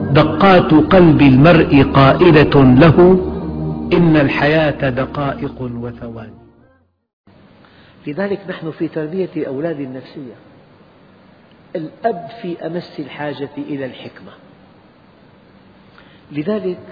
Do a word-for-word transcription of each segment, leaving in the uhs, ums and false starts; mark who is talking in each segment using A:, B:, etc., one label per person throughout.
A: دقات قلب المرء قائلة له إن الحياة دقائق وثواني.
B: لذلك نحن في تربية أولاد النفسية الأب في أمس الحاجة إلى الحكمة. لذلك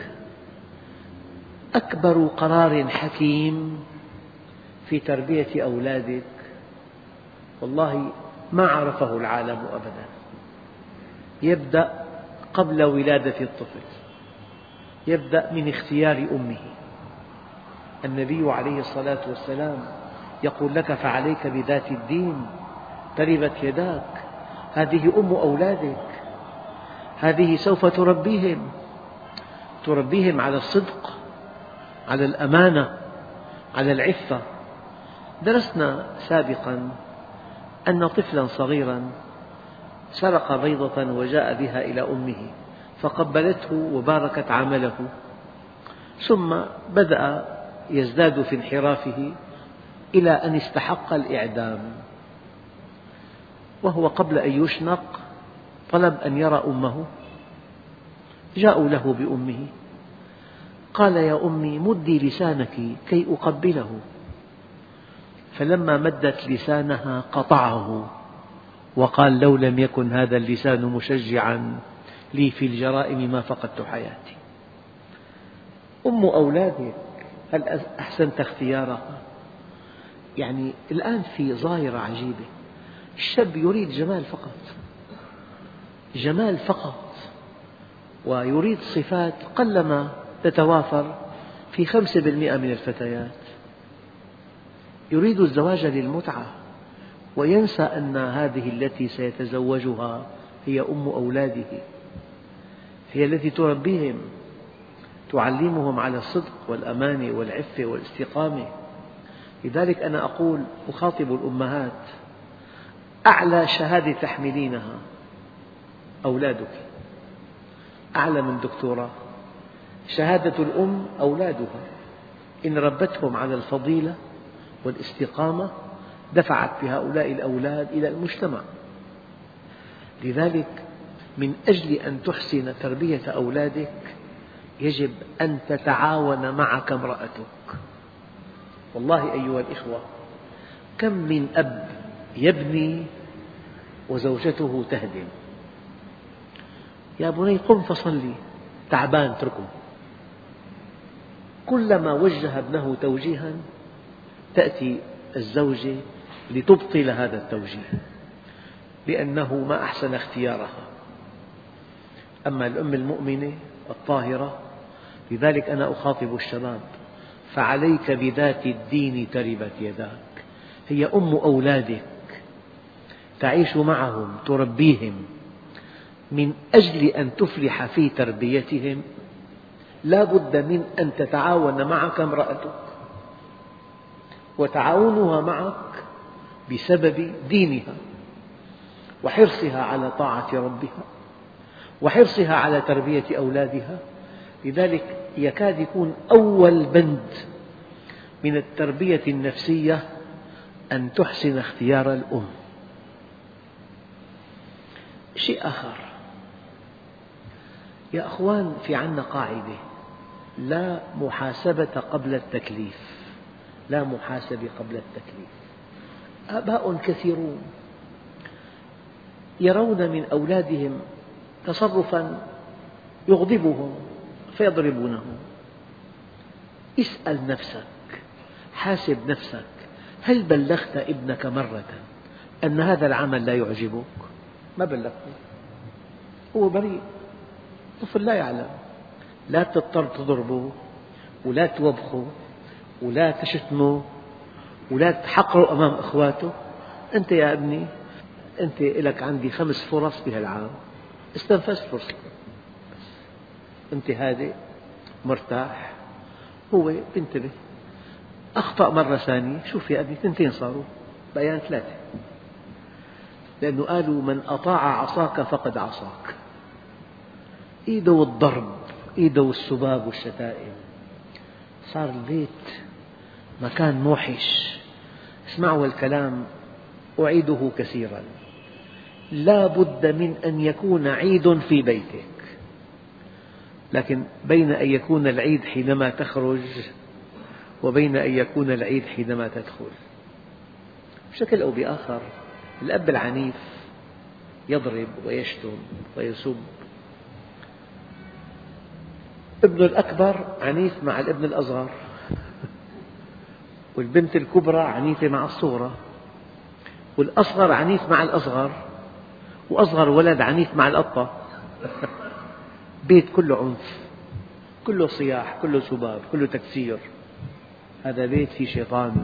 B: أكبر قرار حكيم في تربية أولادك والله ما عرفه العالم أبدا، يبدأ قبل ولادة الطفل، يبدأ من اختيار أمه. النبي عليه الصلاة والسلام يقول لك فعليك بذات الدين تربت يداك. هذه أم أولادك، هذه سوف تربيهم تربيهم على الصدق، على الأمانة، على العفة. درسنا سابقا أن طفلا صغيرا سرق بيضة وجاء بها إلى أمه فقبلته وباركت عمله، ثم بدأ يزداد في انحرافه إلى أن استحق الإعدام، وهو قبل أن يشنق طلب أن يرى أمه. جاءوا له بأمه، قال يا أمي مدي لسانك كي أقبله، فلما مدت لسانها قطعه وقال لو لم يكن هذا اللسان مشجعا لي في الجرائم ما فقدت حياتي. أم أولادك هل أحسنت اختيارها؟ يعني الآن في ظاهرة عجيبة، الشاب يريد جمال فقط، جمال فقط، ويريد صفات قلما تتوافر في خمسة بالمئة من الفتيات. يريد الزواج للمتعة وينسى أن هذه التي سيتزوجها هي أم أولاده، هي التي تربيهم، تعلمهم على الصدق والأمانة والعفة والاستقامة. لذلك أنا أقول أخاطب الأمهات أعلى شهادة تحملينها أولادك، أعلى من دكتوراه. شهادة الأم أولادها، إن ربتهم على الفضيلة والاستقامة دفعت بهؤلاء الأولاد إلى المجتمع. لذلك من أجل أن تحسن تربية أولادك يجب أن تتعاون معك امرأتك. والله أيها الإخوة، كم من أب يبني وزوجته تهدم. يا بني قم فصلي، تعبان اتركه. كلما وجه ابنه توجيها تأتي الزوجة لتبطل هذا التوجيه لأنه ما أحسن اختيارها. أما الأم المؤمنة الطاهرة، لذلك أنا أخاطب الشباب فعليك بذات الدين تربت يداك. هي أم أولادك، تعيش معهم، تربيهم. من أجل أن تفلح في تربيتهم لا بد من أن تتعاون معك امرأتك، وتعاونها معك بسبب دينها وحرصها على طاعة ربها وحرصها على تربية أولادها. لذلك يكاد يكون أول بند من التربية النفسية أن تحسن اختيار الأم. شيء آخر يا أخوان، في عنا قاعدة: لا محاسبة قبل التكليف، لا محاسبة قبل التكليف. آباء كثيرون يرون من أولادهم تصرفا يغضبهم فيضربونه. اسأل نفسك، حاسب نفسك، هل بلغت ابنك مرة أن هذا العمل لا يعجبك؟ ما بلغته، هو بريء، طفل لا يعلم. لا تضطر تضربه ولا توبخه ولا تشتمه ولا تحقره أمام أخواته. أنت يا ابني، أنت لك عندي خمس فرص بهالعام، استنفذت فرصة، أنت هادئ مرتاح. هو انتبه، أخطأ مرة ثانية، شوف يا ابني تنتين صاروا بقيان ثلاثة، لأنه قالوا من أطاع عصاك فقد عصاك. إيده والضرب، إيده والسباب والشتائم، صار البيت مكان موحش. اسمعوا الكلام، أعيده كثيرا: لا بد من أن يكون عيد في بيتك. لكن بين أن يكون العيد حينما تخرج وبين أن يكون العيد حينما تدخل. بشكل أو بآخر الأب العنيف يضرب ويشتم ويسب، ابنه الأكبر عنيف مع الابن الأصغر، والبنت الكبرى عنيفة مع الصغرى، والأصغر عنيف مع الأصغر، وأصغر ولد عنيف مع القطة. بيت كله عنف، كله صياح، كله سباب، كله تكسير. هذا بيت فيه شيطان.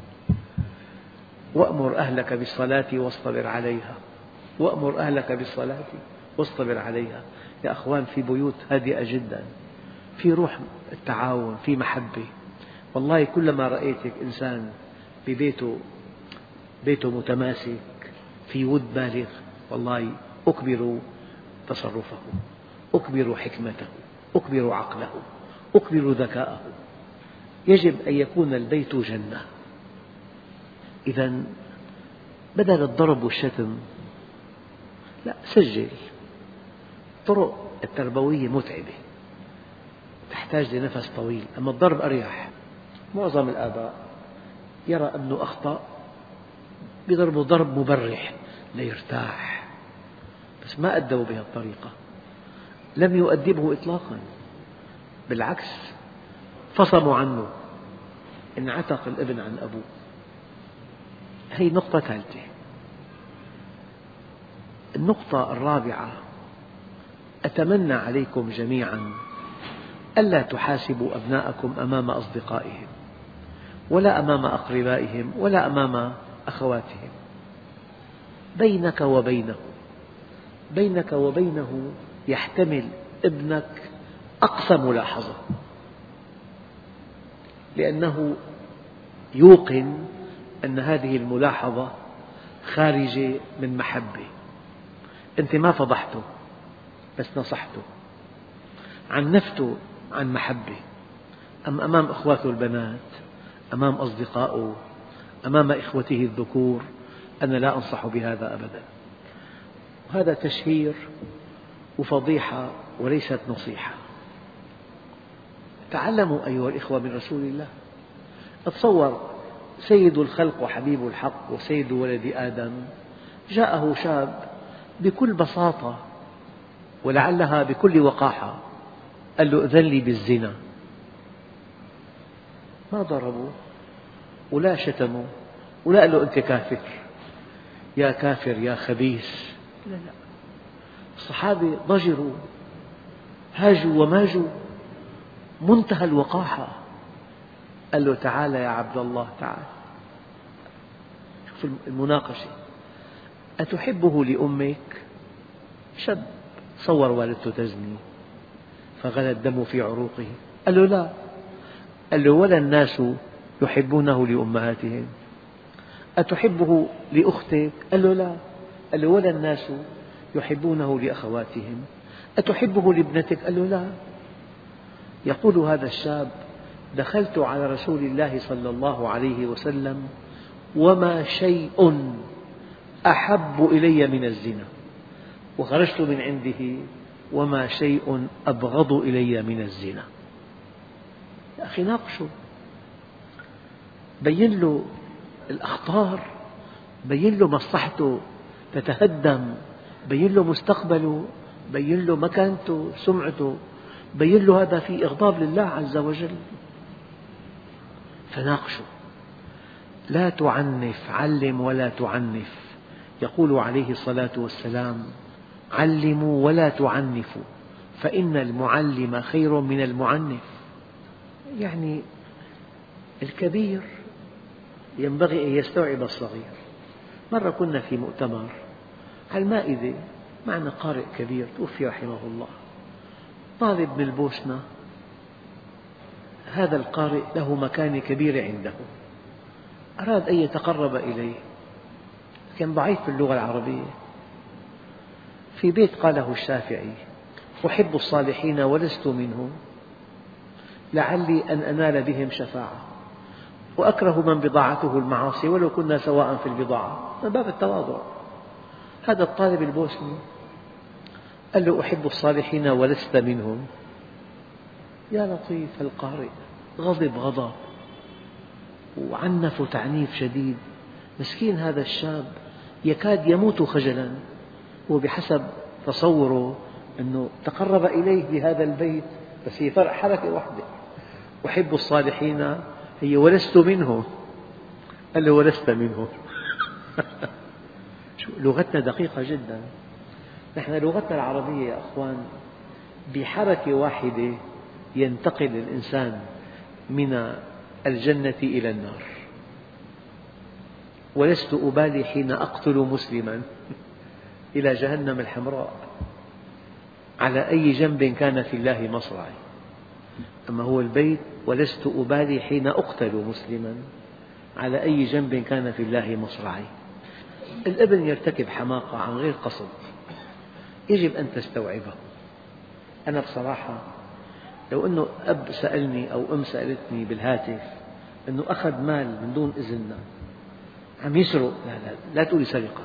B: وأمر أهلك بالصلاة واصطبر عليها، وأمر أهلك بالصلاة واصطبر عليها. يا أخوان، في بيوت هادئة جدا، في روح التعاون، في محبة. والله كلما رأيتك إنسان ببيته بيته متماسك في ود بالغ، والله أكبروا تصرفه، أكبروا حكمته، أكبروا عقله، أكبروا ذكاءه. يجب أن يكون البيت جنة. إذا بدل الضرب والشتم، لا، سجل. الطرق التربوية متعبة، تحتاج لنفس طويل، أما الضرب أريح. معظم الآباء يرى ابنه أخطأ بضربه ضرب مبرح ليرتاح، بس ما أدبوا بهذه الطريقة، لم يؤدبه إطلاقا، بالعكس فصموا عنه، انعتق الابن عن أبوه. هذه نقطة ثالثة. النقطة الرابعة: أتمنى عليكم جميعا ألا تحاسبوا أبناءكم أمام أصدقائهم، ولا أمام أقربائهم، ولا أمام أخواتهم. بينك وبينه بينك وبينه يحتمل ابنك أقصى ملاحظة، لأنه يوقن أن هذه الملاحظة خارجة من محبة. أنت ما فضحته، بس نصحته، عنفته عن محبة. أما أمام أخواته البنات، أمام أصدقائه، أمام إخوته الذكور، أنا لا أنصح بهذا أبدا. وهذا تشهير وفضيحة وليست نصيحة. تعلموا أيها الإخوة من رسول الله. أتصور سيد الخلق وحبيب الحق وسيد ولد آدم جاءه شاب بكل بساطة ولعلها بكل وقاحة، قال له: ائذن لي بالزنا. ما ضربه ولا شتمه ولا قال له: أنت كافر، يا كافر يا خبيث. لا لا، الصحابة ضجروا، هاجوا وماجوا، منتهى الوقاحة. قال له: تعال يا عبد الله، تعال. شوف المناقشة: أتحبه لأمك؟ شاب صور والدته تزني فغلى الدم في عروقه. قال له: لا. قال له: ولا الناس يحبونه لأمهاتهم. أتحبه لأختك؟ قال له: لا. قال له: ولا الناس يحبونه لأخواتهم. أتحبه لابنتك؟ قال له: لا. يقول هذا الشاب: دخلت على رسول الله صلى الله عليه وسلم وما شيء أحب إلي من الزنا، وخرجت من عنده وما شيء أبغض إلي من الزنا. يا أخي ناقشه، بين له الأخطار، بين له مصلحته تتهدم، بين له مستقبله، بين له مكانته، سمعته، بين له هذا في إغضاب لله عز وجل. فناقشه. لا تعنف، علم ولا تعنف. يقول عليه الصلاة والسلام: علموا ولا تعنفوا، فإن المعلم خير من المعنف. يعني الكبير ينبغي أن يستوعب الصغير. مرة كنا في مؤتمر على المائدة، معنا قارئ كبير توفي رحمه الله، طالب من البوسنة. هذا القارئ له مكانة كبيرة عنده، أراد أن يتقرب إليه، كان ضعيف في اللغة العربية. في بيت قاله الشافعي: أحب الصالحين ولست منهم، لعلي أن أنال بهم شفاعة، وأكره من بضاعته المعاصي ولو كنا سواء في البضاعة. من باب التواضع. هذا الطالب البوسني قال له: أحب الصالحين ولست منهم. يا لطيف القارئ غضب غضب وعنف تعنيف شديد، مسكين هذا الشاب يكاد يموت خجلا، وبحسب تصوره أنه تقرب إليه بهذا البيت، بس هي فرق حركة واحدة، أحب الصالحين هي ولست منهم، قال له ولست منهم. لغتنا دقيقة جدا. نحن لغتنا العربية يا أخوان بحركة واحدة ينتقل الإنسان من الجنة إلى النار. ولست أبالي حين أقتل مسلما إلى جهنم الحمراء، على أي جنب كان في الله مصرعي. أما هو البيت ولست أبالي حين أقتل مسلما على أي جنب كان في الله مصرعي. الابن يرتكب حماقة عن غير قصد، يجب أن تستوعبه. أنا بصراحة لو أنه أب سألني أو أم سألتني بالهاتف أنه أخذ مال من دون إذننا عم يسرق، لا لا لا تقولي سرقة،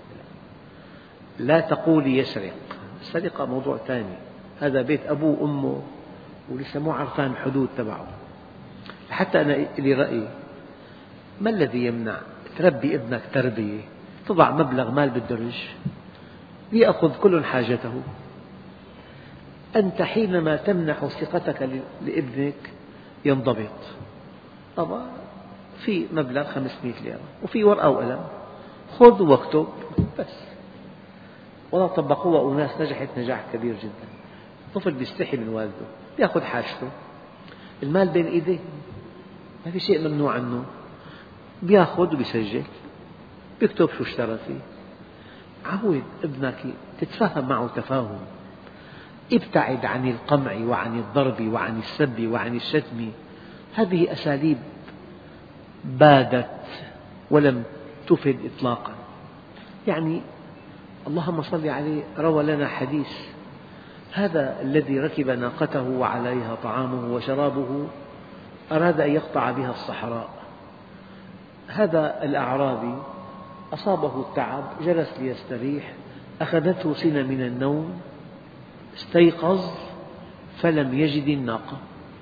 B: لا تقولي يسرق، السرقة موضوع ثاني، هذا بيت أبوه وأمه ولسه مو عرفان الحدود تبعه. حتى أنا لي رأي، ما الذي يمنع تربي ابنك تربية تضع مبلغ مال بالدرج ليأخذ كل حاجته. أنت حينما تمنح ثقتك لابنك ينضبط، أبا في مبلغ خمسمئة ليرة وفي ورقة وقلم، خذ واكتب بس. والله طبقوها أناس نجحت نجاح كبير جدا. الطفل بيستحي من والده، يأخذ حاجته، المال بين إيديه، ما في شيء ممنوع عنه، بيأخذ وبيسجل، بيكتب شو اشترى فيه. عود ابنك تتفاهم معه تفاهم، ابتعد عن القمع وعن الضرب وعن السب وعن الشتم، هذه أساليب بادت ولم تفد إطلاقا. يعني اللهم صل عليه روى لنا حديث، هذا الذي ركب ناقته وعليها طعامه وشرابه أراد أن يقطع بها الصحراء. هذا الأعرابي أصابه التعب، جلس ليستريح، أخذته سنة من النوم، استيقظ فلم يجد الناقة،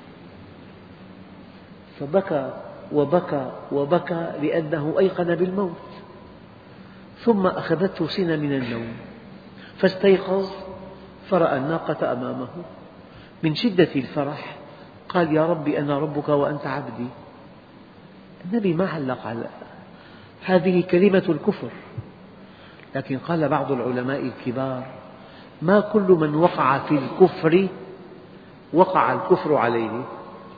B: فبكى وبكى وبكى لأنه أيقن بالموت. ثم أخذته سنة من النوم فاستيقظ فرأى الناقة أمامه، من شدة الفرح قال يا ربي أنا ربك وأنت عبدي. النبي ما علق على هذه كلمة الكفر، لكن قال بعض العلماء الكبار ما كل من وقع في الكفر وقع الكفر عليه.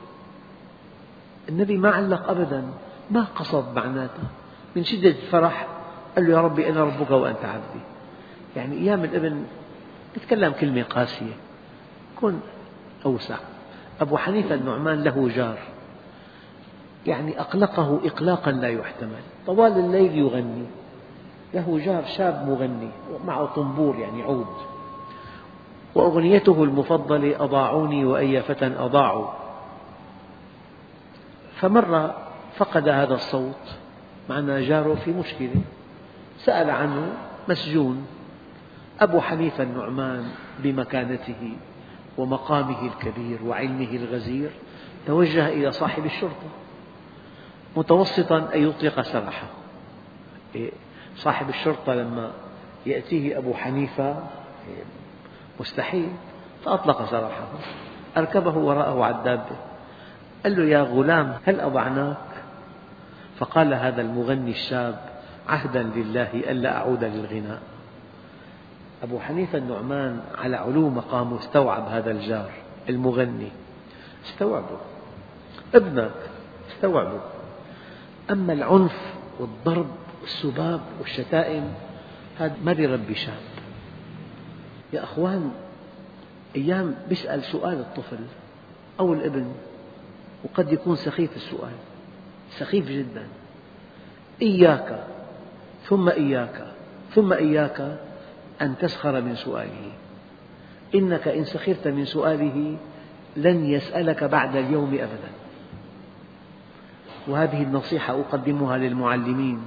B: النبي ما علق أبدا، ما قصد معناته، من شدة الفرح قال له يا ربي أنا ربك وأنت عبدي. يعني أيام الابن يتكلم كلمة قاسية، كن أوسع. أبو حنيفة النعمان له جار يعني أقلقه إقلاقا لا يحتمل، طوال الليل يغني، له جار شاب مغني معه طنبور يعني عود، وأغنيته المفضلة أضاعوني وأي فتى أضاعوا. فمرة فقد هذا الصوت، معنى جاره في مشكلة، سأل عنه مسجون. أبو حنيفة النعمان بمكانته ومقامه الكبير وعلمه الغزير توجه إلى صاحب الشرطة متوسطا أن يطلق سراحه. صاحب الشرطة لما يأتيه أبو حنيفة مستحيل، فأطلق سراحه، أركبه وراءه على الدابة، قال له يا غلام هل أضعناك؟ فقال هذا المغني الشاب عهدا لله ألا أعود للغناء. أبو حنيفة النعمان على علو مقامه استوعب هذا الجار المغني، استوعبه، ابنك استوعبه. أما العنف والضرب والسباب والشتائم هذا ما بيربي شاب. يا أخوان أيام بيسأل سؤال الطفل أو الابن وقد يكون سخيف السؤال، سخيف جدا، إياك ثم إياك ثم إياك أن تسخر من سؤاله، إنك إن سخرت من سؤاله لن يسألك بعد اليوم أبدا. وهذه النصيحة أقدمها للمعلمين.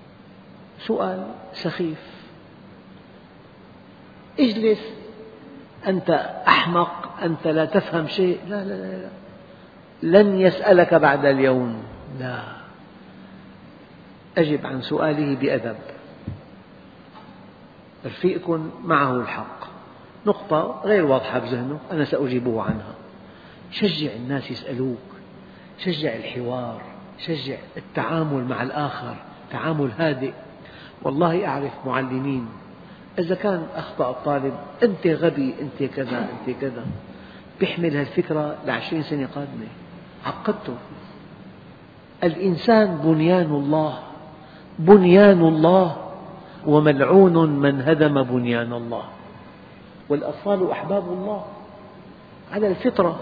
B: سؤال سخيف، اجلس أنت أحمق، أنت لا تفهم شيء. لا لا لا, لا. لن يسألك بعد اليوم. لا، أجب عن سؤاله بأدب. رفيقكم معه الحق، نقطة غير واضحة بذهنه، أنا سأجيبه عنها. شجع الناس يسألوك، شجع الحوار، شجع التعامل مع الآخر، تعامل هادئ. والله أعرف معلمين إذا كان أخطأ الطالب، أنت غبي، أنت كذا، أنت كذا، بيحمل هالفكرة لعشرين سنة قادمة. عقدته. الإنسان بنيان الله، بنيان الله، وملعون من هدم بنيان الله. والأطفال أحباب الله على الفطرة.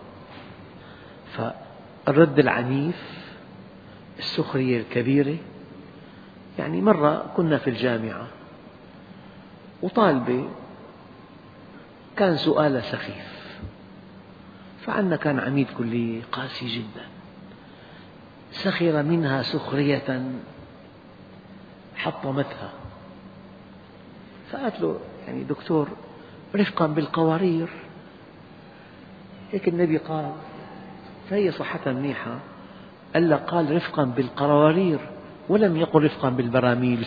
B: فالرد العنيف، السخرية الكبيرة. يعني مرة كنا في الجامعة وطالبة كان سؤالها سخيف، فعندنا كان عميد كلية قاسي جدا، سخر منها سخرية حطمتها. فقالت له يعني دكتور رفقا بالقوارير، هيك النبي قال. فهي صحتها منيحة، قال لها قال رفقا بالقوارير ولم يقل رفقا بالبراميل.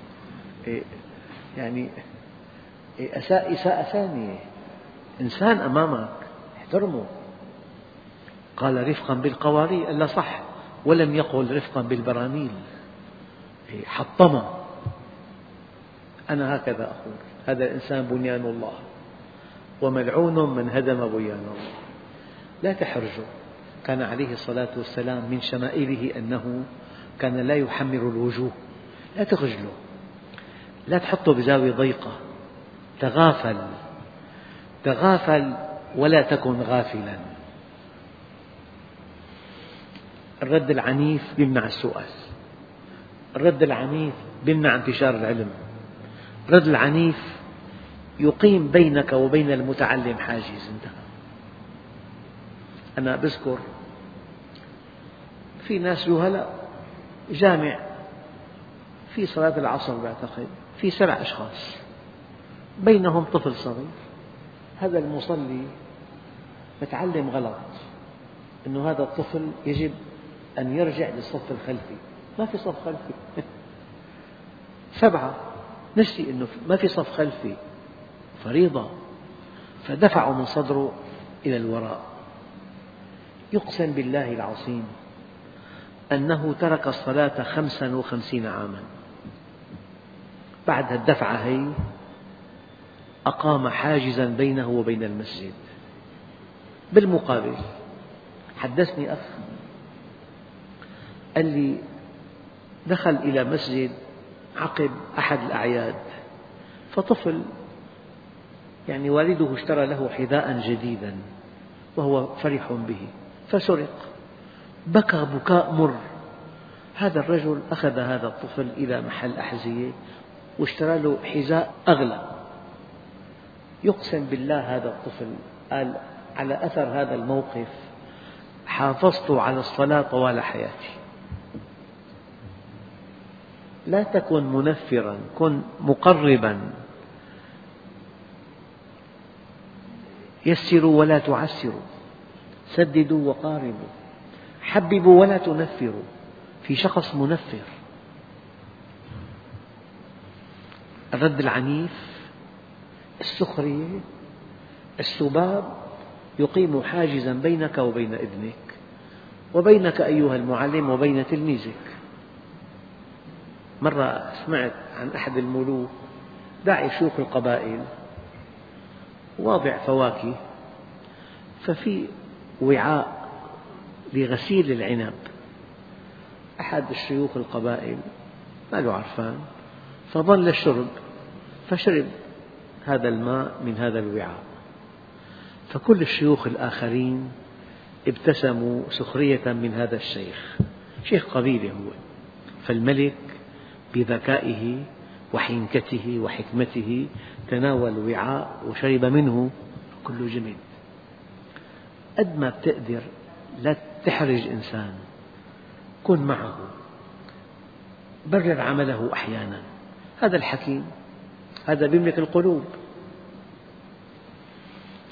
B: يعني أساء إساءة ثانية. إنسان أمامك احترمه. قال رفقا بالقوارير، قال لها صح، ولم يقل رفقا بالبراميل. حطمه. أنا هكذا أقول، هذا الإنسان بنيان الله، وملعون من هدم بنيان الله. لا تحرجه. كان عليه الصلاة والسلام من شمائله أنه كان لا يحمر الوجوه. لا تخجله، لا تحطه بزاوية ضيقة. تغافل، تغافل ولا تكن غافلا. الرد العنيف يمنع السؤال، الرد العنيف يمنع انتشار العلم، الرد العنيف يقيم بينك وبين المتعلم حاجز. انتهى. أنا بذكر في ناس جهلاء، جامع في صلاة العصر بعتقد في سبع أشخاص، بينهم طفل صغير. هذا المصلي متعلم غلط أنه هذا الطفل يجب أن يرجع للصف الخلفي. ما في صف خلفي. سبعة نسي أنه ما في صف خلفي، فريضة. فدفعوا من صدره إلى الوراء. يقسم بالله العظيم أنه ترك الصلاة خمسا وخمسين عاما. بعد الدفعة هي أقام حاجزا بينه وبين المسجد. بالمقابل حدثني أخ قال لي دخل إلى مسجد عقب أحد الأعياد، فطفل يعني والده اشترى له حذاء جديدا وهو فرح به، فسرق. بكى بكاء مر. هذا الرجل أخذ هذا الطفل إلى محل أحذية واشترى له حذاء أغلى. يقسم بالله هذا الطفل قال على أثر هذا الموقف حافظت على الصلاة طوال حياتي. لا تكن منفرا، كن مقربا. يسروا ولا تعسروا، سددوا وقاربوا، حببوا ولا تنفروا. في شخص منفر. الرد العنيف، السخرية، السباب يقيم حاجزا بينك وبين ابنك، وبينك أيها المعلم وبين تلميذك. مرة سمعت عن أحد الملوك داعي شيوخ القبائل واضع فواكه، ففي وعاء لغسيل العنب. أحد الشيوخ القبائل ما له عرفان فظل الشرب، فشرب هذا الماء من هذا الوعاء. فكل الشيوخ الآخرين ابتسموا سخرية من هذا الشيخ، شيخ قبيلة هو. فالملك بذكائه وحنكته وحكمته تناول الوعاء وشرب منه، كله جمد. قد ما بتقدر لا تحرج إنسان، كن معه، برر عمله أحيانا. هذا الحكيم، هذا بيملك القلوب.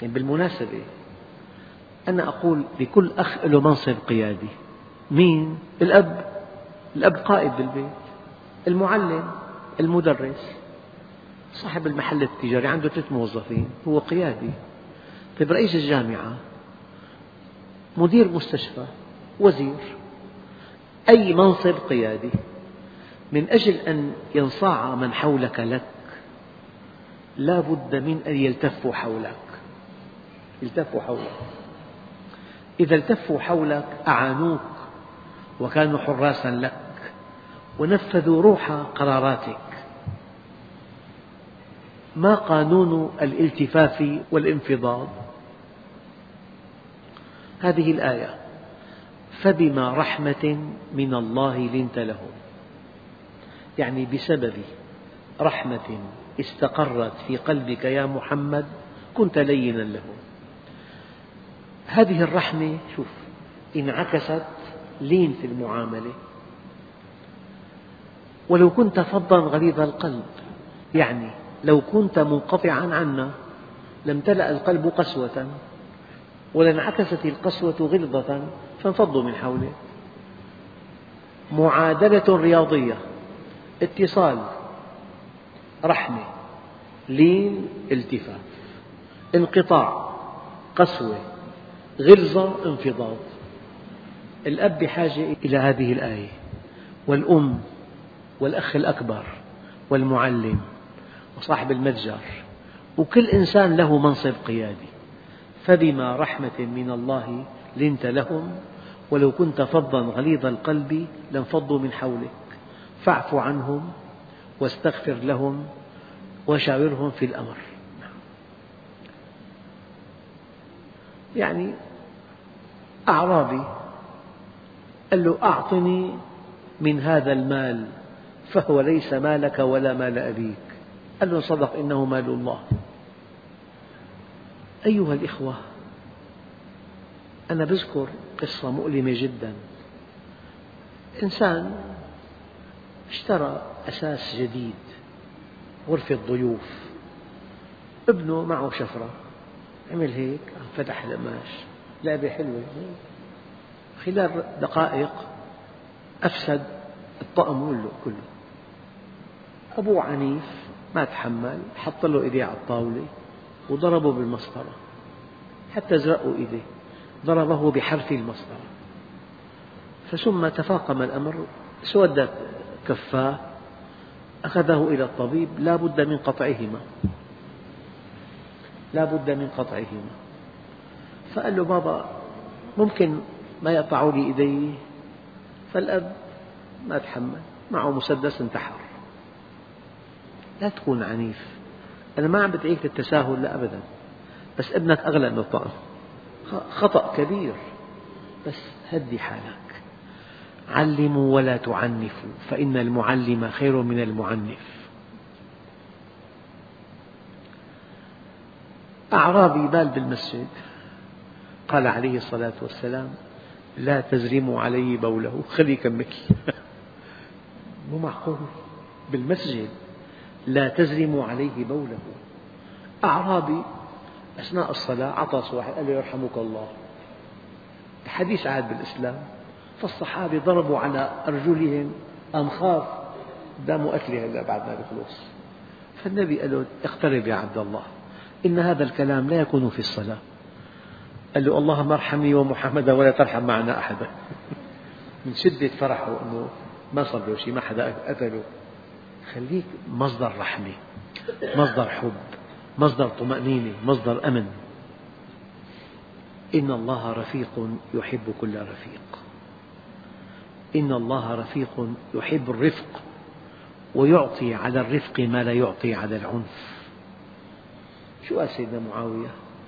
B: يعني بالمناسبة أنا أقول لكل أخ له منصب قيادي. مين؟ الأب. الأب قائد بالبيت، المعلم، المدرس، صاحب المحل التجاري عنده ثلاث موظفين، هو قيادي. طيب رئيس الجامعة، مدير مستشفى، وزير، أي منصب قيادي. من أجل أن ينصاع من حولك لك لا بد من أن يلتفوا حولك. يلتفوا حولك. إذا التفوا حولك أعانوك وكانوا حراسا لك ونفذوا روح قراراتك. ما قانون الالتفاف والانفضاض؟ هذه الآية: فبما رحمة من الله لنت لهم، يعني بسبب رحمة استقرت في قلبك يا محمد كنت لينا لهم. هذه الرحمة شوف انعكست لين في المعاملة. ولو كنت فظا غليظ القلب، يعني لو كنت منقطعا عنا لامتلأ القلب قسوة ولانعكست القسوة غلظة فانفضوا من حولك. معادلة رياضية: اتصال، رحمة، لين، التفاف، انقطاع، قسوة، غلظة، انفضاض. الأب بحاجة إلى هذه الآية، والأم، والأخ الأكبر، والمعلم، وصاحب المتجر، وكل إنسان له منصب قيادي. فبما رحمة من الله لنت لهم ولو كنت فظا غليظ القلب لانفضوا من حولك فاعف عنهم واستغفر لهم وشاورهم في الأمر. يعني أعرابي قال له: أعطني من هذا المال فهو ليس مالك ولا مال أبيك. قال له: صدق، إنه مال الله. أيها الإخوة، أنا بذكر قصة مؤلمة جدا. إنسان اشترى أساس جديد، غرفة ضيوف، ابنه معه شفرة، عمل هيك، فتح القماش، لعبة حلوة، خلال دقائق أفسد الطقم كله. أبوه عنيف ما تحمل، حط له إيديه على الطاولة وضربه بالمسطرة حتى زرقوا إيديه، ضربه بحرف المسطرة. فثم تفاقم الأمر، اسودت كفاه، أخذه إلى الطبيب، لا بد من قطعهما، لا بد من قطعهما. فقال له: بابا ممكن ما يقطعوا لي إيدي؟ فالأب ما تحمل، معه مسدس انتحر. لا تكون عنيف. أنا ما عم بدعيك للتساهل، لا أبدا، بس ابنك أغلى من الطعم، خطأ كبير، بس هدي حالك. علموا ولا تعنفوا فإن المعلم خير من المعنف. أعرابي بال بالمسجد، قال عليه الصلاة والسلام: لا تزرموا علي بوله، خليه يكمل. مو معقول، بالمسجد لا تزرموا عليه بوله. أعرابي أثناء الصلاة عطس واحد، قال له: يرحمك الله. الحديث عاد بالإسلام، فالصحابة ضربوا على أرجلهم أنخاف، داموا أكله هلا بعد ما يخلص. فالنبي قال له: اقترب يا عبد الله، إن هذا الكلام لا يكون في الصلاة. قال له: اللهم ارحمني ومحمدا ولا ترحم معنا أحدا. من شدة فرحه أنه ما صار له شيء، ما حدا قتله. خليك مصدر رحمة، مصدر حب، مصدر طمأنينة، مصدر أمن. إن الله رفيق يحب كل رفيق. إن الله رفيق يحب الرفق ويعطي على الرفق ما لا يعطي على العنف. شو قال سيدنا معاوية؟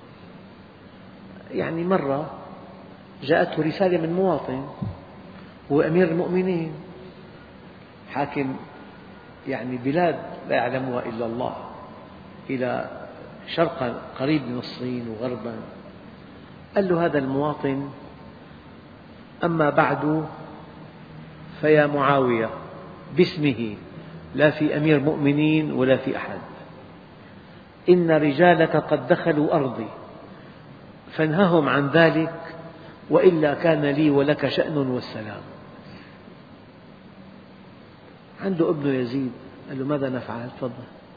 B: يعني مرة جاءته رسالة من مواطن، هو أمير المؤمنين، حاكم يعني بلاد لا يعلمها إلا الله، إلى شرقا قريب من الصين وغربا. قال له هذا المواطن: أما بعد فيا معاوية، باسمه، لا في أمير مؤمنين ولا في أحد، إن رجالك قد دخلوا أرضي فانههم عن ذلك وإلا كان لي ولك شأن والسلام. عنده ابنه يزيد، قال له ماذا نفعل؟ تفضل.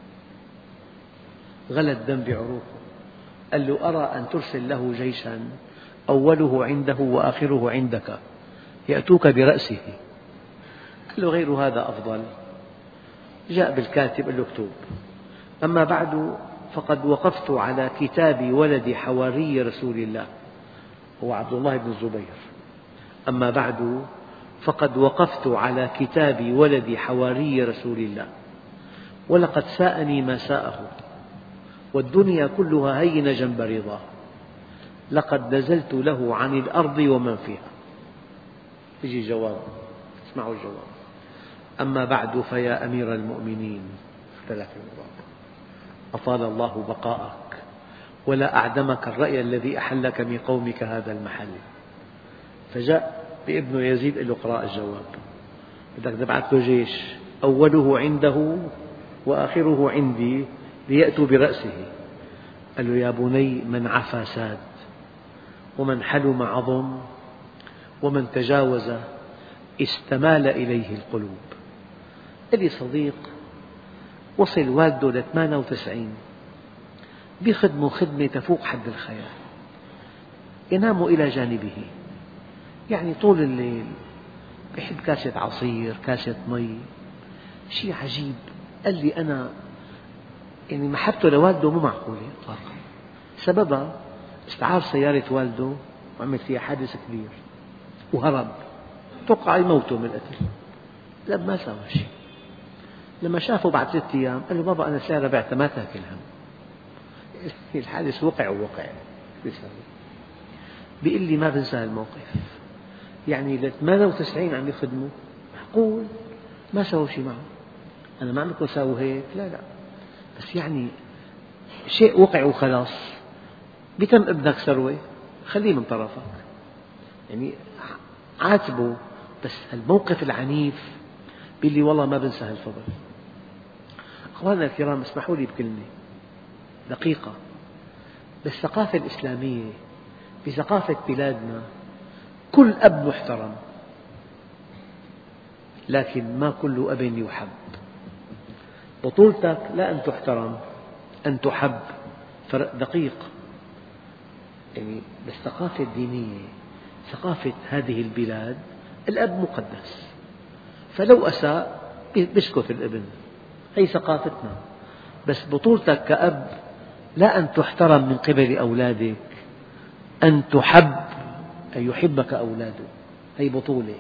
B: غلى الدم بعروقه، قال له أرى أن ترسل له جيشا أوله عنده وآخره عندك يأتوك برأسه. قال له غير هذا أفضل. جاء بالكاتب قال له اكتب: أما بعد فقد وقفت على كتاب ولد حواري رسول الله، هو عبد الله بن الزبير. أما بعد فقد وقفت على كتاب ولد حواري رسول الله، ولقد ساءني ما ساءه، والدنيا كلها هينة جنب رضاه، لقد نزلت له عن الأرض ومن فيها. يجي جواب، اسمعوا الجواب: أما بعد فيا أمير المؤمنين، اختلف النظام، أطال الله بقاءك ولا أعدمك الرأي الذي أحلك من قومك هذا المحل. فجاء بابنه يزيد قال له اقرأ الجواب، بدك تبعث له جيش أوله عنده وآخره عندي ليأتوا برأسه. قال له يا بني من عفا ساد، ومن حلم عظم، ومن تجاوز استمال إليه القلوب. لي صديق وصل والده ل ثمانية وتسعين، بيخدمه خدمة تفوق حد الخيال، ينام إلى جانبه، يعني طول الليل يحب كاسة عصير، كاسة مي، شيء عجيب. قال لي أنا يعني محبته لوالده مو معقولة إطلاقا. سببها استعار سيارة والده وعمل فيها حادث كبير وهرب، توقع يموته من القتل، لا ما سوى شيء. لما شافه بعد ثلاثة أيام قال له بابا أنا سيارة بعتها ما تاكل هم، الحادث وقع ووقع. بيقول لي ما بنسى الموقف، يعني ل ثمانية وتسعين عم يخدمه، معقول ما سووا شيء معه. أنا ما عم بقول سووا هيك، لا لا، بس يعني شيء وقع وخلاص. بتم ابنك ثروة، خليه من طرفك، يعني عاتبه، بس الموقف العنيف بيقول لي والله ما بنسى هالفضل. أخواننا الكرام، اسمحوا لي بكلمة دقيقة، بالثقافة الإسلامية بثقافة بلادنا كل أب محترم، لكن ما كل أب يحب. بطولتك لا أن تحترم، أن تحب، فرق دقيق. يعني بالثقافة الدينية، ثقافة هذه البلاد، الأب مقدس، فلو أساء بيسكت الابن، هي ثقافتنا. بس بطولتك كأب لا أن تحترم من قبل أولادك، أن تحب، أن يحبك أولادك، هي بطولة.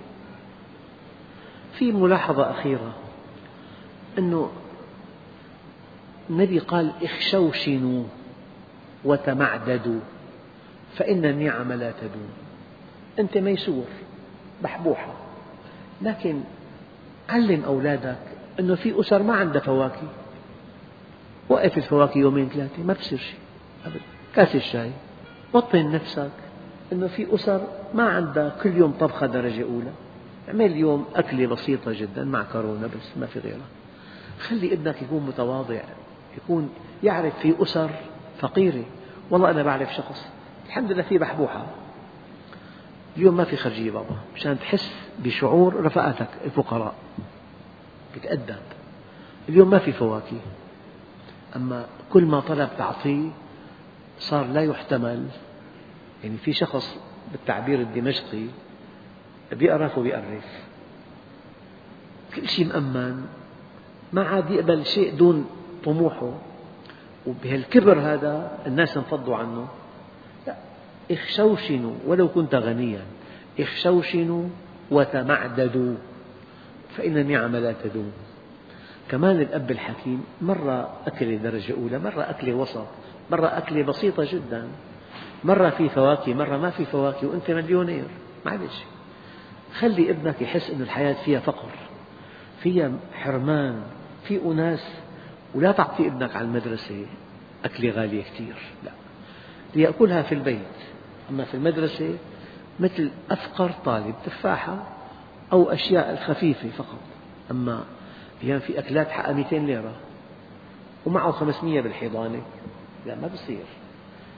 B: في ملاحظة أخيرة، أنه النبي قال اخشوشنوا وتمعددوا فإن النعم لا تدوم. أنت ميسور بحبوحة، لكن علم أولادك أنه في أسر ما عندها فواكه، وقف الفواكه يومين ثلاثة ما بصير شيء أبدا، كاس الشاي. وطن نفسك أنه في أسر ما عندها كل يوم طبخة درجة أولى، اعمل اليوم أكلة بسيطة جدا معكرونة بس ما في غيرها. خلي ابنك يكون متواضع، يكون يعرف في أسر فقيرة. والله أنا بعرف شخص الحمد لله فيه بحبوحة، اليوم ما في خرجية بابا، مشان تحس بشعور رفقاتك الفقراء بتأدب. اليوم ما في فواكه، أما كل ما طلب تعطيه صار لا يحتمل. يعني في شخص بالتعبير الدمشقي بيقرف وبيقرف، كل شيء مأمن، ما عاد يقبل شيء دون طموحه، وبهالكبر هذا الناس انفضوا عنه. لا، اخشوشنوا ولو كنت غنيا، اخشوشنوا وتمعددوا فإن النعم لا تدوم. كمان الأب الحكيم مرة أكلة درجة أولى، مرة أكلة وسط، مرة أكلة بسيطة جدا، مرة في فواكه مرة ما في فواكه، وأنت مليونير. معلش، خلي ابنك يحس أن الحياة فيها فقر، فيها حرمان، في أناس. ولا تعطي ابنك على المدرسة أكلة غالية كثير، لا، ليأكلها في البيت. أما في المدرسة مثل أفقر طالب تفاحة أو أشياء الخفيفة فقط. أما أحيانا في أكلات حقها مئتين ليرة ومعه خمسمئة بالحضانة، لا ما بصير.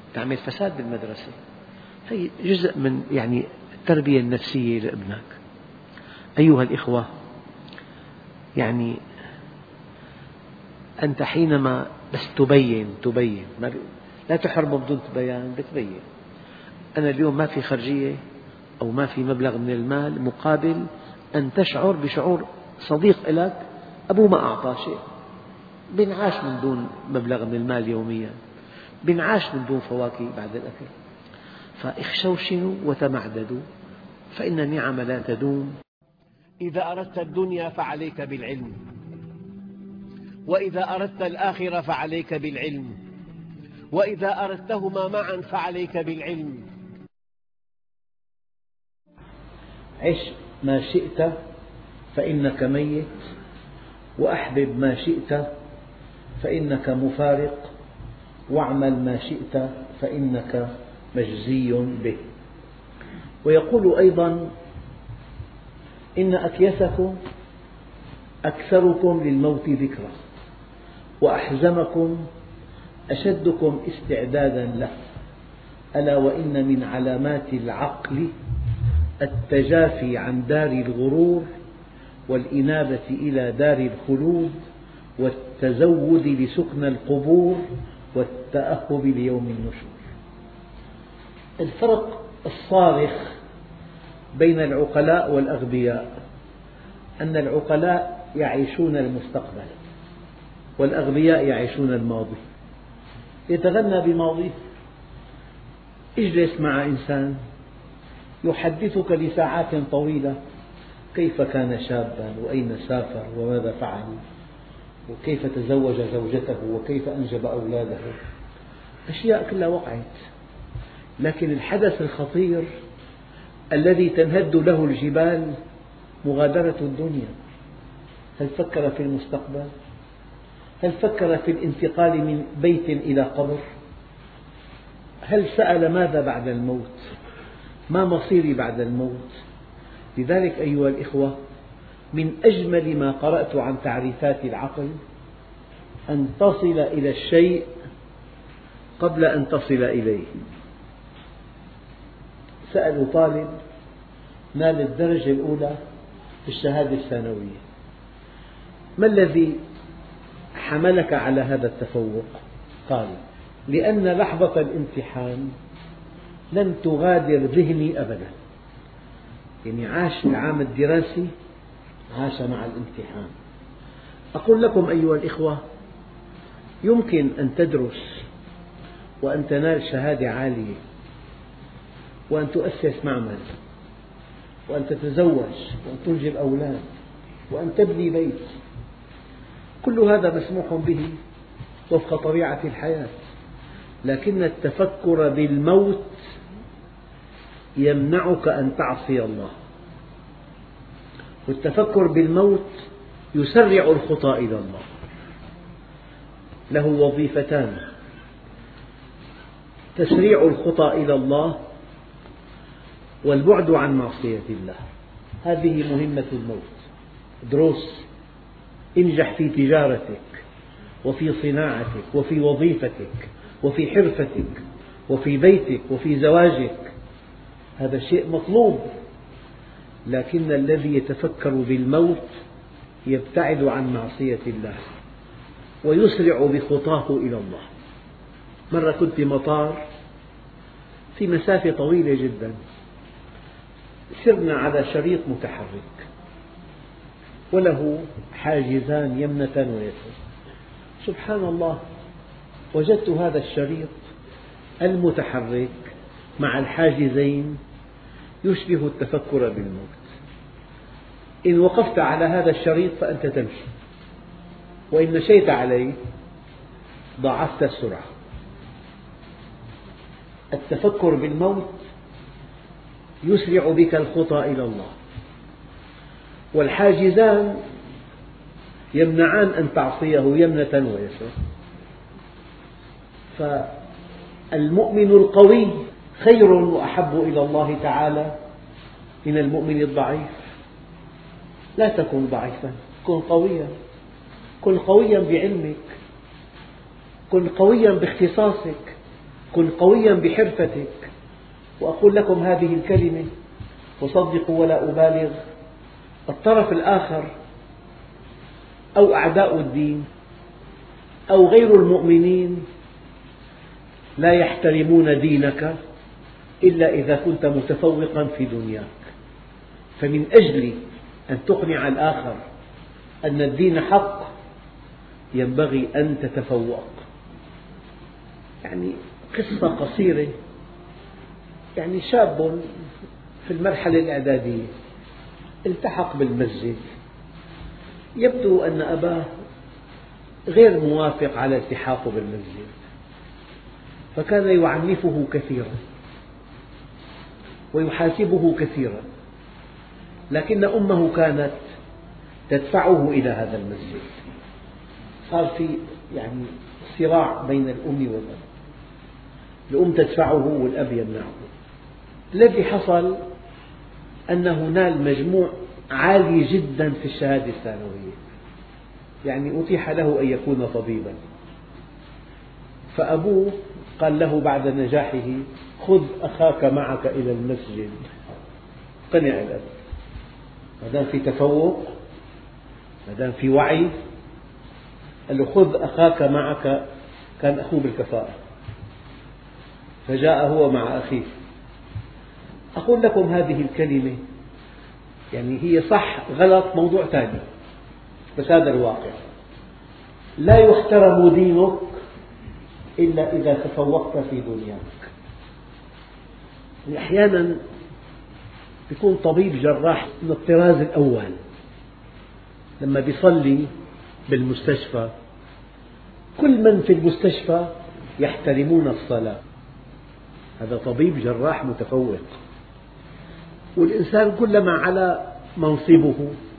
B: تعمل فساد بالمدرسة. هي جزء من يعني التربية النفسية لابنك. أيها الإخوة، يعني أنت حينما بس تبين تبين ما لا تحرمه بدون بيان، بتبين. أنا اليوم ما في خرجية أو ما في مبلغ من المال مقابل أن تشعر بشعور صديق لك أبوه ما أعطى شيء، بنعاش من دون مبلغ من المال يوميا، بنعاش من دون فواكه بعد الأكل. فاخشوشنوا وتمعددوا فإن النعم لا تدوم.
A: إذا أردت الدنيا فعليك بالعلم، وإذا أردت الآخرة فعليك بالعلم، وإذا أردتهما معا فعليك بالعلم.
B: عش ما شئت فإنك ميت، وأحبب ما شئت فإنك مفارق، واعمل ما شئت فإنك مجزي به. ويقول أيضا: إن أكيسكم أكثركم للموت ذكرى، وأحزمكم أشدكم استعدادا له، ألا وإن من علامات العقل التجافي عن دار الغرور، والإنابة إلى دار الخلود، والتزود لسكن القبور، والتأهب ليوم النشور. الفرق الصارخ بين العقلاء والأغبياء أن العقلاء يعيشون المستقبل، والأغبياء يعيشون الماضي. يتغنى بماضيه. اجلس مع إنسان يحدثك لساعات طويلة كيف كان شابا، وأين سافر، وماذا فعل، وكيف تزوج زوجته، وكيف أنجب أولاده. أشياء كلها وقعت، لكن الحدث الخطير الذي تنهد له الجبال مغادرة الدنيا. هل فكر في المستقبل؟ هل فكر في الانتقال من بيت إلى قبر؟ هل سأل ماذا بعد الموت؟ ما مصيري بعد الموت؟ لذلك أيها الإخوة، من أجمل ما قرأت عن تعريفات العقل أن تصل إلى الشيء قبل أن تصل إليه. سألوا طالب نال الدرجة الأولى في الشهادة الثانوية: ما الذي حملك على هذا التفوق؟ قال: لأن لحظة الامتحان لم تغادر ذهني أبدا. يعني عاش العام الدراسي عاش مع الامتحان. أقول لكم أيها الإخوة، يمكن أن تدرس وأن تنال شهادة عالية، وأن تؤسس معمل، وأن تتزوج، وأن تنجب أولاد، وأن تبني بيت. كل هذا مسموح به وفق طبيعة الحياة، لكن التفكر بالموت يمنعك أن تعصي الله. والتفكر بالموت يسرع الخطى إلى الله. له وظيفتان: تسريع الخطى إلى الله، والبعد عن معصية الله. هذه مهمة الموت. ادرس، انجح في تجارتك، وفي صناعتك، وفي وظيفتك، وفي حرفتك، وفي بيتك، وفي زواجك. هذا شيء مطلوب، لكن الذي يتفكر بالموت يبتعد عن معصية الله ويسرع بخطاه إلى الله. مرة كنت بمطار في مسافة طويلة جدا، سرنا على شريط متحرك وله حاجزان يمنة ويسرى. سبحان الله، وجدت هذا الشريط المتحرك مع الحاجزين يشبه التفكر بالموت. إن وقفت على هذا الشريط فأنت تمشي، وإن مشيت عليه ضاعفت السرعة. التفكر بالموت يسرع بك الخطى إلى الله، والحاجزان يمنعان أن تعصيه يمنة ويسرى. فالمؤمن القوي خير وأحب إلى الله تعالى من المؤمن الضعيف. لا تكن ضعيفا، كن قويا. كن قويا بعلمك، كن قويا باختصاصك، كن قويا بحرفتك. وأقول لكم هذه الكلمة وصدقوا ولا أبالغ، الطرف الآخر أو أعداء الدين أو غير المؤمنين لا يحترمون دينك إلا إذا كنت متفوقا في دنياك. فمن أجل أن تقنع الآخر أن الدين حق ينبغي أن تتفوق. يعني قصة قصيرة، يعني شاب في المرحلة الإعدادية التحق بالمسجد، يبدو أن أباه غير موافق على التحاقه بالمسجد، فكان يعنفه كثيرا ويحاسبه كثيرا، لكن أمه كانت تدفعه إلى هذا المسجد. صار في يعني صراع بين الأم والأب، الأم تدفعه والأب يمنعه. الذي حصل أنه نال مجموع عالي جدا في الشهادة الثانوية، يعني أتيح له أن يكون طبيبا. فأبوه قال له بعد نجاحه: خذ أخاك معك إلى المسجد. قنع الأب، ما دام في تفوق، ما دام في وعي، قال له: خذ أخاك معك. كان أخوه بالكفاءة، فجاء هو مع أخيه. أقول لكم هذه الكلمة، يعني هي صح غلط موضوع ثاني، بس هذا الواقع. لا يحترم دينك إلا إذا تفوقت في دنياك. أحيانا يكون طبيب جراح من الطراز الأول، لما يصلي بالمستشفى كل من في المستشفى يحترمون الصلاة، هذا طبيب جراح متفوق. والإنسان كلما على منصبه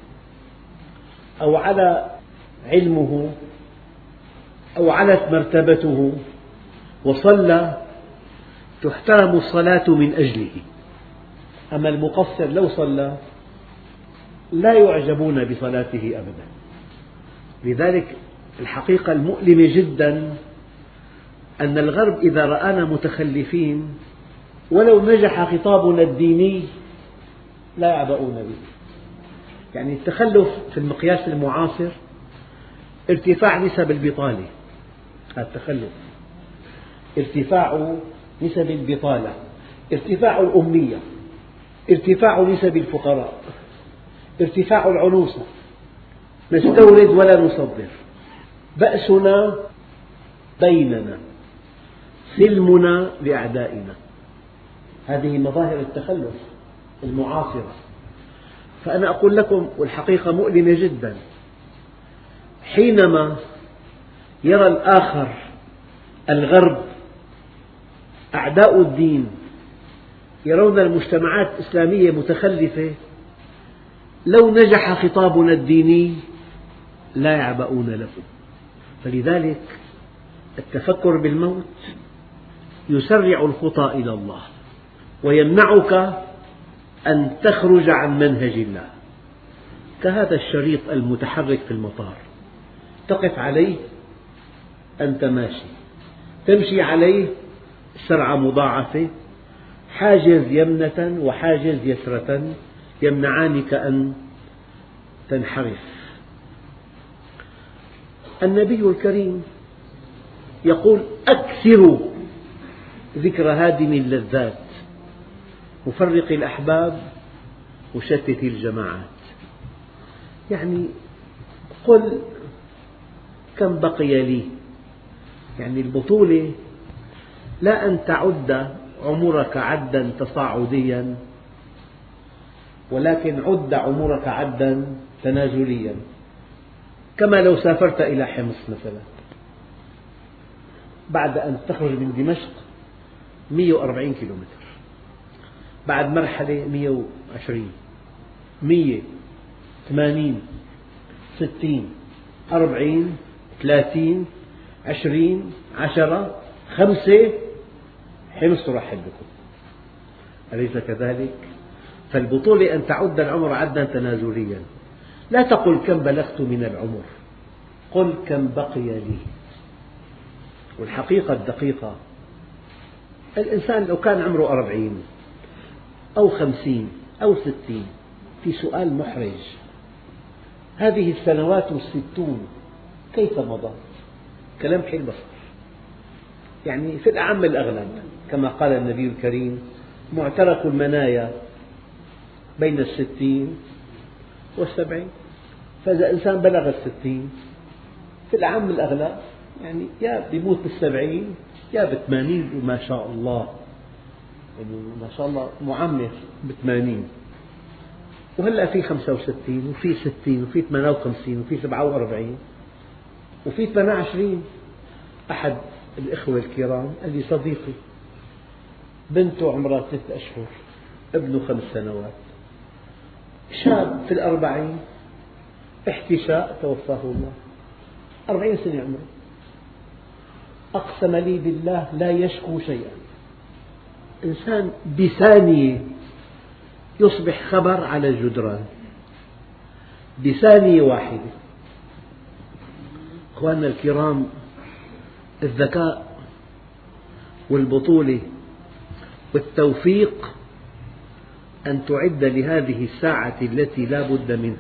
B: أو على علمه أو علت مرتبته وصلى تحترم الصلاة من أجله. أما المقصر لو صلى لا يعجبون بصلاته أبدا. لذلك الحقيقة المؤلمة جدا أن الغرب إذا رآنا متخلفين ولو نجح خطابنا الديني لا يعبؤون به. يعني التخلف في المقياس المعاصر ارتفاع نسب البطالة، هذا التخلف، ارتفاع نسب البطالة، ارتفاع الأمية، ارتفاع نسب الفقراء، ارتفاع العنوسة، نستورد ولا نصدر، بأسنا بيننا، سلمنا لأعدائنا. هذه مظاهر التخلف المعاصرة. فأنا أقول لكم، والحقيقة مؤلمة جدا، حينما يرى الآخر الغرب أعداء الدين يرون المجتمعات الإسلامية متخلفة، لو نجح خطابنا الديني لا يعبؤون له. فلذلك التفكر بالموت يسرع الخطى إلى الله ويمنعك أن تخرج عن منهج الله. كهذا الشريط المتحرك في المطار، تقف عليه أنت ماشي، تمشي عليه سرعة مضاعفة، حاجز يمنة وحاجز يسرة يمنعانك أن تنحرف. النبي الكريم يقول: أكثروا ذكر هادم اللذات، مفرق الأحباب، مشتت الجماعات. يعني قل كم بقي لي. يعني البطولة لا أن تعد عمرك عدا تصاعديا، ولكن عد عمرك عدا تنازليا. كما لو سافرت إلى حمص مثلا، بعد أن تخرج من دمشق مئة وأربعين كيلومتر، بعد مرحلة مئة وعشرين، مئة، ثمانين، ستين، أربعين، ثلاثين، عشرين، عشرة، خمسة، حمص ترحب بكم. أليس كذلك؟ فالبطولة أن تعد العمر عدا تنازليا. لا تقل كم بلغت من العمر، قل كم بقي لي. والحقيقة الدقيقة الإنسان لو كان عمره أربعين أو خمسين أو ستين، في سؤال محرج: هذه السنوات الستون كيف مضت؟ كلام حين بصر، يعني في الأعم الأغلب كما قال النبي الكريم: معترك المنايا بين الستين والسبعين. فإذا إنسان بلغ الستين في الأعم الأغلب يعني يا بيموت بالسبعين يا بالثمانين، ما شاء الله، يعني ما شاء الله معمر بثمانين. وهلأ في خمسة وستين وفي ستين وفي ثمانية وخمسين وفي سبعة وأربعين وفي ثمانية وعشرين. أحد الإخوة الكرام قال لي: صديقي بنته عمرها ثلاثة أشهر، ابنه خمس سنوات، شاب في الأربعين، احتشاء توفاه الله، أربعين سنة عمره، أقسم لي بالله لا يشكو شيئا. إنسان بثانية يصبح خبر على الجدران، بثانية واحدة. أخواننا الكرام، الذكاء والبطولة والتوفيق أن تعد لهذه الساعة التي لا بد منها.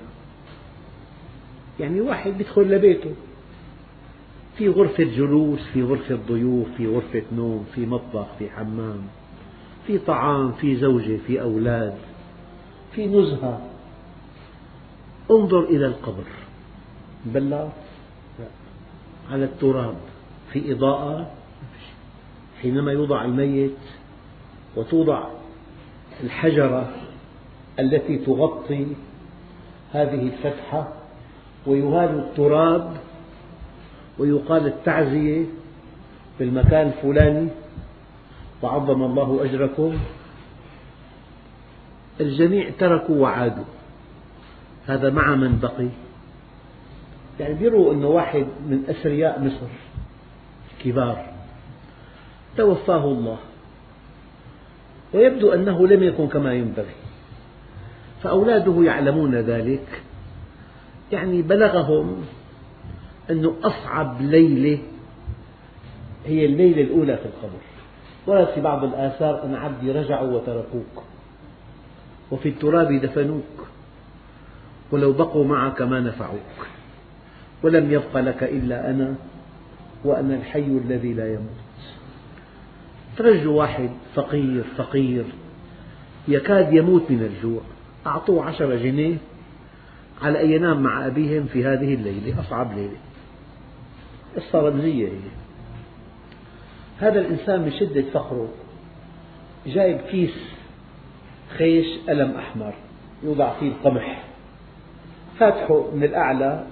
B: يعني واحد يدخل لبيته في غرفة جلوس، في غرفة ضيوف، في غرفة نوم، في مطبخ، في حمام، في طعام، في زوجة، في أولاد، في نزهة. انظر إلى القبر، بلّط على التراب، في إضاءة. حينما يوضع الميت وتوضع الحجرة التي تغطي هذه الفتحة ويهال التراب ويقال التعزية بالمكان الفلاني وعظم الله أجركم، الجميع تركوا وعادوا. هذا مع من بقي. يعني بيروا أنه واحد من أثرياء مصر كبار توفاه الله، ويبدو أنه لم يكن كما ينبغي، فأولاده يعلمون ذلك. يعني بلغهم أنه أصعب ليلة هي الليلة الأولى في القبر. ورد في بعض الآثار أن عبدي رجعوا وتركوك وفي التراب دفنوك، ولو بقوا معك ما نفعوك، ولم يبق لك إلا أنا وأنا الحي الذي لا يموت. ترجوا واحد فقير فقير يكاد يموت من الجوع، أعطوه عشرة جنيه على أن ينام مع أبيهم في هذه الليلة، أصعب ليلة. قصة رمزية هي. هذا الإنسان من شدة فقره جايب كيس خيش قلم أحمر يوضع فيه القمح، فاتحه من الأعلى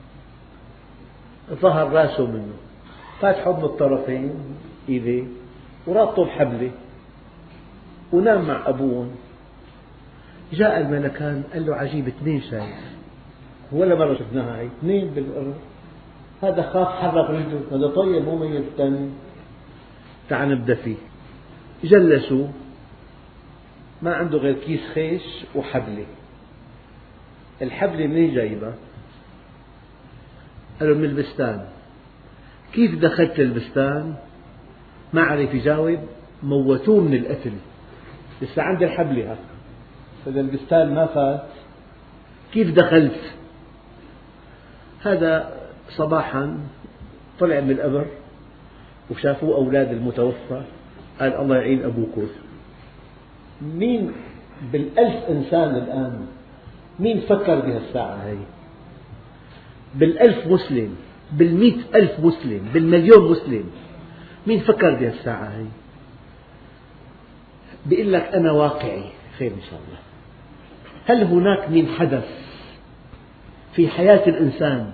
B: ظهر راسه منه، فاتحه من الطرفين إيديه ورابطه بحبلة ونام مع أبوهم. جاء الملكان قال له: عجيب، اثنين شايف، ولا مرة شفناها هاي، اثنين بالأرض. هذا خاف حرك رجله، هذا طيب مو ميت الثاني. تعال نبدأ فيه. جلسوا، ما عنده غير كيس خيش وحبلة. الحبلة منين جايبها؟ قالوا: من البستان. كيف دخلت للبستان؟ ما عرف يجاوب، موتوه من القتل. لسه عند الحبلة، إذا البستان ما فات كيف دخلت؟ هذا صباحا طلع من القبر وشافوه أولاد المتوفى، قال: الله يعين أبوكم. مين بالألف إنسان الآن مين فكر بهالساعة هاي؟ بالألف مسلم، بالمئة ألف مسلم، بالمليون مسلم، مين فكر بهالساعة هاي؟ بيقول لك أنا واقعي، خير إن شاء الله. هل هناك من حدث في حياة الإنسان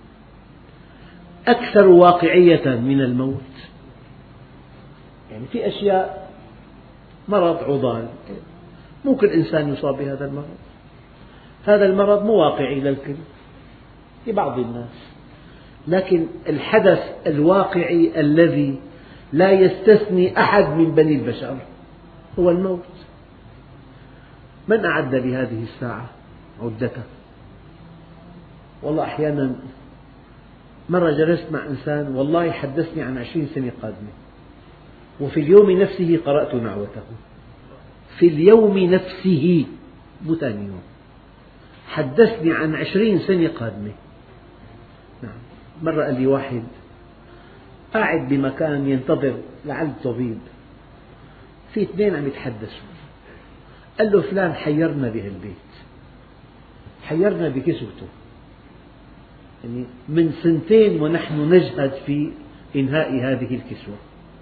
B: أكثر واقعية من الموت؟ يعني في أشياء، مرض عضال، ممكن إنسان يصاب بهذا المرض، هذا المرض مو واقعي للكل، لبعض الناس، لكن الحدث الواقعي الذي لا يستثني أحد من بني البشر هو الموت. من أعد لهذه الساعة عدتها؟ والله أحيانا مرة جلست مع إنسان والله حدثني عن عشرين سنة قادمة، وفي اليوم نفسه قرأت نعوته. في اليوم نفسه مو ثاني يوم. حدثني عن عشرين سنة قادمة. نعم. مرة قال لي واحد قاعد بمكان ينتظر لعل طبيب، في اثنين عم يتحدثوا، قال له فلان حيرنا بهالبيت، حيرنا بكسوته، يعني من سنتين ونحن نجهد في إنهاء هذه الكسوة.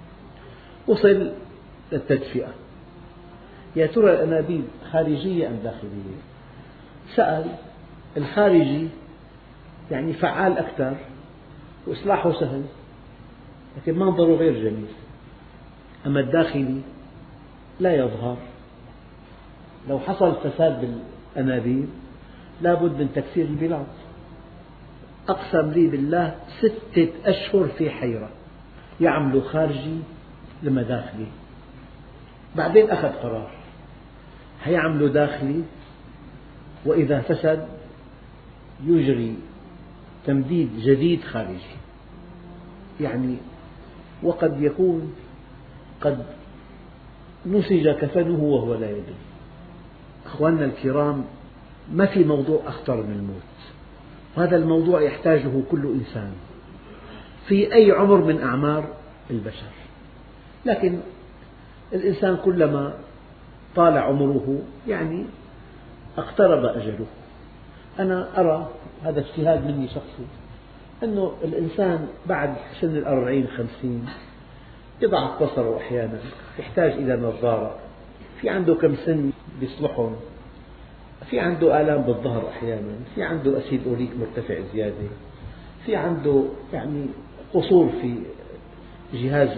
B: وصل للتدفئة، يا ترى الأنابيب خارجية أم داخلية؟ سأل الخارجي يعني فعال أكثر وإصلاحه سهل لكن منظره غير جميل، أما الداخلي لا يظهر. لو حصل فساد بالأنابيب لابد من تكسير البلاط. أقسم لي بالله ستة أشهر في حيرة، يعملوا خارجي لما داخلي. بعدين أخذ قرار هيعملوا داخلي، وإذا فسد يجري تمديد جديد خارجي. يعني وقد يكون قد نسج كفنه وهو لا يدري. أخواننا الكرام، ما في موضوع أخطر من الموت، وهذا الموضوع يحتاجه كل إنسان في أي عمر من أعمار البشر. لكن الإنسان كلما طال عمره يعني اقترب أجله. أنا أرى، هذا اجتهاد مني شخصي، أنه الإنسان بعد سن الأربعين خمسين يضعف بصره أحيانا، يحتاج إلى نظارة، في عنده كم سن بيصلحهم، في عنده آلام بالظهر أحيانا، في عنده أسيد أوليك مرتفع زيادة، في عنده يعني قصور في جهاز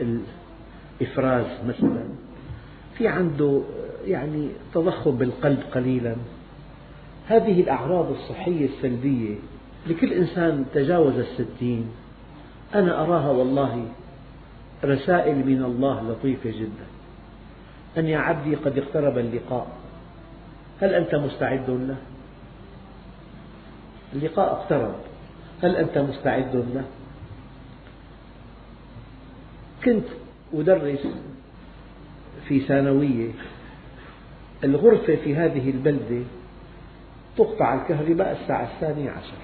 B: الإفراز مثلا، في عنده يعني تضخم بالقلب قليلا. هذه الأعراض الصحية السلبية لكل إنسان تجاوز الستين أنا أراها والله رسائل من الله لطيفة جدا، أن يا عبدي قد اقترب اللقاء، هل أنت مستعد له؟ اللقاء اقترب، هل أنت مستعد له؟ كنت أدرس في ثانوية، الغرفة في هذه البلدة تقطع الكهرباء الساعة الثانية عشر،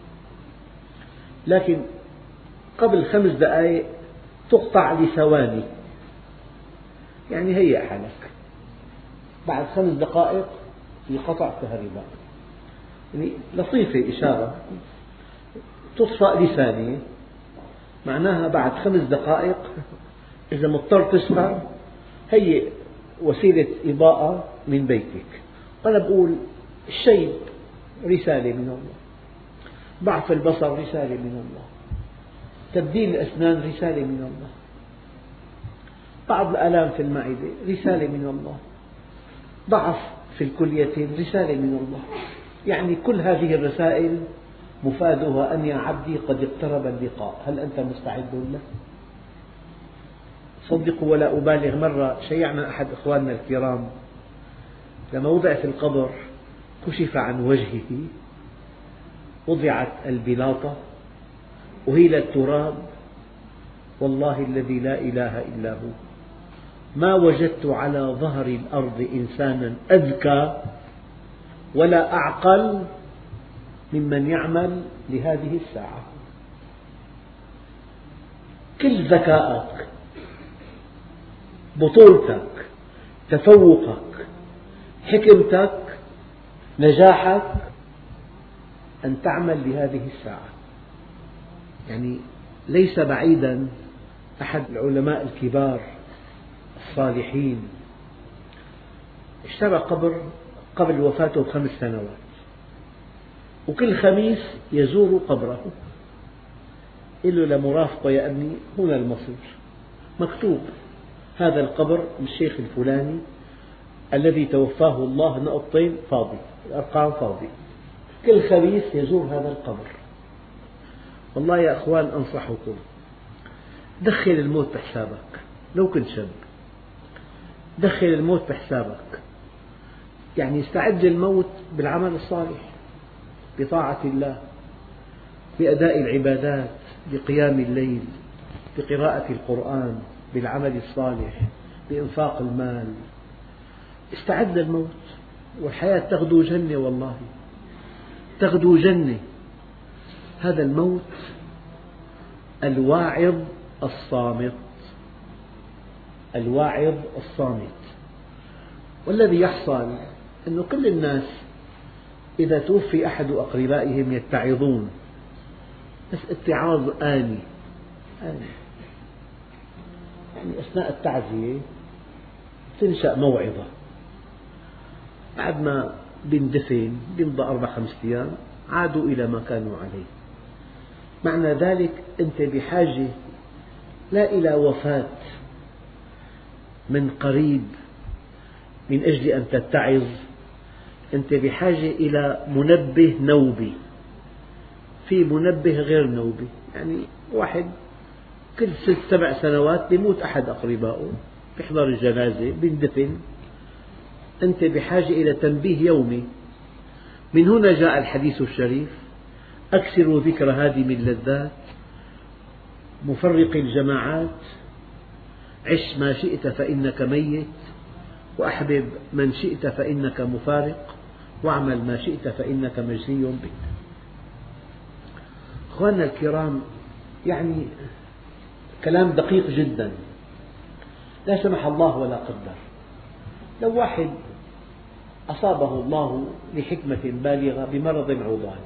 B: لكن قبل خمس دقائق تقطع لثواني، يعني هيأ حالك بعد خمس دقائق في قطع كهرباء، يعني لطيفة إشارة. تطفأ لثانية معناها بعد خمس دقائق إذا مضطر تسهر هي وسيلة إضاءة من بيتك. أنا بقول الشيب رسالة من الله، ضعف البصر رسالة من الله، تبديل الأسنان رسالة من الله، بعض الآلام في المعدة رسالة من الله، ضعف في الكليتين رسالة من الله. يعني كل هذه الرسائل مفادها أن يا عبدي قد اقترب اللقاء، هل أنت مستعد له؟ صدقوا ولا أبالغ، مرة شيعنا أحد إخواننا الكرام لما وضع في القبر كشف عن وجهه، وضعت البلاطة وهيل التراب، والله الذي لا إله إلا هو ما وجدت على ظهر الأرض إنسانا أذكى ولا أعقل ممن يعمل لهذه الساعة. كل ذكائك، بطولتك، تفوقك، حكمتك، نجاحك أن تعمل لهذه الساعة. يعني ليس بعيدا أحد العلماء الكبار الصالحين اشترى قبر قبل وفاته بخمس سنوات، وكل خميس يزور قبره، يقول له لمرافقه يا ابني هنا المصير، مكتوب هذا القبر للشيخ الفلاني الذي توفاه الله، نقطتين فاضي، الأرقام فاضي، كل خميس يزور هذا القبر. والله يا أخوان أنصحكم، دخل الموت بحسابك، لو كنت شاب دخل الموت بحسابك، يعني استعد للموت بالعمل الصالح، بطاعة الله، بأداء العبادات، بقيام الليل، بقراءة القرآن، بالعمل الصالح، بإنفاق المال. استعد للموت، والحياة تغدو جنة، والله تغدو جنة. هذا الموت الواعظ الصامت، الواعظ الصامت. والذي يحصل أن كل الناس إذا توفي أحد أقربائهم يتعظون، بس اتعاظ آني آني يعني أثناء التعزية تنشأ موعظة، بعد ما بيندفن بيمضى أربع خمسة أيام عادوا إلى ما كانوا عليه. معنى ذلك أنت بحاجة لا إلى وفاة من قريب من أجل أن تتعظ، أنت بحاجة إلى منبه نوبي. في منبه غير نوبي، يعني واحد كل ست سبع سنوات بيموت أحد أقربائه، بيحضر الجنازة بيندفن، أنت بحاجة إلى تنبيه يومي. من هنا جاء الحديث الشريف: أكثروا ذكر هادم اللذات، مفرق الجماعات، عش ما شئت فإنك ميت، وأحبب من شئت فإنك مفارق، واعمل ما شئت فإنك مجزي به. أخواننا الكرام، يعني كلام دقيق جدا. لا سمح الله ولا قدر، لو واحد أصابه الله لحكمة بالغة بمرض عضال،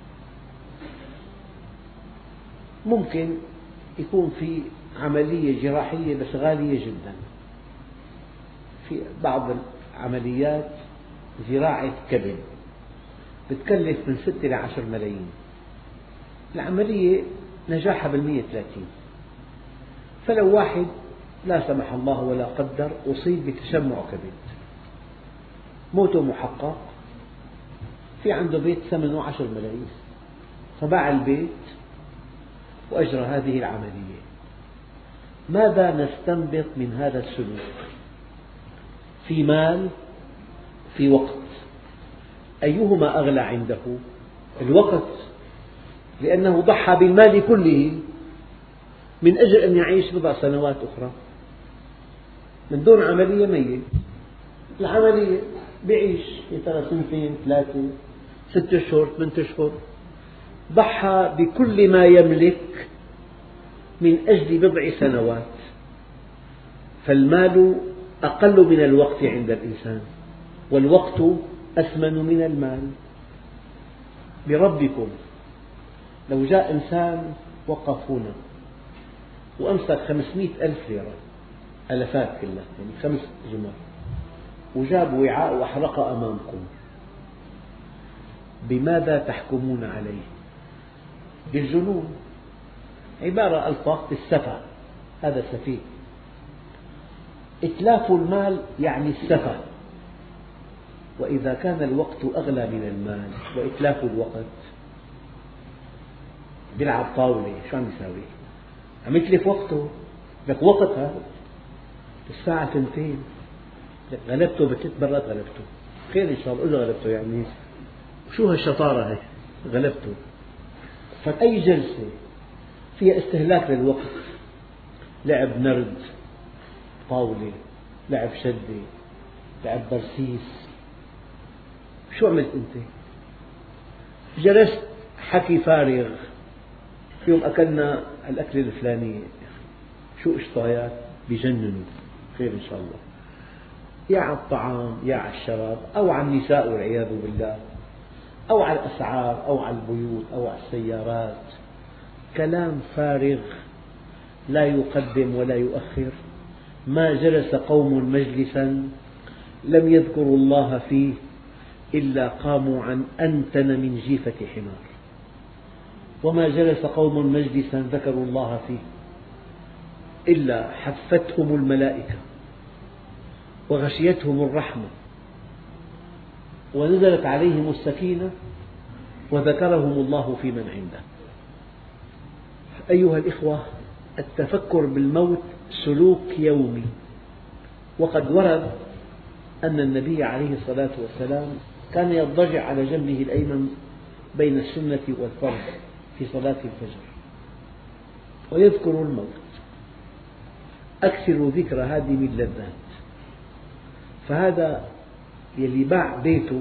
B: ممكن يكون في عملية جراحية بس غالية جدا. في بعض العمليات زراعة كبد بتكلف من ستة إلى عشر ملايين، العملية نجاحها بالمئة ثلاثين. فلو واحد لا سمح الله ولا قدر أصيب بتشمع كبد، موته محقق، في عنده بيت ثمنه عشر ملايين، فباع البيت وأجرى هذه العملية. ماذا نستنبط من هذا السلوك؟ في مال، في وقت، أيهما أغلى عنده؟ الوقت، لأنه ضحى بالمال كله من أجل أن يعيش بضع سنوات أخرى. من دون عملية ميت، العملية بيعيش يا ترى سنتين ثلاثة ستة أشهر ثمانية أشهر، ضحى بكل ما يملك من أجل بضع سنوات. فالمال أقل من الوقت عند الإنسان، والوقت أثمن من المال. بربكم لو جاء إنسان وقف هنا وأمسك خمسمئة ألف ليرة، ألفات كلها يعني خمس جمال، وجاب وعاء وأحرق أمامكم، بماذا تحكمون عليه؟ بالجنون. عبارة ألطف بالسفة، هذا سفيه. إتلاف المال يعني السفة. وإذا كان الوقت أغلى من المال وإتلاف الوقت، بيلعب طاولة، شو عم يساوي؟ عم يتلف وقته. لك وقت هذا الساعة ثنتين، غلبته بثلاث مرات، غلبته خير إن شاء الله، إذا غلبته يعني شو هالشطارة هي، غلبته. فأي جلسة فيها استهلاك للوقت، لعب نرد، طاولة، لعب شدة، لعب برسيس، شو عملت أنت؟ جلست حكي فارغ، يوم أكلنا الأكل الفلاني، شو إشطايات بجننوا، خير إن شاء الله. يا على الطعام يا على الشراب، أو على النساء والعياذ بالله، أو على الأسعار، أو على البيوت، أو على السيارات. كلام فارغ لا يقدم ولا يؤخر. ما جلس قوم مجلسا لم يذكروا الله فيه إلا قاموا عن أنتن من جيفة حمار، وما جلس قوم مجلسا ذكروا الله فيه إلا حفتهم الملائكة وغشيتهم الرحمة ونزلت عليهم السكينة وذكرهم الله في من عنده. أيها الإخوة، التفكر بالموت سلوك يومي. وقد ورد أن النبي عليه الصلاة والسلام كان يضطجع على جنبه الأيمن بين السنة والفرض في صلاة الفجر ويذكر الموت. أكثر ذكر هادم اللذات. فهذا يلي باع بيته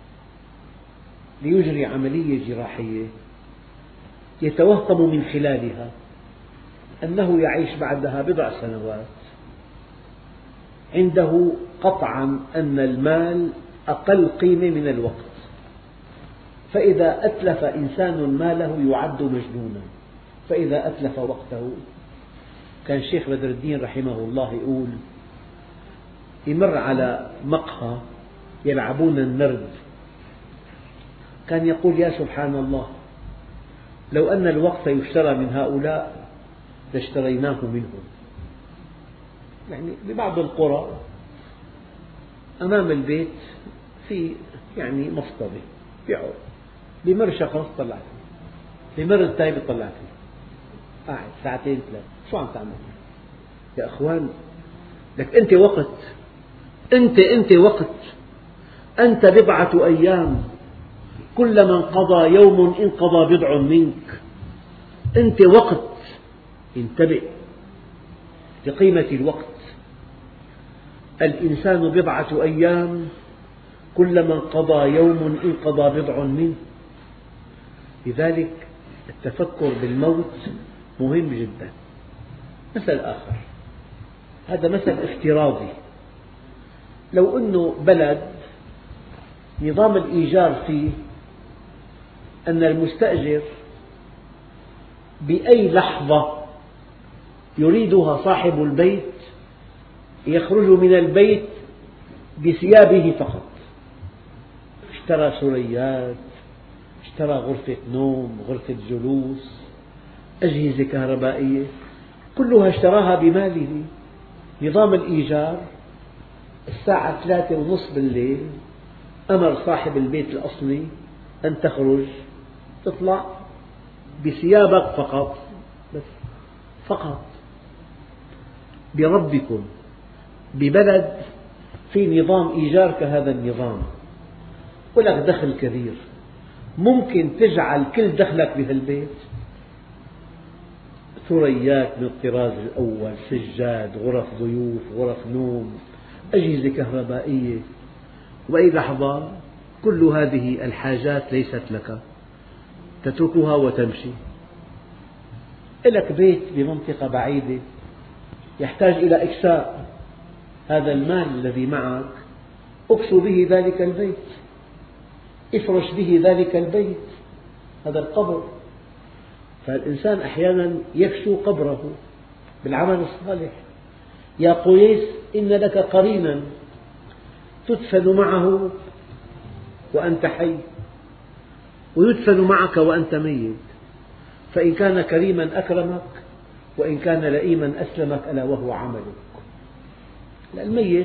B: ليجري عملية جراحية يتوهم من خلالها أنه يعيش بعدها بضع سنوات، عنده قطعا أن المال أقل قيمة من الوقت، فإذا أتلف إنسان ماله يعد مجنونا، فإذا أتلف وقته. كان الشيخ بدر الدين رحمه الله يقول يمر على مقهى يلعبون النرد، كان يقول يا سبحان الله، لو أن الوقت يشترى من هؤلاء لاشتريناه منهم. يعني ببعض القرى أمام البيت في يعني مصطبة بيعوا، بمر شخص طلع فيه، بمر الثاني بيطلع فيه، قاعد ساعتين ثلاث، شو عم تعمل؟ يا أخوان، لك أنت وقت، أنت أنت وقت، أنت بضعة أيام، كلما انقضى يوم انقضى بضع منك، أنت وقت. انتبه لقيمة الوقت. الإنسان بضعة أيام، كلما انقضى يوم انقضى بضع منه. لذلك التفكر بالموت مهم جدا. مثل آخر، هذا مثل افتراضي، لو أنه بلد نظام الإيجار فيه أن المستأجر بأي لحظة يريدها صاحب البيت يخرج من البيت بثيابه فقط، اشترى سريات، اشترى غرفة نوم، غرفة جلوس، أجهزة كهربائية، كلها اشتراها بماله. نظام الإيجار الساعة ثلاثة ونصف بالليل أمر صاحب البيت الأصلي أن تخرج، تطلع بثيابك فقط، بس فقط. بربكم ببلد في نظام إيجار كهذا النظام ولك دخل كبير، ممكن تجعل كل دخلك بهالبيت ثريات من الطراز الأول، سجاد، غرف ضيوف، غرف نوم، أجهزة كهربائية، وأي لحظة كل هذه الحاجات ليست لك، تتركها وتمشي. لك بيت بمنطقة بعيدة يحتاج إلى إكساء، هذا المال الذي معك اكسو به ذلك البيت، افرش به ذلك البيت، هذا القبر. فالإنسان أحيانا يكسو قبره بالعمل الصالح. يا قيس إن لك قرينا تدفن معه وأنت حي، ويدفن معك وأنت ميت، فإن كان كريما أكرمك، وإن كان لئيما أسلمك، ألا وهو عملك. الميت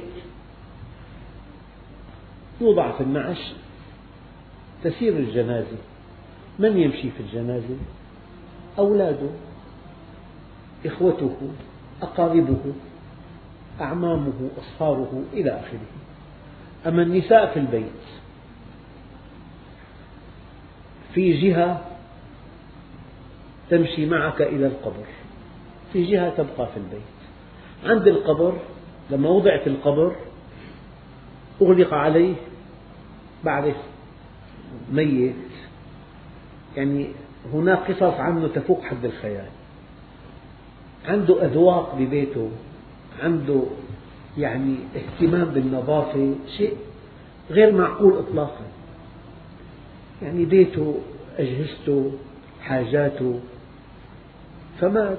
B: يوضع في النعش، تسير الجنازة، من يمشي في الجنازة؟ أولاده، إخوته، أقاربه، أعمامه، أصهاره إلى آخره. أما النساء في البيت، في جهة تمشي معك إلى القبر، في جهة تبقى في البيت. عند القبر لما وضع في القبر أغلق عليه، بعرف ميت، يعني هناك قصص عنه تفوق حد الخيال. عنده أذواق ببيته، عنده يعني اهتمام بالنظافة، شيء غير معقول إطلاقا. يعني بيته، أجهزته، حاجاته، فمات.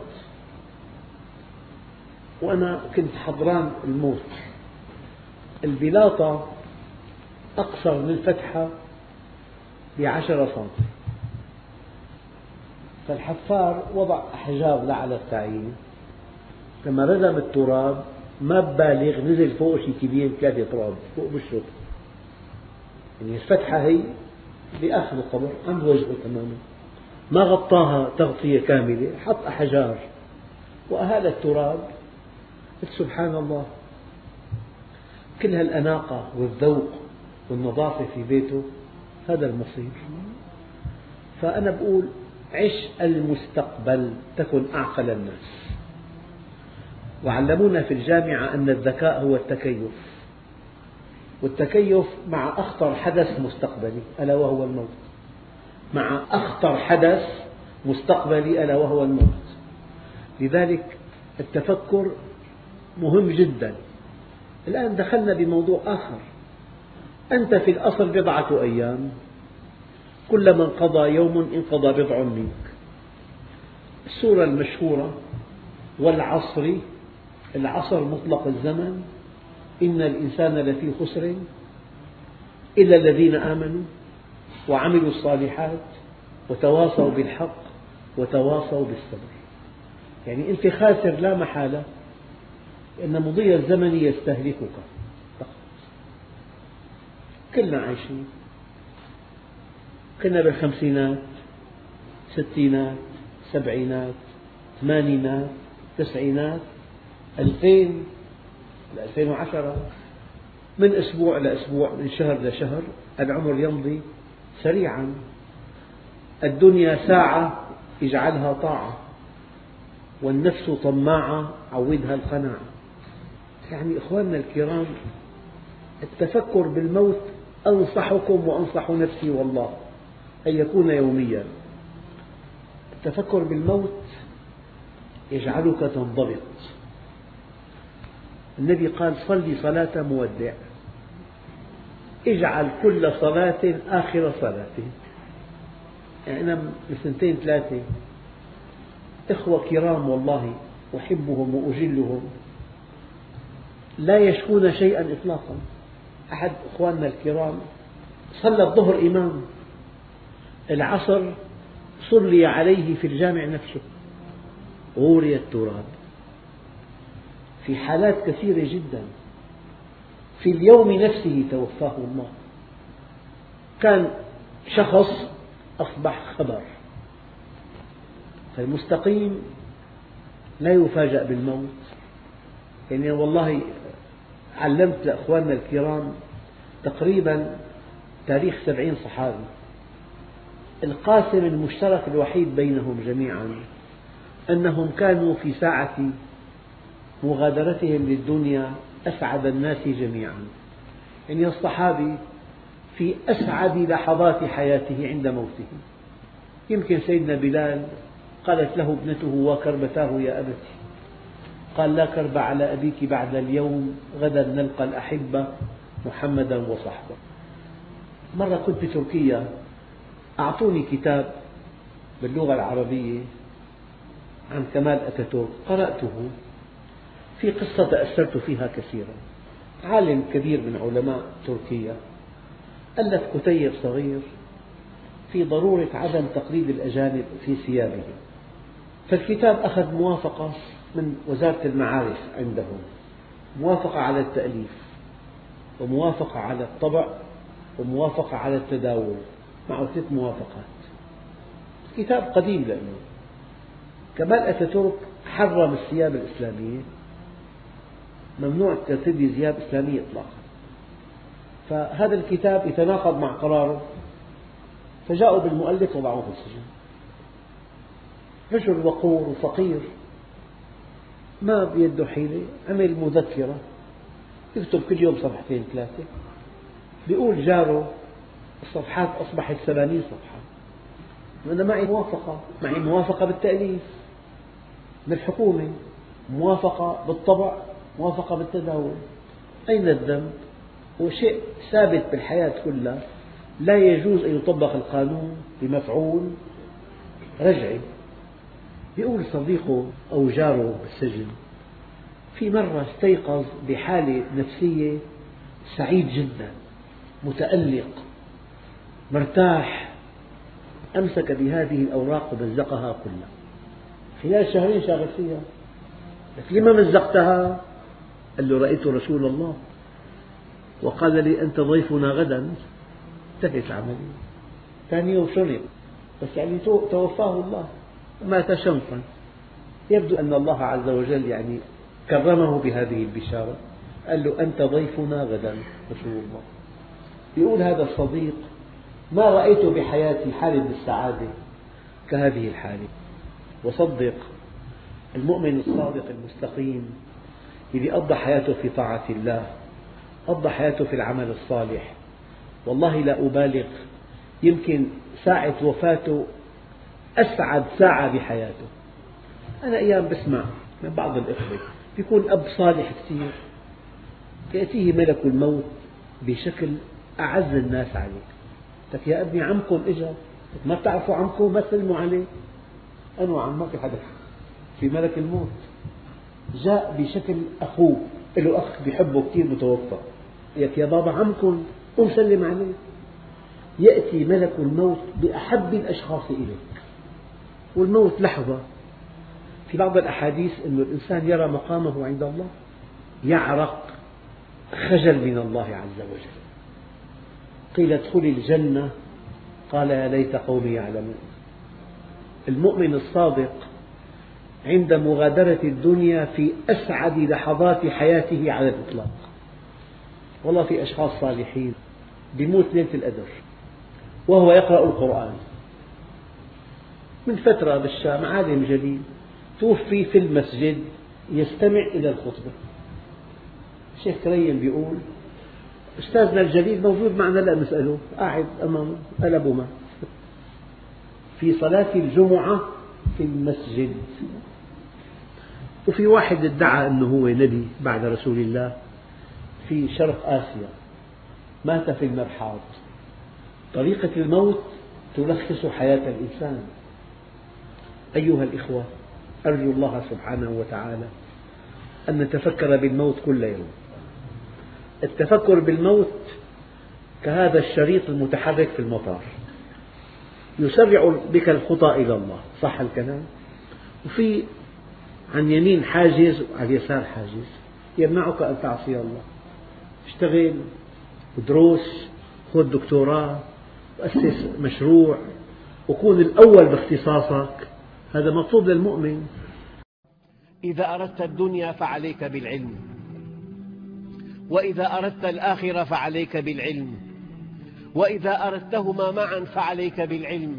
B: وأنا كنت حضران الموت، البلاطة أقصر من الفتحة بعشرة سنتي، فالحفار وضع أحجار لا على التعيين، لما ردم التراب ما ببالغ نزل فوق شي كيلين ثلاثة تراب فوق بالشط، يعني الفتحة هي بآخر القبر عند وجهه تماما، ما غطاها تغطية كاملة، حط أحجار وأهال التراب. سبحان الله، كل هالأناقة والذوق والنظافة في بيته، هذا المصير. فأنا بقول عش المستقبل تكن أعقل الناس، وعلمونا في الجامعة أن الذكاء هو التكيف، والتكيف مع أخطر حدث مستقبلي ألا وهو الموت، مع أخطر حدث مستقبلي ألا وهو الموت. لذلك التفكر مهم جدا. الآن دخلنا بموضوع آخر. أنت في الأصل بضعة أيام، كلما انقضى يوم انقضى بضع منك. السورة المشهورة والعصر، العصر مطلق الزمن، إن الإنسان لفي خسر إلا الذين آمنوا وعملوا الصالحات وتواصوا بالحق وتواصوا بالصبر. يعني أنت خاسر لا محالة، لأن مضي الزمن يستهلكك فقط. كلنا عايشين، كنا بالخمسينات، ستينات، سبعينات، ثمانينات، تسعينات، ألفين، ألفين وعشرة، من أسبوع لأسبوع، من شهر لشهر، العمر يمضي سريعا. الدنيا ساعة اجعلها طاعة، والنفس طماعة عودها القناعة. يعني إخواننا الكرام، التفكر بالموت أنصحكم وأنصح نفسي والله أن يكون يوميا. التفكر بالموت يجعلك تنضبط. النبي قال صلي صلاة مودع، اجعل كل صلاة آخر صلاة. يعني أنا من سنتين ثلاثة إخوة كرام والله أحبهم وأجلهم لا يشكون شيئا إطلاقا. أحد إخواننا الكرام صلى الظهر إمام، العصر صلي عليه في الجامع نفسه، غوري التراب. في حالات كثيرة جدا في اليوم نفسه توفاه الله. كان شخص أصبح خبر. فالمستقيم لا يفاجأ بالموت. يعني والله علمت لأخواننا الكرام تقريبا تاريخ سبعين صحابي، القاسم المشترك الوحيد بينهم جميعا أنهم كانوا في ساعة مغادرتهم للدنيا أسعد الناس جميعا. يعني الصحابي في أسعد لحظات حياته عند موته. يمكن سيدنا بلال قالت له ابنته وكربتاه يا أبتي، قال لا كرب على أبيك بعد اليوم، غدا نلقى الأحبة محمدا وصحبه. مرة كنت بتركيا، أعطوني كتاب باللغة العربية عن كمال أتاتورك، قرأته، في قصة تأثرت فيها كثيرا. عالم كبير من علماء تركيا ألف كتيب صغير في ضرورة عدم تقليد الأجانب في ثيابهم. فالكتاب أخذ موافقة من وزارة المعارف عندهم، موافقة على التأليف، وموافقة على الطبع، وموافقة على التداول، معه ثلاث موافقات. كتاب قديم لأنه كمال أتاتورك حرم الثياب الإسلامية، ممنوع ترتدي ثياب إسلامية إطلاقا. فهذا الكتاب يتناقض مع قراره، فجاءوا بالمؤلف وضعوه في السجن. رجل وقور وفقير ما بيده حيلة، عمل مذكرة يكتب كل يوم صفحتين ثلاثة، بيقول جاره الصفحات أصبحت ثمانين صفحة، وأنا معي موافقة، معي موافقة بالتأليف من الحكومة، موافقة بالطبع، موافقة بالتداول. أين الذنب؟ هو شيء ثابت بالحياة كلها، لا يجوز أن يطبق القانون بمفعول رجعي. يقول صديقه أو جاره بالسجن في مرة استيقظ بحالة نفسية سعيد جدا، متألق، مرتاح، أمسك بهذه الأوراق ومزقها كلها. خلال شهرين شاغل فيها، لكن لما مزقتها؟ قال له رأيت رسول الله وقال لي أنت ضيفنا غدا. انتهت العملية. ثاني يوم شرب، بس يعني توفاه الله، مات شنقا. يبدو أن الله عز وجل يعني كرمه بهذه البشارة، قال له أنت ضيفنا غدا رسول الله. يقول هذا الصديق ما رأيت بحياتي حالة بالسعادة كهذه الحالة. وصدق المؤمن الصادق المستقيم اللي قضى حياته في طاعة الله، قضى حياته في العمل الصالح، والله لا أبالغ، يمكن ساعة وفاته أسعد ساعة بحياته. أنا أيام بسمع من بعض الإخوة يكون أب صالح كثير، يأتيه ملك الموت بشكل أعز الناس عليه، لك يا ابني عمكم إجا، ما بتعرفوا عمكم ما تسلموا عليه، أنا وعمك حدا في ملك الموت جاء بشكل أخوه، له أخ بيحبه كثير متوفى، يا بابا عمكم قم سلم عليه. يأتي ملك الموت بأحب الأشخاص إليك، والموت لحظة. في بعض الأحاديث أن الإنسان يرى مقامه عند الله، يعرق خجل من الله عز وجل. قيل ادخل الجنة قال يا ليت قومي يعلمون. المؤمن الصادق عند مغادرة الدنيا في أسعد لحظات حياته على الإطلاق. والله في أشخاص صالحين بيموت ليلة القدر وهو يقرأ القرآن. من فترة بالشام عالم جليل توفي في المسجد يستمع إلى الخطبة. الشيخ كريم بيقول أستاذنا الجليل موجود معنا، لا نسأله، قاعد أمامه قلبه ما في صلاة الجمعة في المسجد. وفي واحد ادعى أنه هو نبي بعد رسول الله في شرق آسيا، مات في المرحاض. طريقة الموت تلخص حياة الإنسان. أيها الإخوة، أرجو الله سبحانه وتعالى أن نتفكر بالموت كل يوم. التفكر بالموت كهذا الشريط المتحرك في المطار، يسرع بك الخطى إلى الله، صح الكلام؟ وفي عن يمين حاجز وعلى اليسار حاجز يمنعك أن تعصي الله. اشتغل ودروس، خذ دكتوراه، وأسس مشروع، وكون الأول باختصاصك، هذا مطلوب للمؤمن.
A: إذا أردت الدنيا فعليك بالعلم، وإذا أردت الآخرة فعليك بالعلم، وإذا أردتهما معا فعليك بالعلم.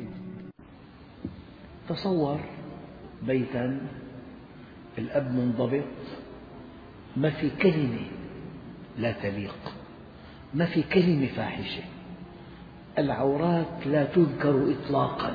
B: تصور بيتا الأب منضبط، ما في كلمة لا تليق، ما في كلمة فاحشة، العورات لا تذكر إطلاقا،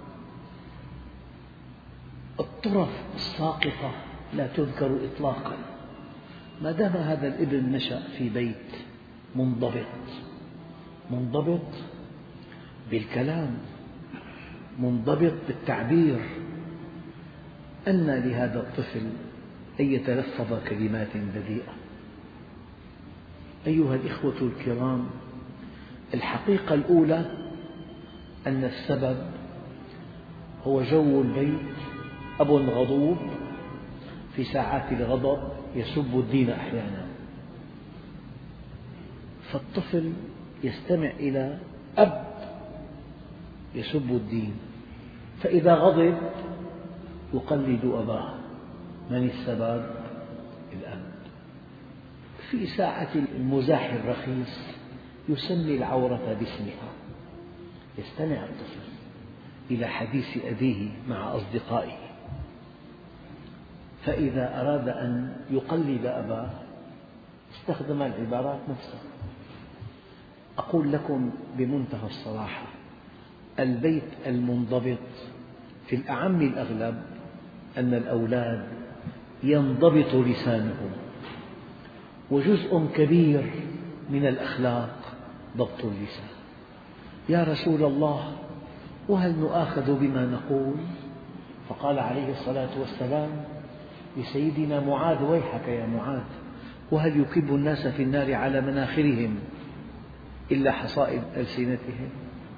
B: الطرف الساقطة لا تذكر إطلاقا. ما دام هذا الابن نشأ في بيت منضبط، منضبط بالكلام، منضبط بالتعبير، أن لهذا الطفل أن يتلفظ كلمات بذيئة. أيها الإخوة الكرام، الحقيقة الأولى أن السبب هو جو البيت، أب غضوب في ساعات الغضب يسب الدين أحيانا، فالطفل يستمع إلى أب يسب الدين، فإذا غضب يقلد أباه. من السبب؟ الأب. في ساعة المزاح الرخيص يسمي العورة باسمها، يستمع الطفل إلى حديث أبيه مع أصدقائه، فإذا أراد أن يقلد أباه استخدم العبارات نفسها. أقول لكم بمنتهى الصراحة، البيت المنضبط في الأعم الأغلب أن الأولاد ينضبط لسانهم، وجزء كبير من الأخلاق ضبط اللسان. يا رسول الله، وهل نؤاخذ بما نقول؟ فقال عليه الصلاة والسلام لسيدنا معاذ: ويحك يا معاذ، وهل يكب الناس في النار على مناخرهم إلا حصائد ألسنتهم؟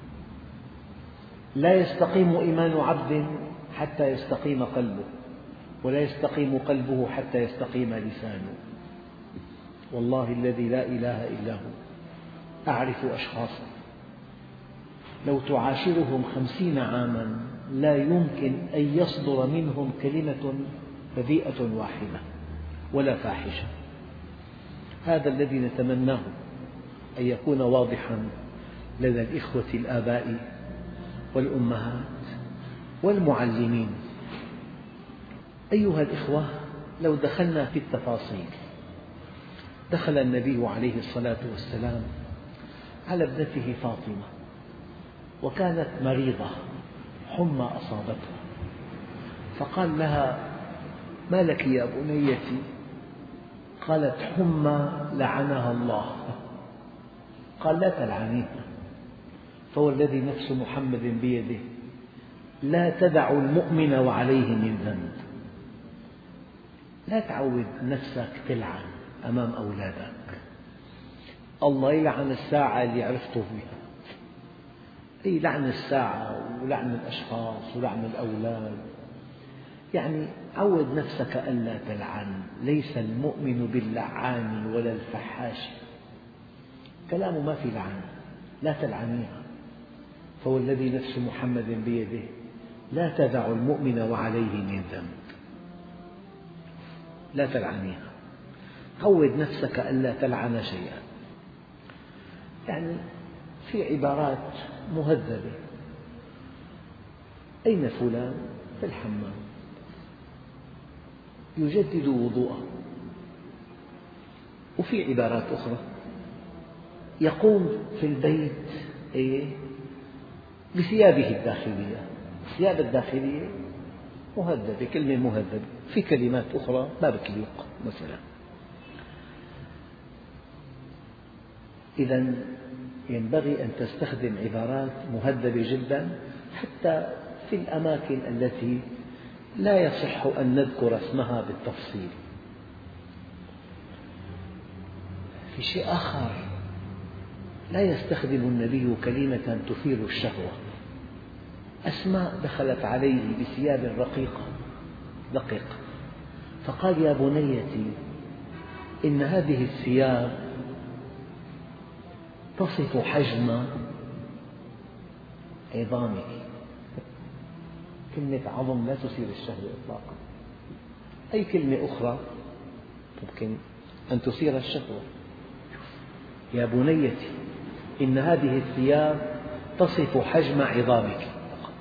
B: لا يستقيم إيمان عبد حتى يستقيم قلبه، ولا يستقيم قلبه حتى يستقيم لسانه. والله الذي لا إله إلا هو أعرف أشخاصا لو تعاشرهم خمسين عاما لا يمكن أن يصدر منهم كلمة بذيئة واحدة ولا فاحشة. هذا الذي نتمناه أن يكون واضحا لدى الإخوة الآباء والأمهات والمعلمين. أيها الإخوة، لو دخلنا في التفاصيل، دخل النبي عليه الصلاة والسلام على ابنته فاطمة وكانت مريضة، حمى أصابتها، فقال لها: ما لك يا بنيتي؟ قالت: حمى لعنها الله. قال: لا تلعنيها، فوالذي نفس محمد بيده لا تدع المؤمن وعليه من ذنب. لا تعود نفسك تلعن أمام أولادك. الله يلعن الساعة اللي عرفته فيها، أي لعن الساعة ولعن الأشخاص ولعن الأولاد. يعني عود نفسك ألا تلعن، ليس المؤمن باللعان ولا الفحاش. كلامه ما في لعن، لا تلعنيها، فوالذي نفس محمد بيده لا تدع المؤمن وعليه من ذنب. لا تلعنيها، عود نفسك ألا تلعن شيئا. يعني في عبارات مهذبة: أين فلان؟ في الحمام يجدد وضوءه. وفي عبارات أخرى: يقوم في البيت بثيابه الداخلية. الثياب الداخلية مهذبة، كلمة مهذبة. في كلمات أخرى ما بتليق مثلا. إذا ينبغي أن تستخدم عبارات مهذبة جدا حتى في الأماكن التي لا يصح أن نذكر اسمها بالتفصيل. في شيء آخر: لا يستخدم النبي كلمة تثير الشهوة. أسماء دخلت عليه بثياب رقيقة دقيقة، فقال: يا بنيتي، إن هذه الثياب تصف حجم عظامك. كلمة عظم لا تثير الشهوة إطلاقا. أي كلمة أخرى ممكن أن تثير الشهوة. يا بنيتي، إن هذه الثياب تصف حجم عظامك فقط.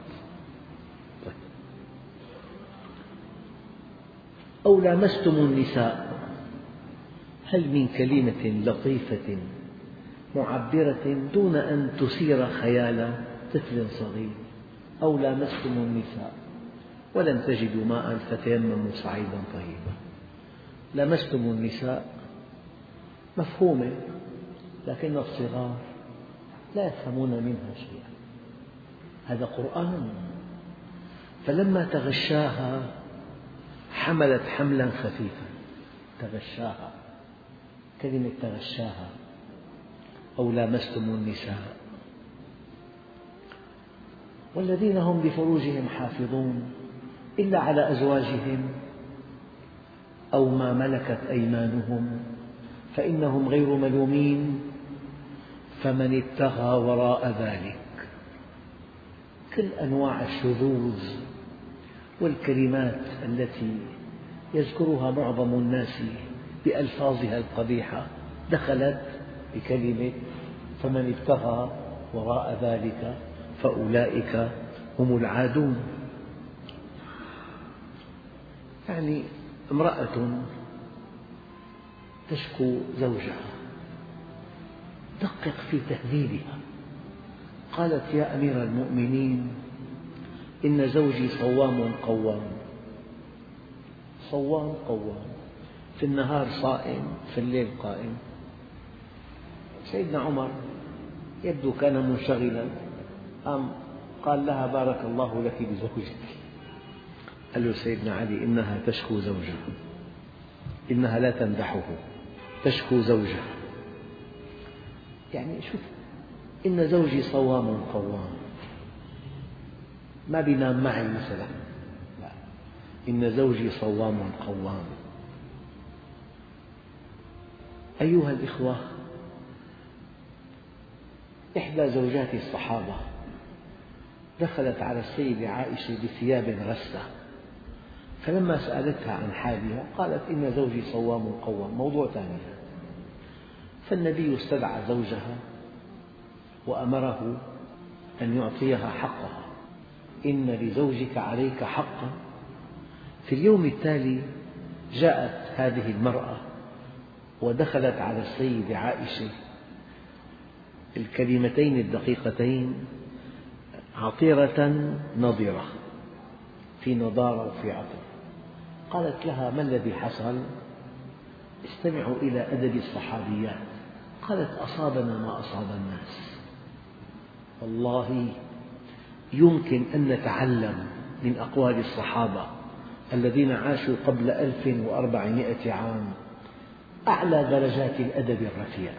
B: أو لامستم النساء، هل من كلمة لطيفة معبرة دون أن تثير خيال طفل صغير؟ أو لامستم النساء ولم تجدوا ماء فتيمموا صعيدا طيبا. لامستم النساء مفهومة، لكن الصغار لا يفهمون منها شيئا. هذا قرآن. فلما تغشاها حملت حملا خفيفا. تغشاها، كلمة تغشاها. أو لامستم النساء. والذين هم لفروجهم حافظون إلا على أزواجهم أو ما ملكت أيمانهم فإنهم غير ملومين، فمن ابتغى وراء ذلك. كل أنواع الشذوذ والكلمات التي يذكرها معظم الناس بألفاظها القبيحة دخلت بكلمة فمن ابتغى وراء ذلك فأولئك هم العادون. يعني امرأة تشكو زوجها، دقق في تهذيبها. قالت: يا أمير المؤمنين، إن زوجي صوام قوام. صوام قوام، في النهار صائم، في الليل قائم. سيدنا عمر يبدو كان منشغلا، قام قال لها: بارك الله لك بزوجك. قال له سيدنا علي: إنها تشكو زوجها، إنها لا تمدحه، تشكو زوجها. يعني شوف، إن زوجي صوام قوام، ما بينام معي مثلا، لا، إن زوجي صوام قوام. أيها الإخوة، إحدى زوجات الصحابة دخلت على السيدة عائشة بثياب غسة، فلما سألتها عن حالها قالت: إن زوجي صوام قوام. موضوع ثاني. فالنبي استدعى زوجها وأمره أن يعطيها حقها. إن لزوجك عليك حقا، في اليوم التالي جاءت هذه المرأة ودخلت على السيدة عائشة الكلمتين الدقيقتين عطرة نضرة، في نضارة وفي عطر. قالت لها: ما الذي حصل؟ استمعوا إلى أدب الصحابيات. قالت: أصابنا ما أصاب الناس. والله يمكن أن نتعلم من أقوال الصحابة الذين عاشوا قبل ألف وأربعمائة عام أعلى درجات الأدب الرفيع.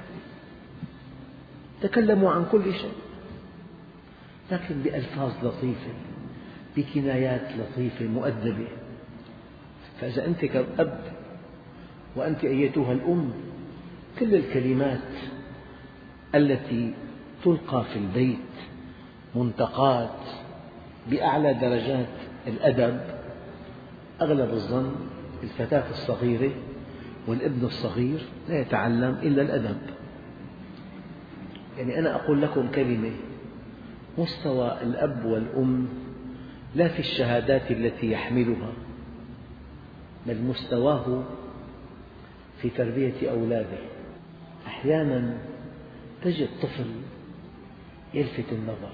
B: تكلموا عن كل شيء، لكن بألفاظ لطيفة، بكنايات لطيفة مؤدبة. فإذا أنت كأب وأنت أيتها الأم، كل الكلمات التي تلقى في البيت منتقات بأعلى درجات الأدب، أغلب الظن الفتاة الصغيرة والابن الصغير لا يتعلم إلا الأدب. يعني أنا أقول لكم كلمة: مستوى الأب والأم لا في الشهادات التي يحملها، بل مستواه في تربية أولاده. أحيانا تجد طفل يلفت النظر.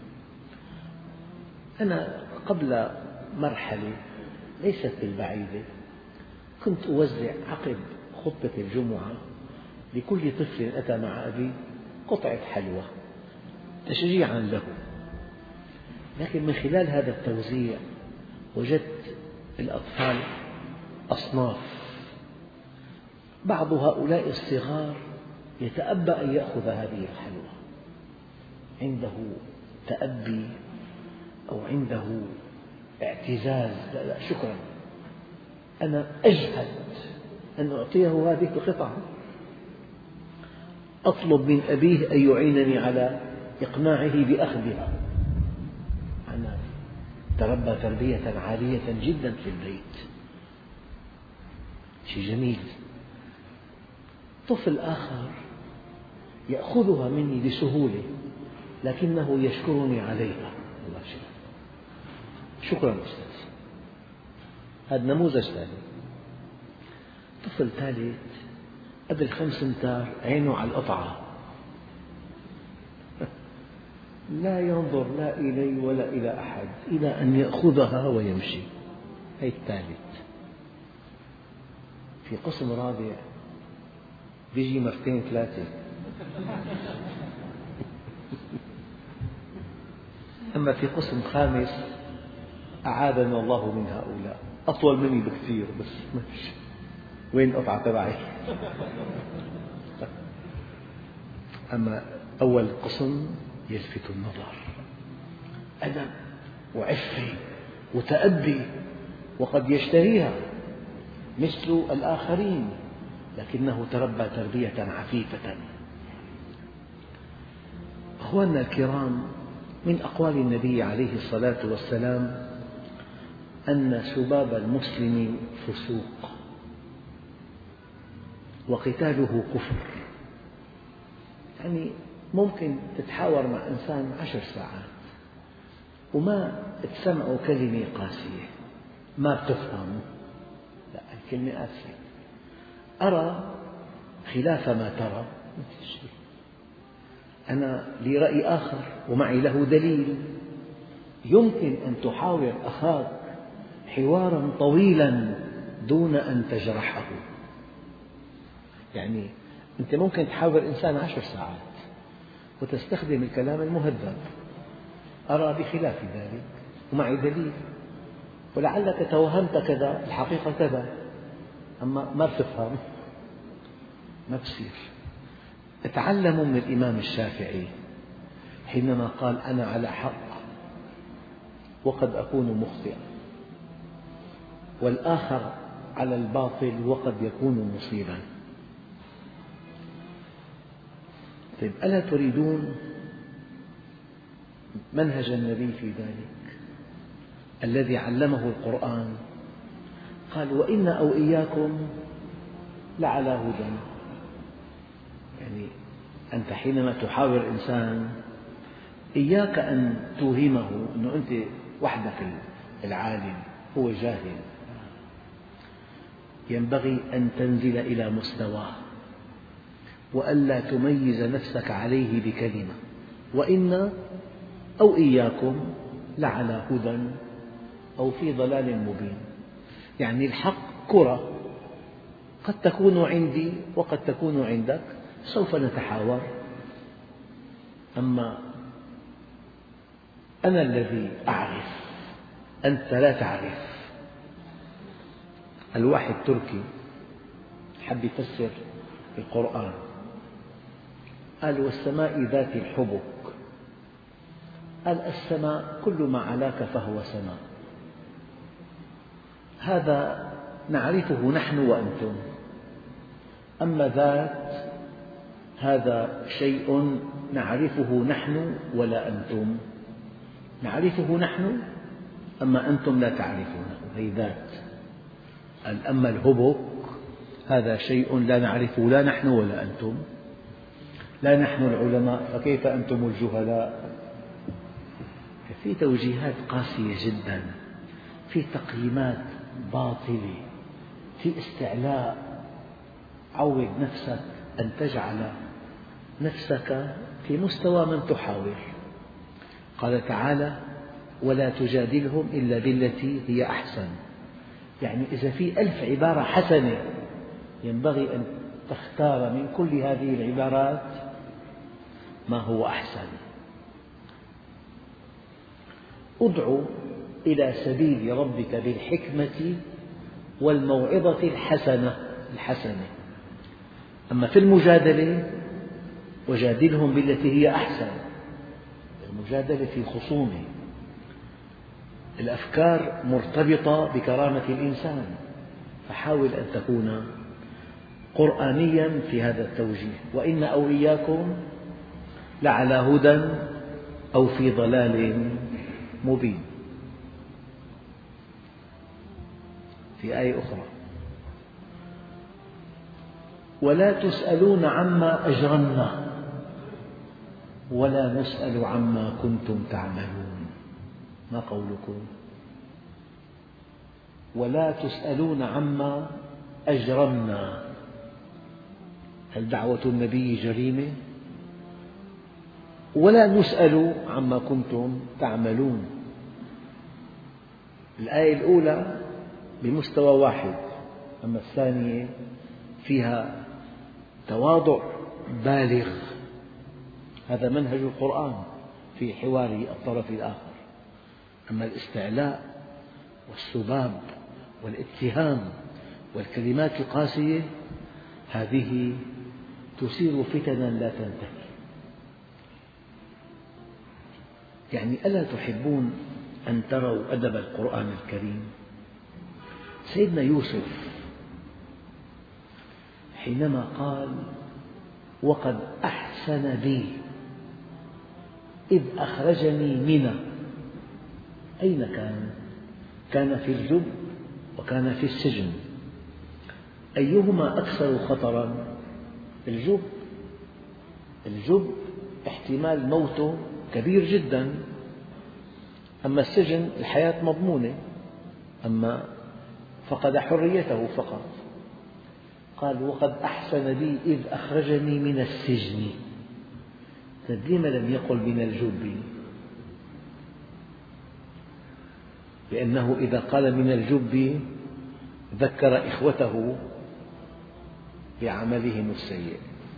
B: أنا قبل مرحلة ليست بالبعيدة كنت أوزع عقب خطبة الجمعة لكل طفل أتى مع أبي قطعة حلوى تشجيعا له، لكن من خلال هذا التوزيع وجدت الأطفال أصناف. بعض هؤلاء الصغار يتأبى أن يأخذ هذه الحلوى، عنده تأبي أو عنده اعتزاز: لا لا شكرا، أنا أجهد أن أعطيه هذه القطعة، أطلب من أبيه أن يعينني على إقناعه بأخذها. أنا تربى تربية عالية جدا في البيت، شيء جميل. طفل آخر يأخذها مني بسهولة لكنه يشكرني عليها. الله شكرا، شكرا أستاذ. هذا نموذج ثاني. طفل ثالث قبل خمس أمتار عينه على القطعة، لا ينظر لا إلي ولا إلى أحد إلى أن يأخذها ويمشي. هذا الثالث. في قسم رابع بيجي مرتين ثلاثة. أما في قسم خامس أعاذنا الله من هؤلاء، أطول مني بكثير بس ما فيش. وين القطعة تبعي؟ أما أول قسم يلفت النظر، أدب وعفة وتأبي، وقد يشتهيها مثل الآخرين لكنه تربى تربية عفيفة. أخواننا الكرام، من أقوال النبي عليه الصلاة والسلام أن سباب المسلم فسوق وقتاله كفر. يعني ممكن تتحاور مع إنسان عشر ساعات وما تسمعه كلمة قاسية ما بتفهم، لا، الكلمة قاسية. أرى خلاف ما ترى، أنا لي رأي آخر ومعي له دليل. يمكن أن تحاور أخاك حوارا طويلا دون أن تجرحه. يعني أنت ممكن تحاور إنسان عشر ساعات وتستخدم الكلام المهذب، أرى بخلاف ذلك ومعي دليل، ولعلك توهمت كذا، الحقيقة كذا، أما ما بتفهم، ما بصير. اتعلموا من الإمام الشافعي حينما قال: أنا على حق وقد أكون مخطئا، والآخر على الباطل وقد يكون مصيبا. طيب، ألا تريدون منهج النبي في ذلك الذي علمه القرآن؟ قال: وإن أو إياكم لعلى هدى. يعني أنت حينما تحاور إنسان إياك أن توهمه أنه أنت وحدك العالم، هو جاهل. ينبغي أن تنزل إلى مستواه وألا تميز نفسك عليه بكلمة، وإنا أو إياكم لعلى هدى أو في ضلال مبين. يعني الحق كرة قد تكون عندي وقد تكون عندك، سوف نتحاور، أما أنا الذي أعرف أنت لا تعرف. الواحد تركي حب يفسر القرآن، قال والسماء ذات الحبك، قال السماء كل ما علاك فهو سماء، هذا نعرفه نحن وأنتم، أما ذات هذا شيء نعرفه نحن ولا أنتم، نعرفه نحن أما أنتم لا تعرفونه، هي ذات. أما الهبك هذا شيء لا نعرفه لا نحن ولا أنتم، لا نحن العلماء فكيف أنتم الجهلاء. في توجيهات قاسية جدا، في تقييمات باطلة، في استعلاء. عود نفسك أن تجعل نفسك في مستوى من تحاور. قال تعالى ولا تجادلهم إلا بالتي هي أحسن، يعني إذا في ألف عبارة حسنة ينبغي أن تختار من كل هذه العبارات ما هو أحسن. ادع إلى سبيل ربك بالحكمة والموعظة الحسنة الحسنة. أما في المجادلة وجادلهم بالتي هي أحسن، المجادلة في خصومة. الأفكار مرتبطة بكرامة الإنسان، فحاول أن تكون قرآنيا في هذا التوجيه. وإن أو إياكم لعلى هدى أو في ضلال مبين. في آية أخرى ولا تسألون عما أجرمنا ولا نسأل عما كنتم تعملون. ما قولكم؟ ولا تسألون عما أجرمنا، هل دعوة النبي جريمة؟ ولا نسأل عما كنتم تعملون. الآية الأولى بمستوى واحد، أما الثانية فيها تواضع بالغ. هذا منهج القرآن في حوار الطرف الآخر. أما الاستعلاء والسباب والاتهام والكلمات القاسية هذه تثير فتنا لا تنتهي. يعني ألا تحبون أن تروا أدب القرآن الكريم؟ سيدنا يوسف حينما قال وقد أحسن بي إذ أخرجني من، أين كان؟ كان في الجب وكان في السجن، أيهما أكثر خطرا؟ الجب. الجب احتمال موته كبير جدا، أما السجن الحياة مضمونة، أما فقد حريته فقط. قال وقد أحسن بي إذ أخرجني من السجن، لما لم يقل من الجب؟ لأنه إذا قال من الجب ذكر إخوته بعملهم السيء،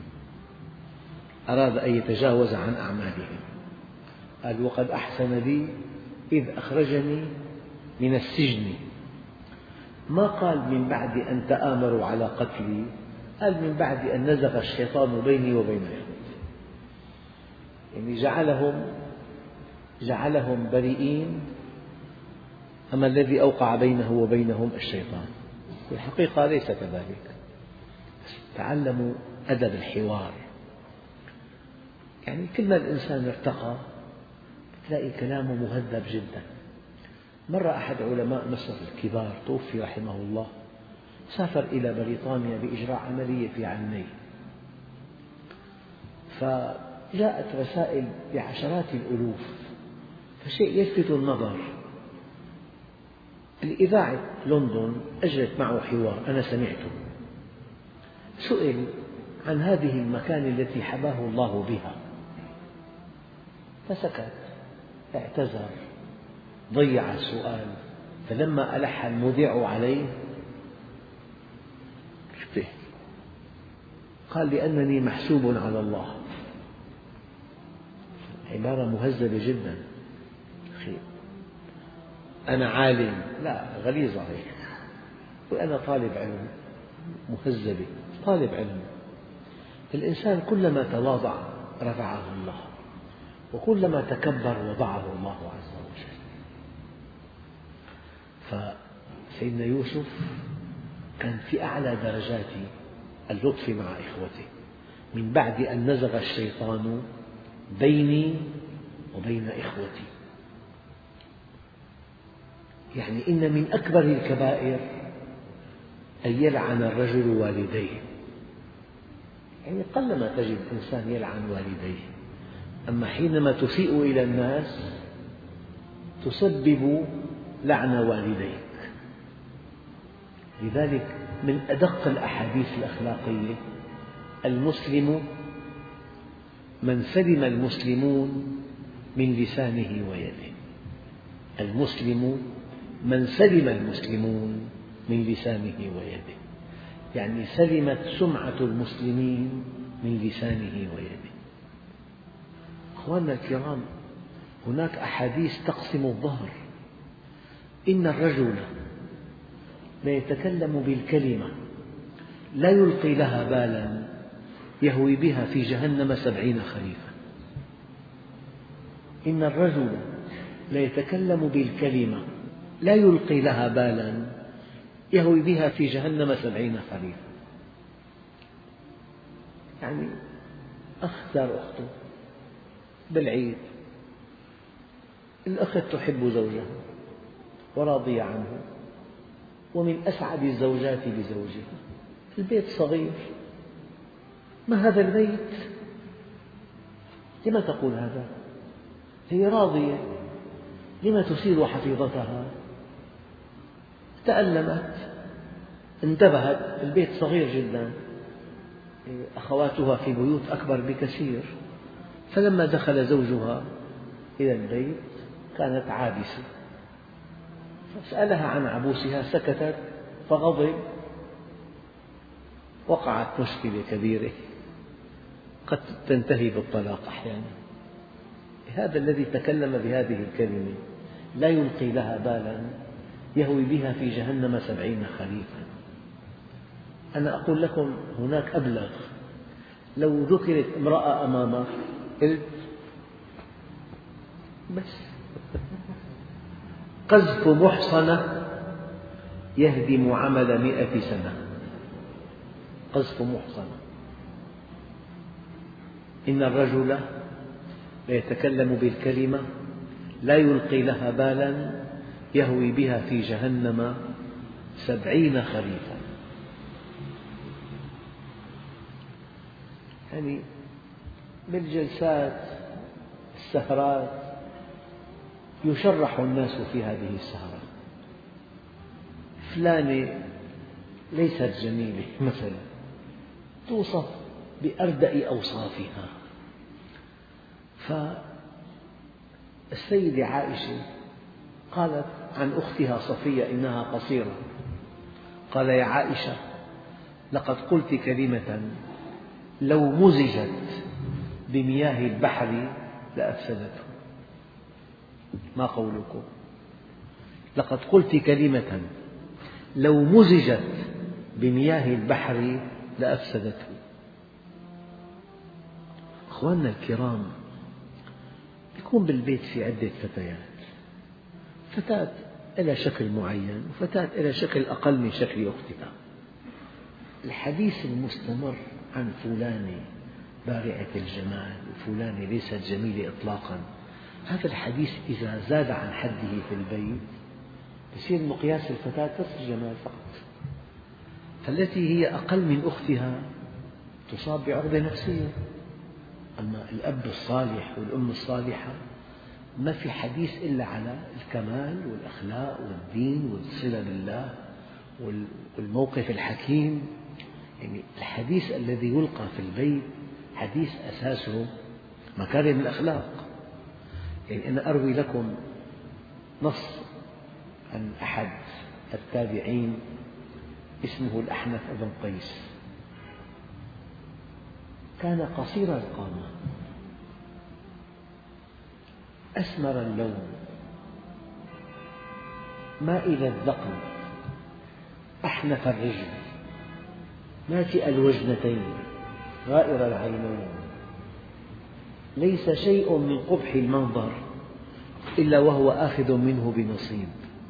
B: أراد أن يتجاوز عن أعمالهم. قال وقد أحسن بي إذ أخرجني من السجن، ما قال من بعد أن تآمروا على قتلي، قال من بعد أن نزغ الشيطان بيني وبين إخوتي. يعني جعلهم جعلهم بريئين، أما الذي أوقع بينه وبينهم الشيطان. في الحقيقة ليس كذلك. تعلموا أدب الحوار. يعني كل ما الإنسان ارتقى تلاقي كلامه مهذب جدا. مرة أحد علماء مصر الكبار توفي رحمه الله، سافر إلى بريطانيا بإجراء عملية في عينيه، فجاءت رسائل بعشرات الألوف، فشيء يلفت النظر الإذاعة لندن أجرت معه حوار أنا سمعته، سئل عن هذه المكانة التي حباه الله بها فسكت، اعتذر، ضيع السؤال، فلما ألح المذيع عليه قال لأنني محسوب على الله. عبارة مهذبة جدا. أنا عالم، لا، غليظة هي، وأنا طالب علم، مهذبة، طالب علم. الإنسان كلما تواضع رفعه الله، وكلما تكبر وضعه الله عز وجل. فسيدنا يوسف كان في أعلى درجات اللطف مع إخوته من بعد أن نزغ الشيطان بيني وبين إخوتي. يعني إن من أكبر الكبائر أن يلعن الرجل والديه، يعني قلما تجد إنسان يلعن والديه، أما حينما تسيء إلى الناس تسبب لعن والديك. لذلك من أدق الأحاديث الأخلاقية المسلم من سلم المسلمون من لسانه ويده. المسلم من سلم المسلمون من لسانه ويده، يعني سلمت سمعة المسلمين من لسانه ويده. أخواننا الكرام، هناك أحاديث تقسم الظهر. إن الرجل ليتكلم بالكلمة لا يلقي لها بالا يهوي بها في جهنم سبعين خريفا. إن الرجل ليتكلم بالكلمة لا يلقي لها بالا يهوي بها في جهنم سبعين خريفا. يعني أخ زار أخته بالعيد، الأخت تحب زوجها وراضية عنه ومن أسعد الزوجات بزوجها، البيت صغير، ما هذا البيت؟ لما تقول هذا؟ هي راضية، لما تثير حفيظتها؟ تألمت، انتبهت، البيت صغير جدا، أخواتها في بيوت أكبر بكثير. فلما دخل زوجها إلى البيت كانت عابسة، فسألها عن عبوسها، سكتت، فغضب، وقعت مشكلة كبيرة قد تنتهي بالطلاق أحيانا. هذا الذي تكلم بهذه الكلمة لا يلقي لها بالا يهوي بها في جهنم سبعين خريفا. أنا أقول لكم هناك أبلغ، لو ذكرت امرأة أمامك قلت بس. قذف محصنة يهدم عمل مئة سنة. قذف محصنة. إن الرجل ليتكلم بالكلمة لا يلقي لها بالا يهوي بها في جهنم سبعين خريفا. يعني بالجلسات السهرات يشرح الناس في هذه السهرة، فلانة ليست جميلة مثلا، توصف بأردأ أوصافها. فالسيدة عائشة قالت عن أختها صفية إنها قصيرة، قال يا عائشة لقد قلت كلمة لو مزجت بمياه البحر لأفسدته. ما قولكم؟ لقد قلت كلمة لو مزجت بمياه البحر لأفسدته. أخواننا الكرام، يكون بالبيت في عدة فتيات، فتاة لها شكل معين وفتاة لها شكل أقل من شكل أختها. الحديث المستمر عن فلانة بارعة الجمال وفلانة ليست جميلة إطلاقا، هذا الحديث إذا زاد عن حده في البيت يصير مقياس الفتاة بس الجمال فقط، فالتي هي أقل من أختها تصاب بعقدة نفسية. أما الأب الصالح والأم الصالحة ما في حديث إلا على الكمال والأخلاق والدين والصلة بالله والموقف الحكيم. يعني الحديث الذي يلقى في البيت حديث أساسه مكارم الأخلاق. يعني أنا أروي لكم نص عن أحد التابعين اسمه الأحنف بن قيس، كان قصير القامة أسمر اللون مائل الذقن أحنف الرجل ناتئ الوجنتين غائر العينين، ليس شيء من قبح المنظر إلا وهو آخذ منه بنصيب،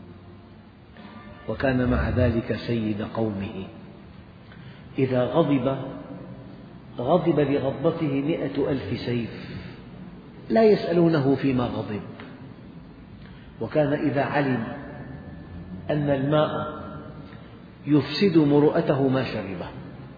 B: وكان مع ذلك سيد قومه. إذا غضب غضب بغضبته مئة ألف سيف لا يسألونه فيما غضب. وكان إذا علم أن الماء يفسد مروءته ما شربه.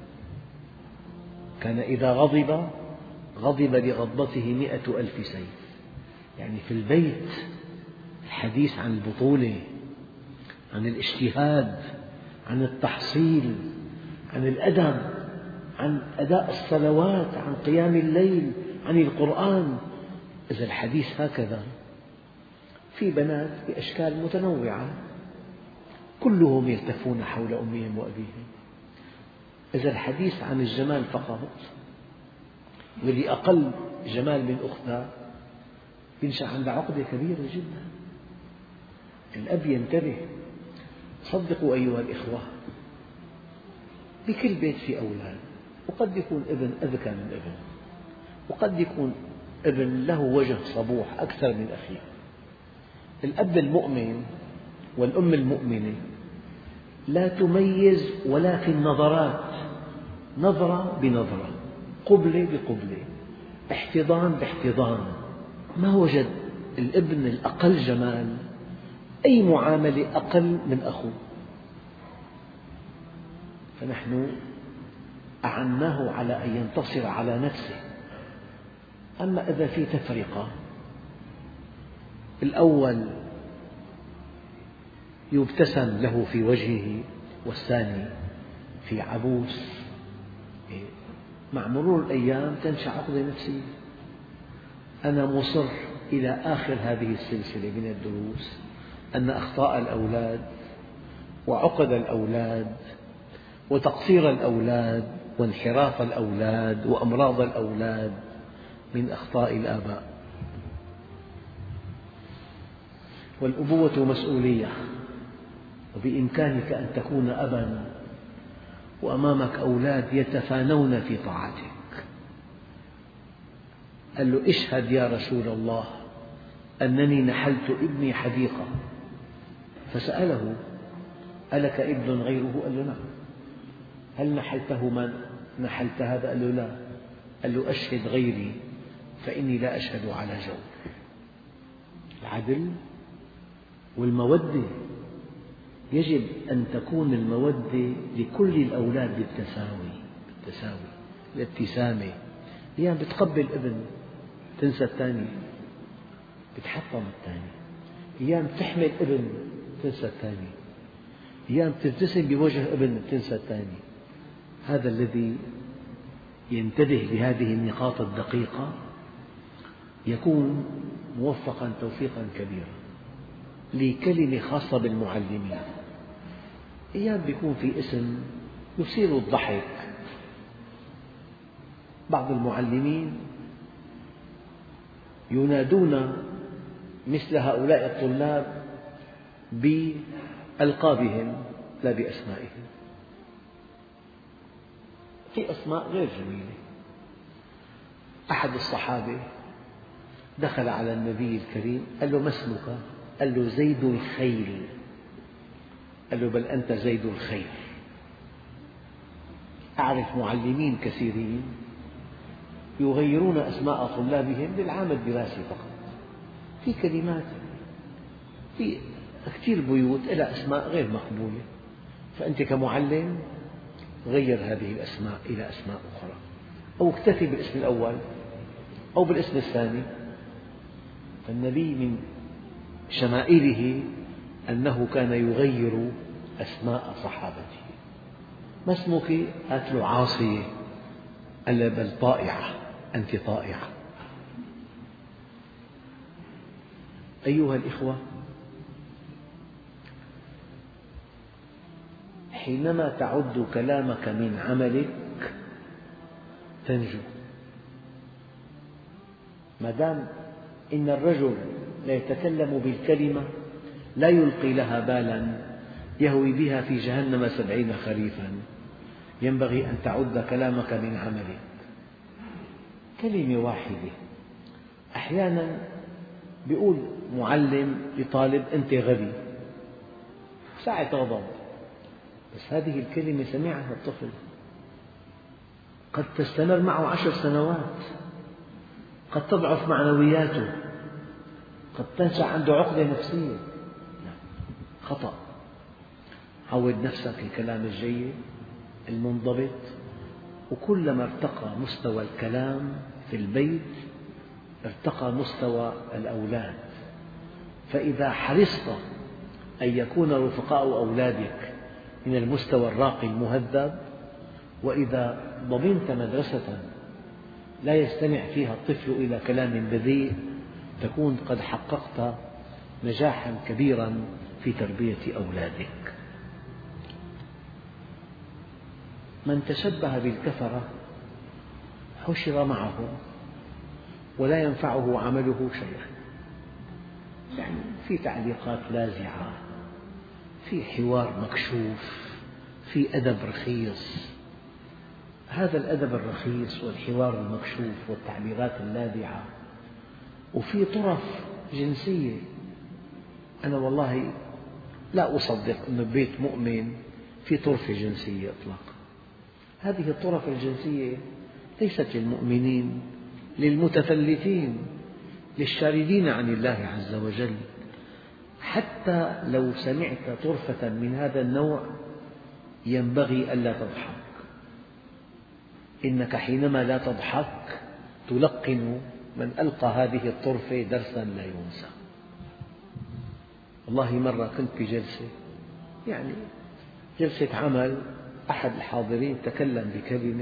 B: كان إذا غضب غضب لغضبته مئة ألف سيف. يعني في البيت الحديث عن البطولة، عن الاجتهاد، عن التحصيل، عن الأدب، عن أداء الصلوات، عن قيام الليل، عن القرآن. إذا الحديث هكذا، في بنات بأشكال متنوعة كلهم يلتفون حول أمهم وأبيهم. إذا الحديث عن الجمال فقط، واللي أقل جمال من أختها ينشأ عندها عقدة كبيرة جدا. الأب ينتبه. صدقوا أيها الإخوة، بكل بيت في أولاد، وقد يكون ابن أذكى من ابن، وقد يكون ابن له وجه صبوح أكثر من أخيه. الأب المؤمن والأم المؤمنة لا تميز ولكن نظرات، نظرة بنظرة، قبلة بقبلة، احتضان باحتضان. ما وجد الابن الأقل جمال أي معاملة أقل من أخوه. فنحن أعناه على أن ينتصر على نفسه. أما إذا في تفرقة، الأول يبتسم له في وجهه والثاني في عبوس، مع مرور الأيام تنشأ عقدة نفسية. أنا مصر إلى آخر هذه السلسلة من الدروس أن أخطاء الأولاد وعقد الأولاد وتقصير الأولاد وانحراف الأولاد وأمراض الأولاد من أخطاء الآباء. والأبوة مسؤولية، وبإمكانك أن تكون أبا وأمامك أولاد يتفانون في طاعتك. قال له: اشهد يا رسول الله أنني نحلت ابني حديقة. فسأله: ألك ابن غيره؟ قال له: نعم. هل نحلته ما نحلت هذا؟ قال له: لا. قال له: أشهد غيري فإني لا أشهد على جور. العدل والمودة، يجب أن تكون المودة لكل الأولاد بالتساوي بالتساوي. الابتسامة، أيام بتقبل ابن تنسى الثاني، بتحطم الثاني. أيام تحمل ابن تنسى الثاني. أيام تبتسم بوجه ابن تنسى الثاني. هذا الذي ينتبه لهذه النقاط الدقيقة يكون موفقا توفيقا كبيرا. لي كلمة خاصة بالمعلمين. أيام بيكون في اسم يثير الضحك. بعض المعلمين ينادون مثل هؤلاء الطلاب بألقابهم لا بأسمائهم. في أسماء غير جميلة. أحد الصحابة دخل على النبي الكريم قال له: ما اسمك؟ قال له: زيد الخيل. قال له: بل أنت زيد الخير. أعرف معلمين كثيرين يغيرون أسماء طلابهم للعام الدراسي فقط. في كلمات، في كثير بيوت لها أسماء غير مقبولة، فأنت كمعلم غير هذه الأسماء إلى أسماء أخرى، أو اكتفي بالاسم الأول أو بالاسم الثاني. فالنبي من شمائله أنه كان يغير أسماء صحابته. ما اسمك؟ قالت له عاصية. قال بل طائعة، أنت طائعة. أيها الإخوة، حينما تعد كلامك من عملك تنجو. ما دام إن الرجل لا يتكلم بالكلمة لا يلقي لها بالا يهوي بها في جهنم سبعين خريفا، ينبغي أن تعد كلامك من عملك. كلمة واحدة. أحيانا يقول معلم لطالب أنت غبي ساعة غضب، بس هذه الكلمة سمعها الطفل قد تستمر معه عشر سنوات، قد تضعف معنوياته، قد تنشأ عنده عقدة نفسية. خطأ. عود نفسك الكلام الجيد المنضبط، وكلما ارتقى مستوى الكلام في البيت ارتقى مستوى الأولاد. فإذا حرصت أن يكون رفقاء أولادك من المستوى الراقي المهذب، وإذا ضمنت مدرسة لا يستمع فيها الطفل إلى كلام بذيء، تكون قد حققت نجاحا كبيرا في تربية أولادك. من تشبه بالكفرة حشر معهم ولا ينفعه عمله شيئا. يعني في تعليقات لاذعة، في حوار مكشوف، في أدب رخيص. هذا الأدب الرخيص والحوار المكشوف والتعبيرات اللاذعة، وفي طرف جنسية. أنا والله لا أصدق أن ببيت مؤمن في طرفة جنسية إطلاقا. هذه الطرف الجنسية ليست للمؤمنين، للمتفلتين، للشاردين عن الله عز وجل. حتى لو سمعت طرفة من هذا النوع ينبغي ألا تضحك. إنك حينما لا تضحك تلقن من ألقى هذه الطرفة درسا لا ينسى. والله مرة كنت في جلسة، يعني جلسة عمل، أحد الحاضرين تكلم بكلمة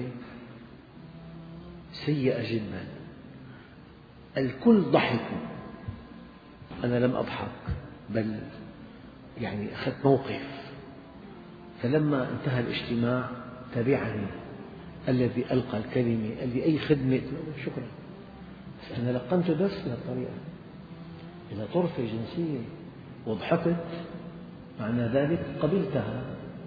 B: سيئة جدا، الكل ضحكوا، أنا لم أضحك بل يعني أخذت موقف. فلما انتهى الاجتماع تبعني الذي ألقى الكلمة، قال لي أي خدمة؟ شكرا، بس أنا لقنت درس بهالطريقة. إذا طرفة جنسية وضحكت معنى ذلك قبلتها.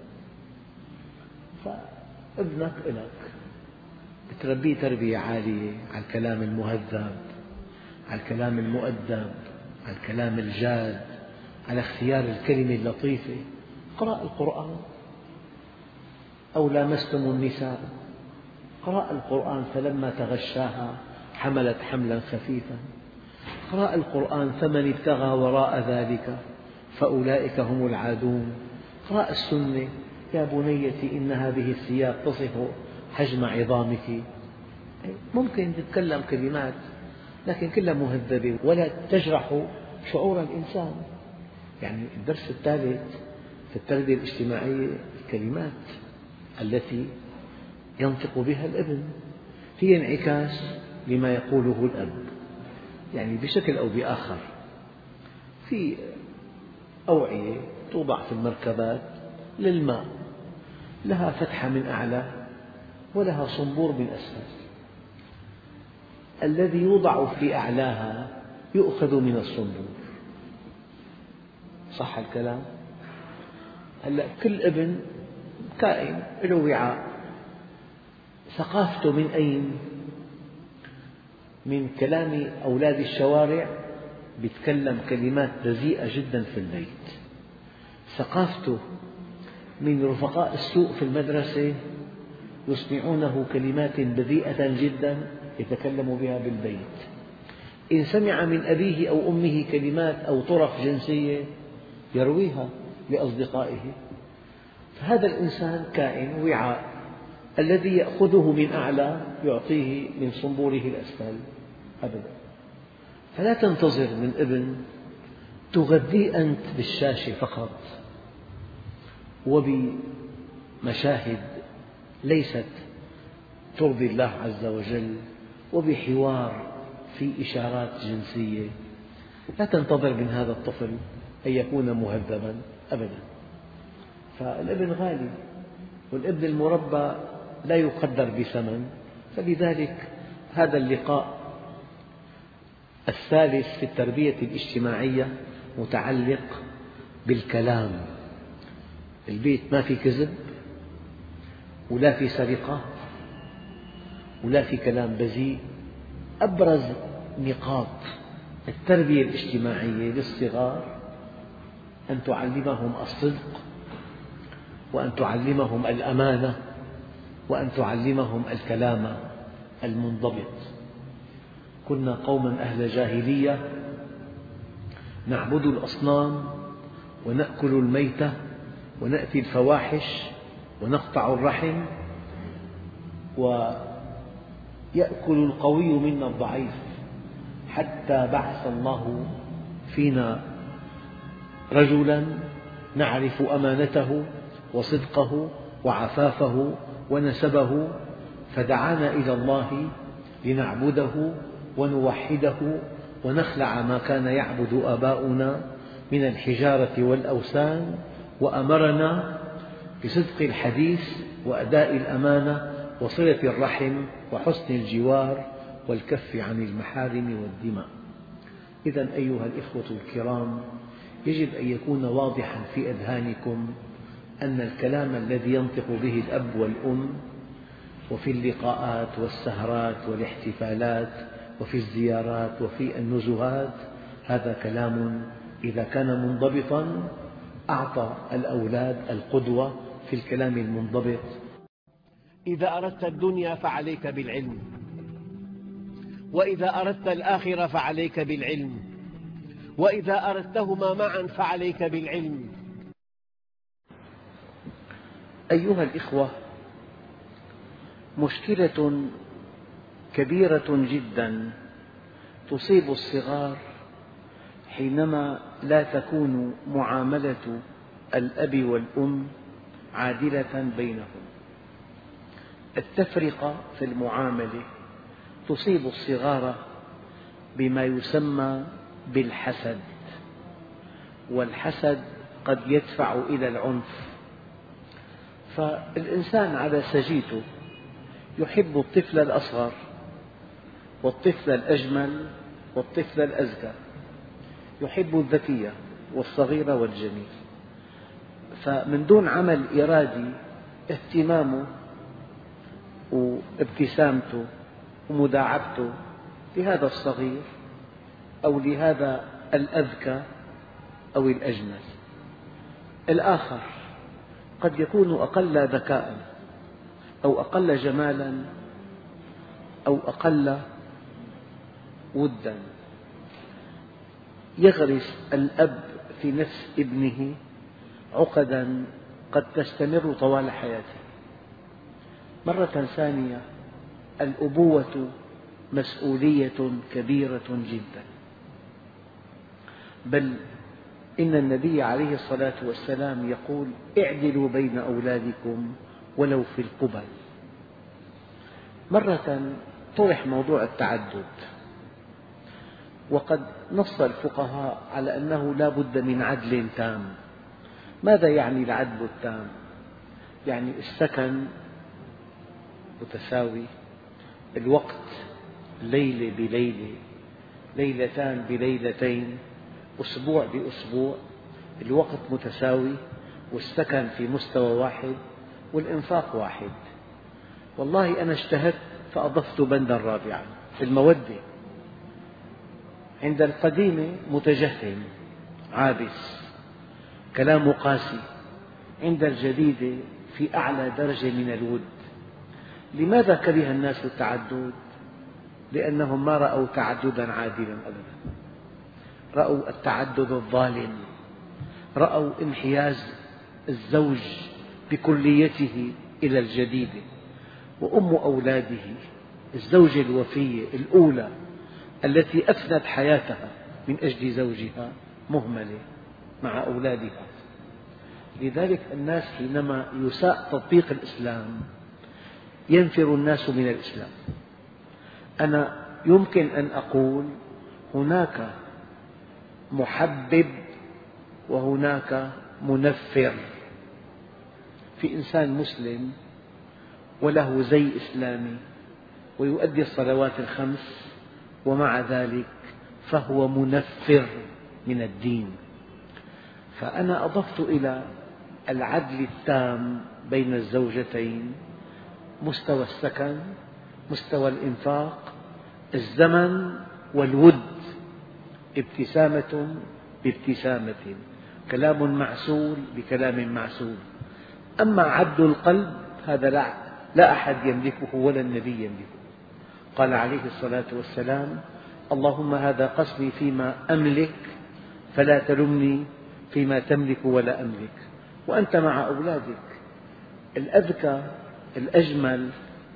B: فابنك إلك بتربيه تربية عالية على الكلام المهذب، على الكلام المؤدب، على الكلام الجاد، على اختيار الكلمة اللطيفة. قرأ القرآن. أو لامستم النساء، قرأ القرآن فلما تغشاها حملت حملا خفيفا. قرأ القرآن فمن ابتغى وراء ذلك فأولئك هم العادون. قرأ السنة، يا بنيتي إن هذه الثياب تصف حجم عظامك. ممكن تتكلم كلمات لكن كلها مهذبة ولا تجرح شعور الإنسان. يعني الدرس الثالث في التربية الاجتماعية الكلمات التي ينطق بها الابن هي انعكاس لما يقوله الأب. يعني بشكل أو بآخر في أوعية توضع في المركبات للماء، لها فتحة من أعلى ولها صنبور من أسفل. الذي يوضع في أعلاها يؤخذ من الصنبور. صح الكلام؟ هلأ كل ابن كائن له وعاء، ثقافته من أين؟ من كلام أولاد الشوارع، يتكلم كلمات بذيئة جدا في البيت. ثقافته من رفقاء السوء في المدرسة، يسمعونه كلمات بذيئة جدا يتكلم بها بالبيت. إن سمع من أبيه أو أمه كلمات أو طرف جنسية يرويها لأصدقائه. فهذا الإنسان كائن وعاء، الذي يأخذه من أعلى يعطيه من صنبوره الأسفل أبدا. فلا تنتظر من ابن تغذيه أنت بالشاشة فقط وبمشاهد ليست ترضي الله عز وجل وبحوار في إشارات جنسية. لا تنتظر من هذا الطفل أن يكون مهذبا أبدا. فالابن غالي، والابن المربى لا يقدر بثمن. فلذلك هذا اللقاء الثالث في التربية الاجتماعية متعلق بالكلام. البيت ما في كذب ولا في سرقة ولا في كلام بذيء. أبرز نقاط التربية الاجتماعية للصغار أن تعلمهم الصدق، وأن تعلمهم الأمانة، وأن تعلمهم الكلام المنضبط. كنا قوما أهل جاهلية نعبد الأصنام ونأكل الميتة ونأتي الفواحش ونقطع الرحم، ويأكل القوي منا الضعيف، حتى بعث الله فينا رجلا نعرف أمانته وصدقه وعفافه ونسبه، فدعانا إلى الله لنعبده ونوحده ونخلع ما كان يعبد آباؤنا من الحجارة والأوثان، وأمرنا بصدق الحديث وأداء الأمانة وصلة الرحم وحسن الجوار والكف عن المحارم والدماء. إذن أيها الإخوة الكرام، يجب أن يكون واضحا في أذهانكم أن الكلام الذي ينطق به الأب والأم وفي اللقاءات والسهرات والاحتفالات وفي الزيارات وفي النزهات، هذا كلام إذا كان منضبطا أعطى الأولاد القدوة في الكلام المنضبط.
A: إذا أردت الدنيا فعليك بالعلم، وإذا أردت الآخرة فعليك بالعلم، وإذا أردتهما معا فعليك بالعلم.
B: أيها الإخوة، مشكلة كبيرة جدا تصيب الصغار حينما لا تكون معاملة الأب والأم عادلة بينهم. التفرقة في المعاملة تصيب الصغار بما يسمى بالحسد، والحسد قد يدفع إلى العنف. فالإنسان على سجيته يحب الطفل الأصغر والطفل الأجمل والطفل الأزكى، يحب الذكي والصغير والجميل. فمن دون عمل إرادي اهتمامه وابتسامته ومداعبته لهذا الصغير أو لهذا الأذكى أو الأجمل. الآخر قد يكون أقل ذكاء أو أقل جمالا أو أقل ودا. يغرس الأب في نفس ابنه عقدا قد تستمر طوال حياته. مرة ثانية، الأبوة مسؤولية كبيرة جدا، بل إن النبي عليه الصلاة والسلام يقول: اعدلوا بين أولادكم ولو في القبل. مرة طرح موضوع التعدد، وقد نص الفقهاء على أنه لا بد من عدل تام. ماذا يعني العدل التام؟ يعني السكن متساوي، الوقت ليلة بليلة، ليلتان بليلتين، أسبوع بأسبوع، الوقت متساوي والسكن في مستوى واحد والإنفاق واحد. والله أنا اجتهدت فأضفت بندا رابعا في المودة. عند القديمة متجهم عابس كلام قاسي، عند الجديدة في أعلى درجة من الود. لماذا كره الناس التعدد؟ لأنهم ما رأوا تعددا عادلا أبدا، رأوا التعدد الظالم، رأوا انحياز الزوج بكليته إلى الجديدة، وأم أولاده الزوجة الوفية الأولى التي أفنت حياتها من أجل زوجها مهملة مع أولادها. لذلك الناس حينما يساء تطبيق الإسلام ينفر الناس من الإسلام. أنا يمكن أن أقول هناك محبب وهناك منفر. في إنسان مسلم وله زي إسلامي ويؤدي الصلوات الخمس ومع ذلك فهو منفر من الدين. فأنا أضفت إلى العدل التام بين الزوجتين مستوى السكن، مستوى الإنفاق، الزمن والود، ابتسامة بابتسامة، كلام معسول بكلام معسول. أما عدل القلب هذا لا, لا أحد يملكه ولا النبي يملكه. قال عليه الصلاة والسلام: اللهم هذا قسمي فيما أملك فلا تلمني فيما تملك ولا أملك. وأنت مع أولادك الأذكى الأجمل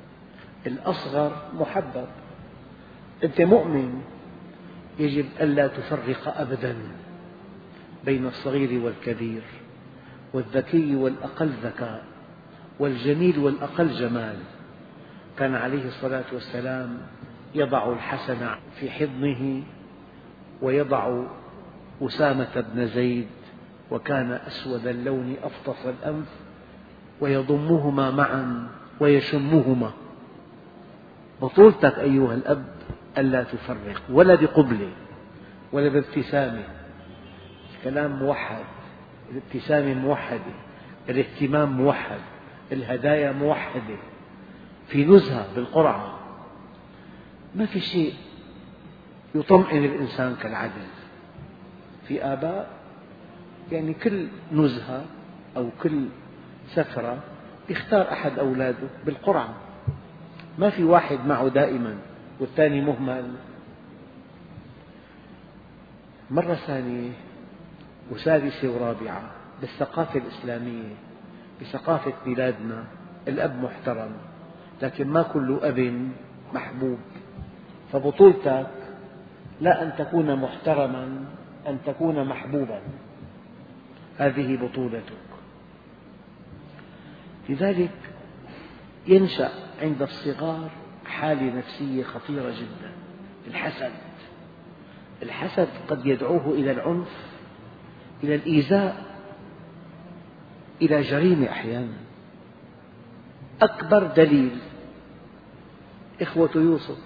B: الأصغر محبب. أنت مؤمن، يجب ألا تفرق أبدا بين الصغير والكبير، والذكي والأقل ذكاء، والجميل والأقل جمال. كان عليه الصلاة والسلام يضع الحسن في حضنه ويضع أسامة بن زيد وكان أسود اللون أفطس الأنف ويضمهما معا ويشمهما. بطولتك أيها الأب ألا تفرق، ولا بقبلة ولا بابتسامة. الكلام موحد، الابتسامة موحدة، الاهتمام موحد، الهدايا موحدة، في نزهة بالقرعة. ما في شيء يطمئن الإنسان كالعدل. في آباء يعني كل نزهة أو كل سفرة يختار أحد أولاده بالقرعة، ما في واحد معه دائما والثاني مهمل. مرة ثانية وسادسة ورابعة بالثقافة الإسلامية، بثقافة بلادنا، الأب محترم لكن ما كل أب محبوب. فبطولتك لا أن تكون محترما، أن تكون محبوبا، هذه بطولتك. لذلك ينشأ عند الصغار حالة نفسية خطيرة جدا، الحسد. الحسد قد يدعوه إلى العنف، إلى الإيذاء، إلى جريمة أحيانا. أكبر دليل إخوة يوسف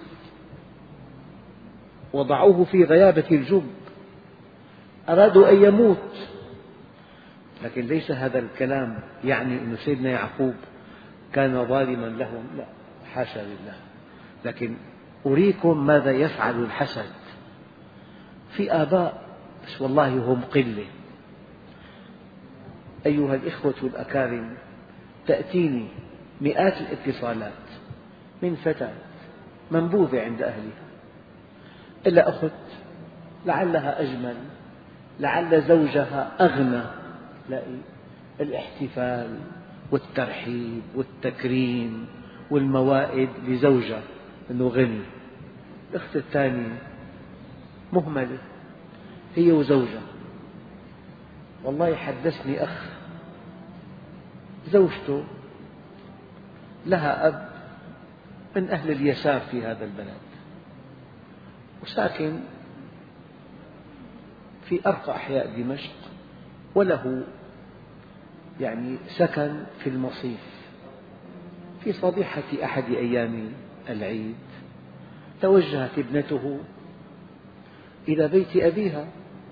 B: وضعوه في غيابة الجب، أرادوا أن يموت، لكن ليس هذا الكلام يعني أن سيدنا يعقوب كان ظالما لهم، لا حاشا لله، لكن أريكم ماذا يفعل الحسد. في آباء بس والله هم قلة. أيها الإخوة الأكارم، تأتيني مئات الاتصالات من فتاة منبوذة عند أهلها، إلا أخت لعلها أجمل، لعل زوجها أغنى، لا، الاحتفال والترحيب والتكريم والموائد لزوجها أنه غني. الأخت الثانية مهملة هي وزوجها. والله حدثني أخ زوجته لها أب من أهل اليسار في هذا البلد، وساكن في أرقى أحياء دمشق، وله يعني سكن في المصيف. في صبيحة أحد أيام العيد توجهت ابنته إلى بيت أبيها.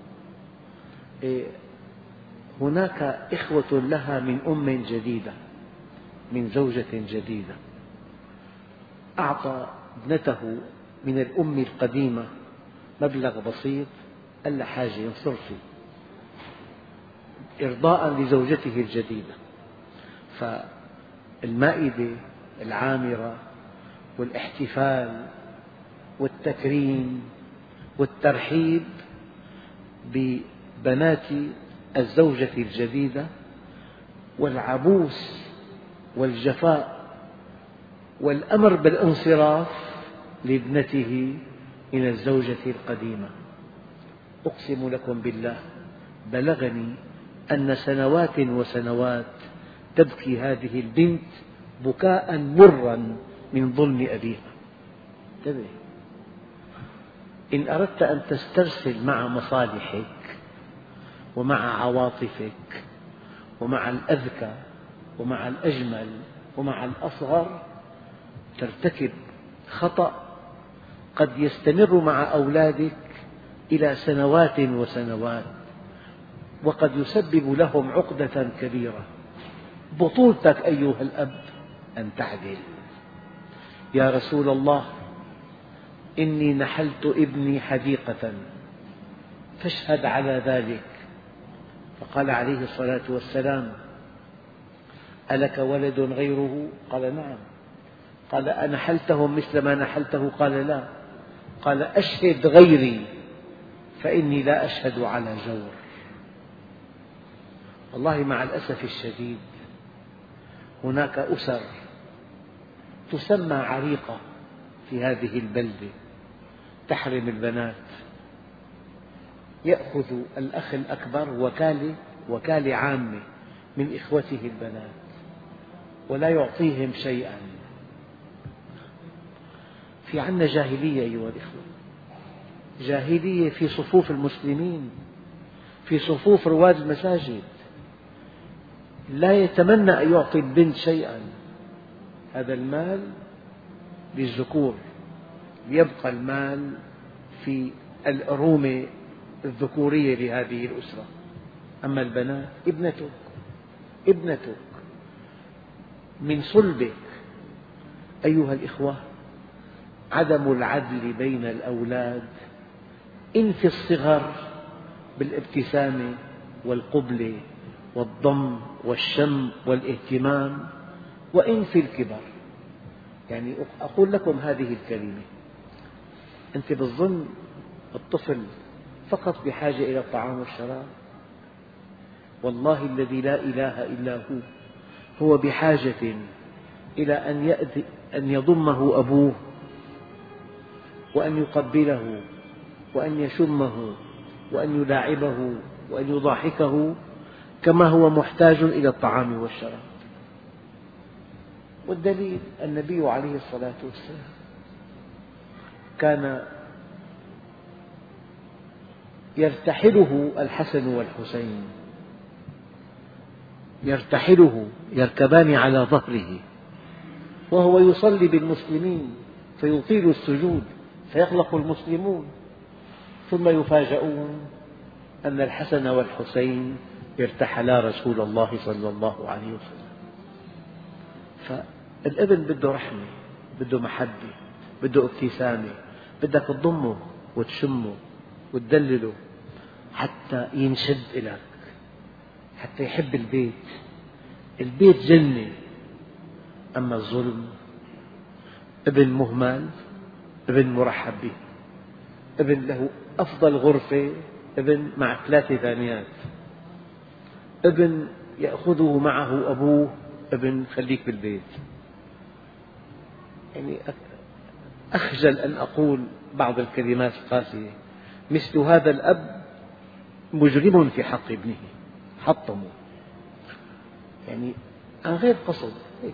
B: هناك إخوة لها من أم جديدة، من زوجة جديدة. أعطى ابنته من الأم القديمة مبلغ بسيط، قال لها حاجة انصرفي إرضاء لزوجته الجديدة. فالمائدة العامرة والاحتفال والتكريم والترحيب ببنات الزوجة الجديدة، والعبوس والجفاء والأمر بالانصراف لابنته من الزوجة القديمة. أقسم لكم بالله بلغني أن سنوات وسنوات تبكي هذه البنت بكاء مرا من ظلم أبيها. انتبه، إن أردت أن تسترسل مع مصالحك ومع عواطفك ومع الأذكى ومع الأجمل ومع الأصغر ترتكب خطأ قد يستمر مع أولادك إلى سنوات وسنوات، وقد يسبب لهم عقدة كبيرة. بطولتك أيها الأب أن تعدل. يا رسول الله، إني نحلت ابني حديقة فاشهد على ذلك. فقال عليه الصلاة والسلام: ألك ولد غيره؟ قال: نعم. قال: أنحلتهم مثل ما نحلته؟ قال: لا. قال: أشهد غيري فإني لا أشهد على جور. والله مع الأسف الشديد هناك أسر تسمى عريقة في هذه البلدة تحرم البنات. يأخذ الأخ الأكبر وكالة وكالة عامة من إخوته البنات ولا يعطيهم شيئا. في عندنا جاهلية أيها الإخوة، جاهلية في صفوف المسلمين، في صفوف رواد المساجد. لا يتمنى أن يعطي البنت شيئا، هذا المال للذكور، ليبقى المال في الأرومة الذكورية لهذه الأسرة. أما البنات ابنتك ابنتك من صلبك. أيها الإخوة، عدم العدل بين الأولاد إن في الصغر بالابتسامة والقبلة والضم والشم والاهتمام، وإن في الكبر. يعني أقول لكم هذه الكلمة: أنت بالظن الطفل فقط بحاجة إلى الطعام والشراب؟ والله الذي لا إله إلا هو هو بحاجة إلى أن أن يضمه أبوه وأن يقبله وأن يشمه وأن يلاعبه وأن يضاحكه كما هو محتاج إلى الطعام والشراب. والدليل النبي عليه الصلاة والسلام كان يرتحله الحسن والحسين، يرتحله يركبان على ظهره وهو يصلي بالمسلمين فيطيل السجود فيقلق المسلمون، ثم يفاجؤون أن الحسن والحسين ارتحلا رسول الله صلى الله عليه وسلم. فالابن بده رحمة، بده محبة، بده ابتسامة، بدك تضمه وتشمه وتدلله حتى ينشد إليك، حتى يحب البيت. البيت جنة. أما الظلم، ابن مهمل، ابن مرحب به، ابن له أفضل غرفة، ابن مع ثلاثة ثانيات، ابن يأخذه معه أبوه، ابن خليك بالبيت. يعني أخجل أن أقول بعض الكلمات القاسية. مثل هذا الأب مجرم في حق ابنه، حطمه يعني عن غير قصد. هيك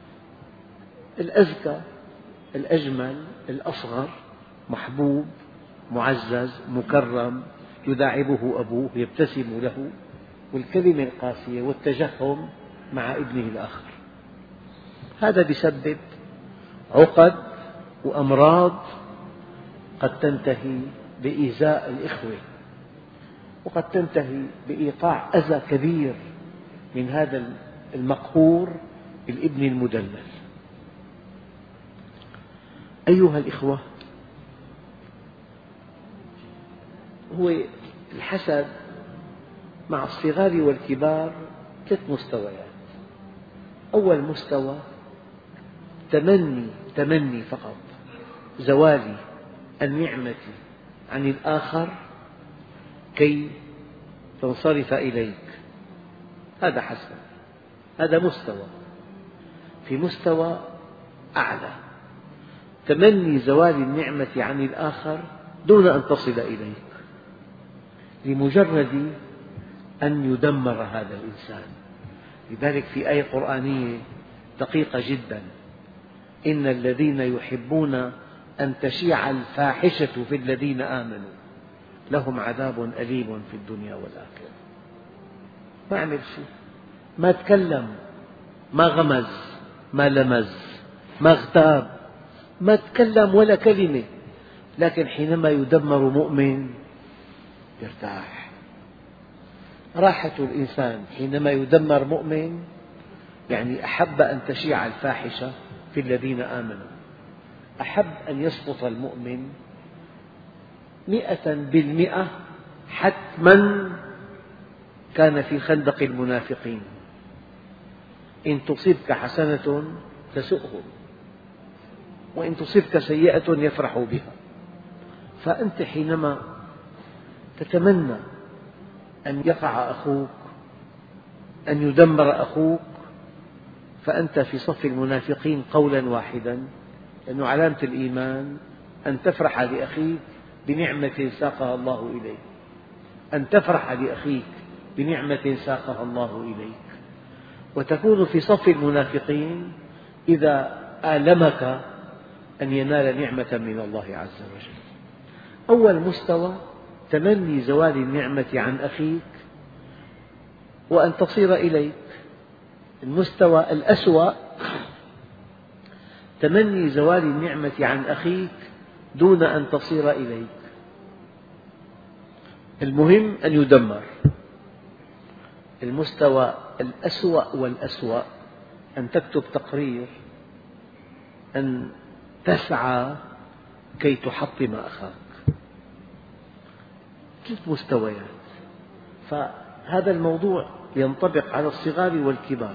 B: الأذكى الأجمل الأصغر محبوب معزز مكرم، يداعبه أبوه، يبتسم له، والكلمة القاسية والتجهم مع ابنه الآخر. هذا بيسبب عقد وأمراض قد تنتهي بإيذاء الإخوة، وقد تنتهي بإيقاع أذى كبير من هذا المقهور الابن المدلل. أيها الإخوة، هو الحسد مع الصغار والكبار ثلاث مستويات. أول مستوى تمني تمني فقط زوال النعمة عن الآخر كي تنصرف إليك، هذا حسد، هذا مستوى. في مستوى أعلى، تمني زوال النعمة عن الآخر دون أن تصل إليك، لمجرد أن يدمر هذا الإنسان. لذلك في آية قرآنية دقيقة جدا: إن الذين يحبون أن تشيع الفاحشة في الذين آمنوا لهم عذاب أليم في الدنيا والآخرة. ما عمل شيء، ما تكلم، ما غمز، ما لمز، ما اغتاب، ما تكلم ولا كلمة، لكن حينما يدمر مؤمن يرتاح. راحة الإنسان حينما يدمر مؤمن يعني أحب أن تشيع الفاحشة في الذين آمنوا، أحب أن يسقط المؤمن مئة بالمئة حتما كان في خندق المنافقين. إن تصبك حسنة تسؤهم، وإن تصبك سيئة يفرحوا بها. فأنت حينما تتمنى أن يقع أخوك، أن يدمر أخوك، فأنت في صف المنافقين قولا واحدا، لأن علامة الإيمان أن تفرح لأخيك بنعمة ساقها الله إليك، أن تفرح لأخيك بنعمة ساقها الله إليك، وتكون في صف المنافقين إذا آلمك أن ينال نعمة من الله عز وجل. أول مستوى تمني زوال النعمة عن أخيك وأن تصير إليك. المستوى الأسوأ تمني زوال النعمة عن أخيك دون أن تصير إليك. المهم أن يدمر. المستوى الأسوأ والأسوأ أن تكتب تقرير، أن تسعى كي تحطم أخاك. ثلاث مستويات. فهذا الموضوع ينطبق على الصغار والكبار.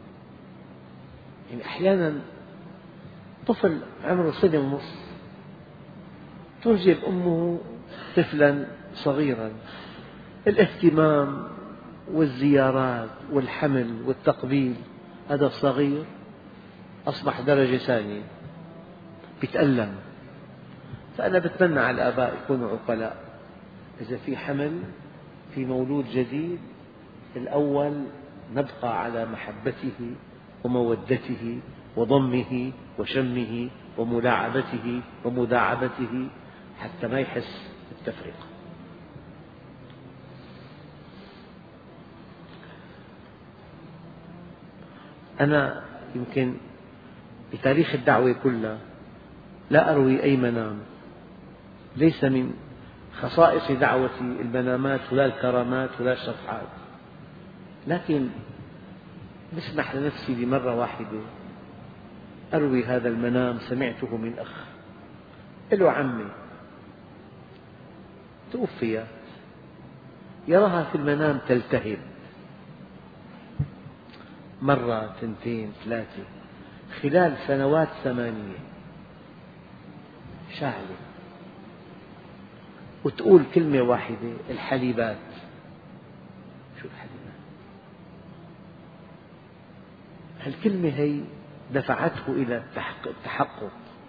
B: يعني أحيانا طفل عمره سنة ونصف تنجب أمه طفلا صغيرا، الاهتمام والزيارات والحمل والتقبيل، هذا الصغير أصبح درجة ثانية يتألم. فأنا بتمنى على الآباء يكونوا عقلاء. إذا في حمل في مولود جديد، الأول نبقى على محبته ومودته وضمه وشمه وملاعبته ومداعبته حتى ما يحس بالتفرقة. أنا يمكن بتاريخ الدعوة كلها لا أروي أي منام، ليس من خصائص دعوتي المنامات ولا الكرامات ولا الشفعات، لكن بسمح لنفسي لمرة واحدة أروي هذا المنام. سمعته من أخ له عمي توفيت، يراها في المنام تلتهب مرة ثنتين ثلاثة خلال سنوات ثمانية، شاعلة، وتقول كلمة واحدة: الحليبات. شو الحليبات؟ هالكلمة هي دفعته إلى التحقق،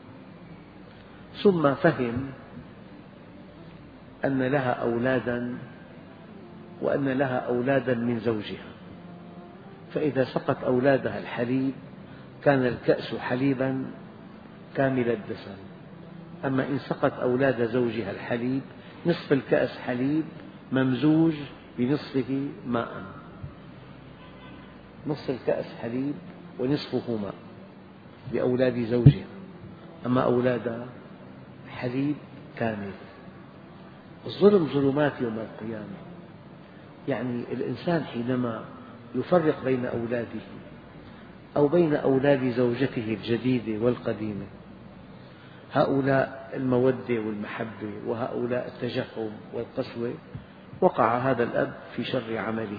B: ثم فهم أن لها أولادا وأن لها أولادا من زوجها، فإذا سقت أولادها الحليب كان الكأس حليبا كامل الدسم، أما إن سقت أولاد زوجها الحليب نصف الكأس حليب ممزوج بنصفه ماء، نصف الكأس حليب ونصفه ماء لأولاد زوجها، أما أولادها حليب كامل. الظلم ظلمات يوم القيامة. يعني الإنسان حينما يفرق بين أولاده أو بين أولاد زوجته الجديدة والقديمة، هؤلاء المودة والمحبة وهؤلاء التجهم والقسوة، وقع هذا الأب في شر عمله.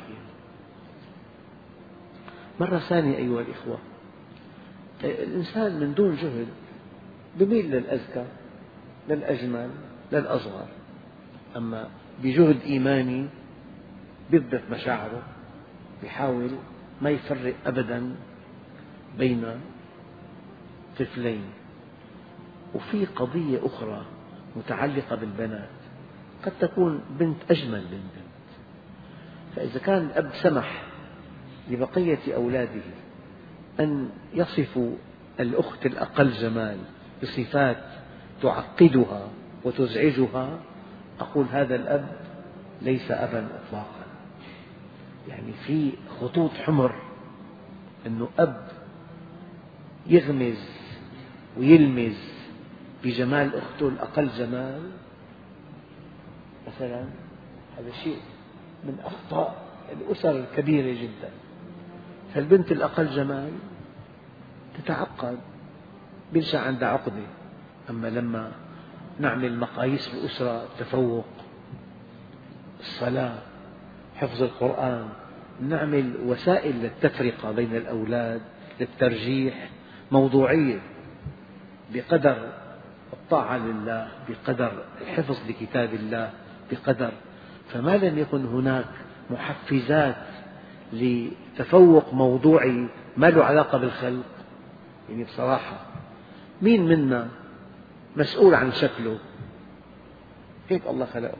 B: مرة ثانية أيها الإخوة، الإنسان من دون جهد يميل للأذكى للأجمل للأصغر، أما بجهد إيماني يضبط مشاعره، يحاول ما يفرق أبدا بين طفلين. وفي قضية أخرى متعلقة بالبنات، قد تكون بنت أجمل من بنت، فإذا كان الأب سمح لبقية أولاده أن يصفوا الأخت الأقل جمال بصفات تعقدها وتزعجها، أقول هذا الأب ليس أبا إطلاقا. يعني في خطوط حمر أنه أب يغمز ويلمز بجمال أخته الأقل جمال مثلا، هذا شيء من أخطاء الأسر الكبيرة جدا. فالبنت الأقل جمال تتعقد، بينشأ عندها عقدة. أما لما نعمل مقاييس الأسرة، التفوق، الصلاة، حفظ القرآن، نعمل وسائل للتفرقة بين الأولاد، للترجيح، موضوعية بقدر الطاعة لله، بقدر الحفظ لكتاب الله، بقدر. فما لم يكن هناك محفزات لتفوق موضوعي ما له علاقة بالخلق، يعني بصراحة مين منا مسؤول عن شكله؟ هيك الله خلقه.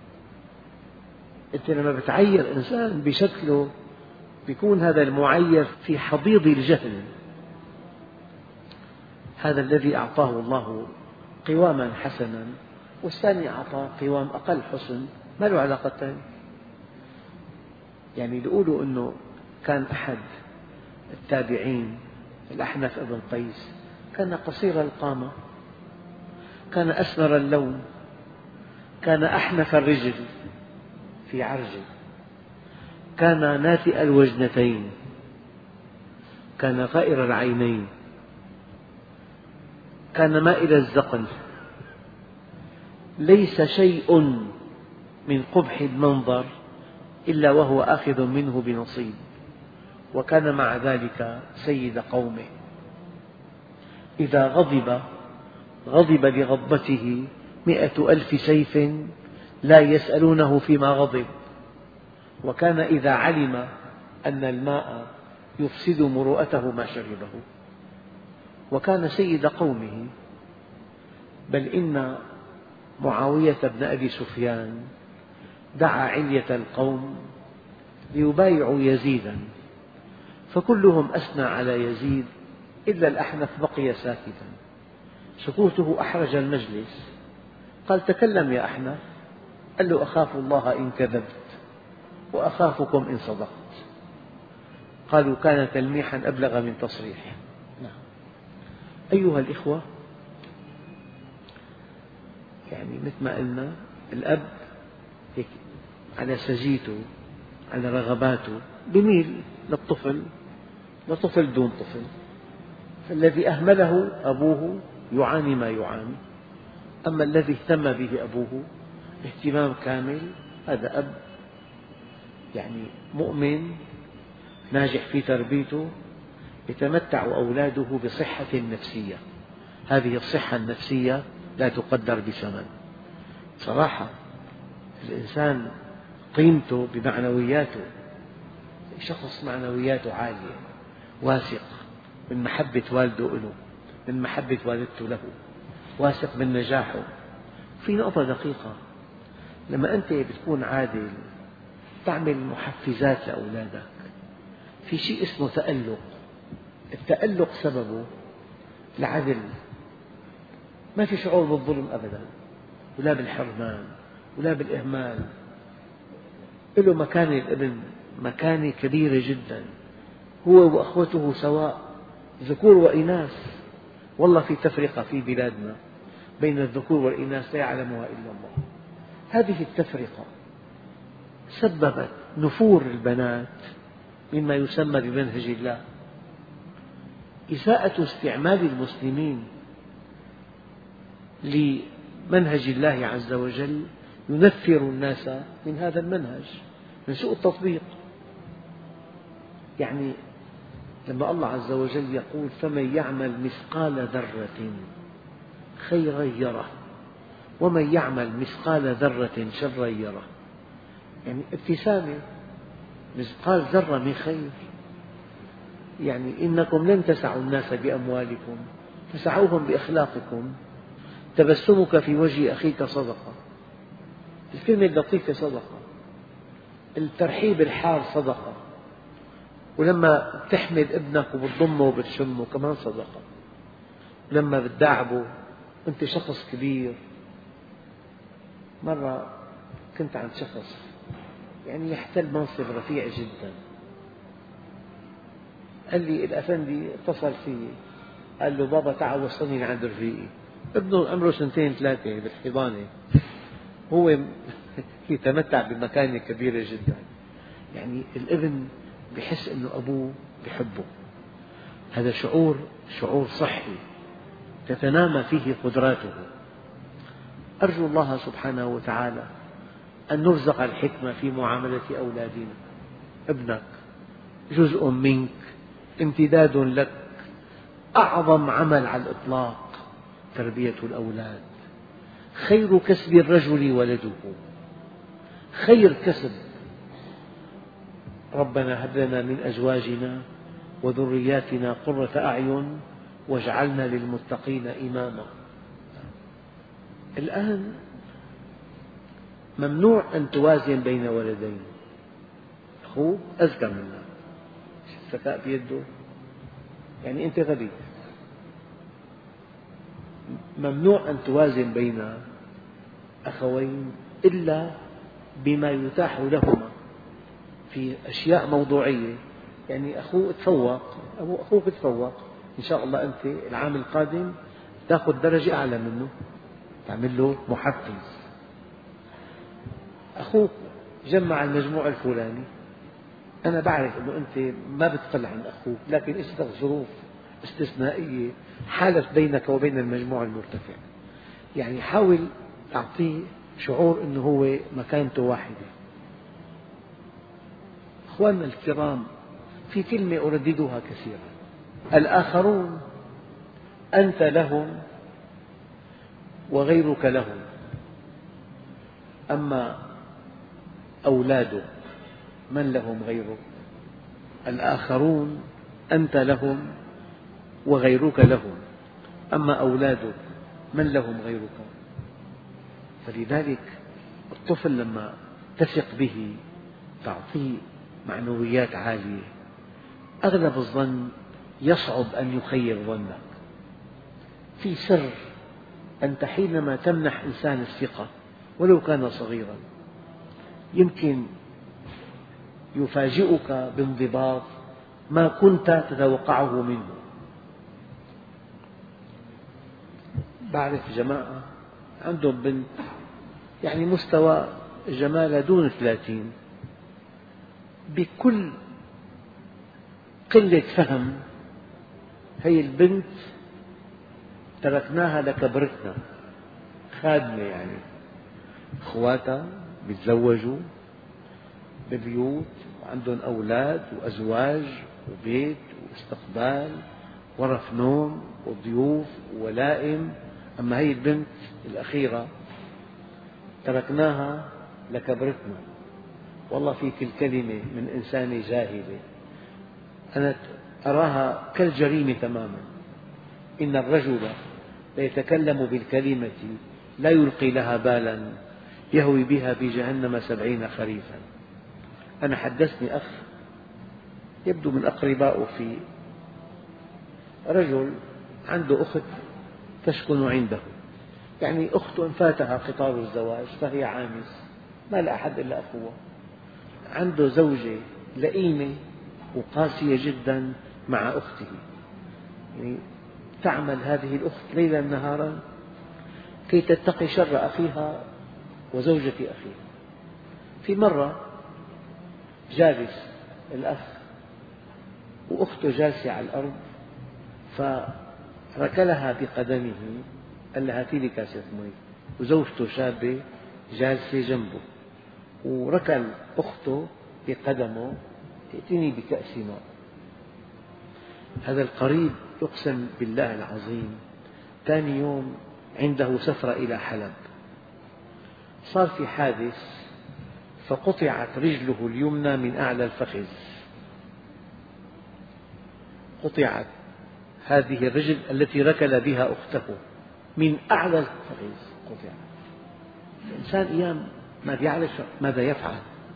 B: أنت لما بتعير إنسان بشكله بيكون هذا المعير في حضيض الجهل. هذا الذي أعطاه الله قواما حسنا والثاني أعطاه قوام أقل حسن، ما له علاقتان. يعني يقولوا أنه كان أحد التابعين الأحنف ابن قيس كان قصير القامة، كان أسمر اللون، كان أحنف الرجل في عرجه، كان ناتئ الوجنتين، كان غائر العينين، كان مائل الذقن، ليس شيء من قبح المنظر إلا وهو آخذ منه بنصيب، وكان مع ذلك سيد قومه. إذا غضب غضب لغضبته مئة ألف سيف لا يسألونه فيما غضب، وكان إذا علم أن الماء يفسد مروءته ما شربه، وكان سيد قومه. بل إن معاوية بن أبي سفيان دعا علية القوم ليبايعوا يزيدا، فكلهم أثنى على يزيد إلا الأحنف بقي ساكتا. سكوته أحرج المجلس، قال: تكلم يا أحنف. قال له: أخاف الله إن كذبت وأخافكم إن صدقت. قالوا: كان تلميحا أبلغ من تصريح. نعم. أيها الإخوة، يعني مثل ما قلنا الأب على سجيته، على رغباته، بيميل للطفل، لطفل دون طفل. فالذي أهمله أبوه يعاني ما يعاني، أما الذي اهتم به أبوه اهتمام كامل، هذا أب يعني مؤمن ناجح في تربيته، يتمتع أولاده بصحة نفسية. هذه الصحة النفسية لا تقدر بثمن. صراحة الإنسان قيمته بمعنوياته، شخص معنوياته عالية، واثق من محبة والده له، من محبة والدته له، واثق من نجاحه. في نقطة دقيقة، لما أنت بتكون عادل تعمل محفزات لأولادك، في شيء اسمه تألق. التألق سببه العدل، ما في شعور بالظلم أبدا، ولا بالحرمان ولا بالإهمال. له مكانة الابن، مكانة كبيرة جدا، هو وأخوته سواء، ذكور وإناث. والله في تفرقة في بلادنا بين الذكور والإناث لا يعلمها إلا الله. هذه التفرقة سببت نفور البنات مما يسمى بمنهج الله. إساءة استعمال المسلمين لمنهج الله عز وجل ينفر الناس من هذا المنهج، من سوء التطبيق. يعني لما الله عز وجل يقول: فمن يعمل مثقال ذرة خيرا يره ومن يعمل مثقال ذرة شرا يره، يعني ابتسامة مثقال ذرة من خير. يعني إنكم لن تسعوا الناس بأموالكم، فسعوهم بأخلاقكم. تبسمك في وجه أخيك صدقة، الكلمة اللطيفة صدقة، الترحيب الحار صدقة، ولما تحمل ابنك وبتضمه وبتشمه كمان صدقة، لما بتداعبه أنت شخص كبير. مرة كنت عند شخص يعني يحتل منصب رفيع جدا، قال لي الأفندي اتصل فيه قال له بابا تعال وصلني لعند رفيقي، ابنه عمره سنتين ثلاثة بالحضانة، هو يتمتع بمكانة كبيرة جدا. يعني الابن بحس أنه أبوه بحبه، هذا شعور شعور صحي تتنامى فيه قدراته. أرجو الله سبحانه وتعالى أن نرزق الحكمة في معاملة أولادنا. ابنك جزء منك، امتداد لك، أعظم عمل على الإطلاق تربية الأولاد، خير كسب الرجل ولده، خير كسب. ربنا هب لنا من أزواجنا وذرياتنا قرة أعين واجعلنا للمتقين إماما. الآن ممنوع أن توازن بين ولدين، أخوك أذكى منك، الذكاء بيده، يعني أنت غبي، ممنوع أن توازن بين أخوين إلا بما يتاح لهما في أشياء موضوعية. يعني أخوه تفوق، أخوك تفوق، إن شاء الله أنت العام القادم تأخذ درجة أعلى منه، تعمل له محفز. أخوك جمع المجموع الفلاني، أنا بعرف أنه أنت ما بتقل عن أخوك، لكن إجتك ظروف استثنائية حالت بينك وبين المجموع المرتفع، يعني حاول تعطيه شعور أنه هو مكانته واحدة. أخواننا الكرام، في كلمة أرددها كثيرا: الآخرون أنت لهم وغيرك لهم، أما أولادك من لهم غيرك؟ الآخرون أنت لهم وغيرك لهم، أما أولادك من لهم غيرك؟ فلذلك الطفل لما تثق به تعطيه معنويات عالية، أغلب الظن يصعب أن يخيب ظنك. في سر أنت حينما تمنح إنسان الثقة ولو كان صغيرا يمكن يفاجئك بانضباط ما كنت تتوقعه منه. بعرف جماعة عندهم بنت يعني مستوى جمالها دون ثلاثين، بكل قلة فهم هي البنت تركناها لكبرتنا، خادمة يعني، أخواتها بيتزوجوا ببيوت وعندهم أولاد وأزواج وبيت واستقبال غرف نوم وضيوف وولائم، أما هي البنت الأخيرة تركناها لكبرتنا. والله فيك الكلمة من إنسانة جاهلة، أنا أراها كالجريمة تماما. إن الرجل ليتكلم بالكلمة لا يلقي لها بالا يهوي بها في جهنم سبعين خريفا. أنا حدثني أخ يبدو من أقربائه في رجل عنده أخت تسكن عنده، يعني أخته انفاتها قطار الزواج فهي عانس، ما لا أحد إلا أخوها. عنده زوجة لئيمة وقاسية جدا مع أخته، يعني تعمل هذه الأخت ليلا نهارا كي تتقي شر أخيها وزوجة أخيها. في مرة جالس الأخ وأخته جالسة على الأرض فركلها بقدمه، قال لها هاتي لي كاسة مي، وزوجته شابة جالسة جنبه وركل أخته بقدمه ائتني بكأس ماء. هذا القريب يقسم بالله العظيم ثاني يوم عنده سفرة إلى حلب، صار في حادث فقطعت رجله اليمنى من أعلى الفخذ، قطعت هذه الرجل التي ركل بها أخته من أعلى الفخذ قطع. الإنسان أيام ما يعرف ماذا يفعل،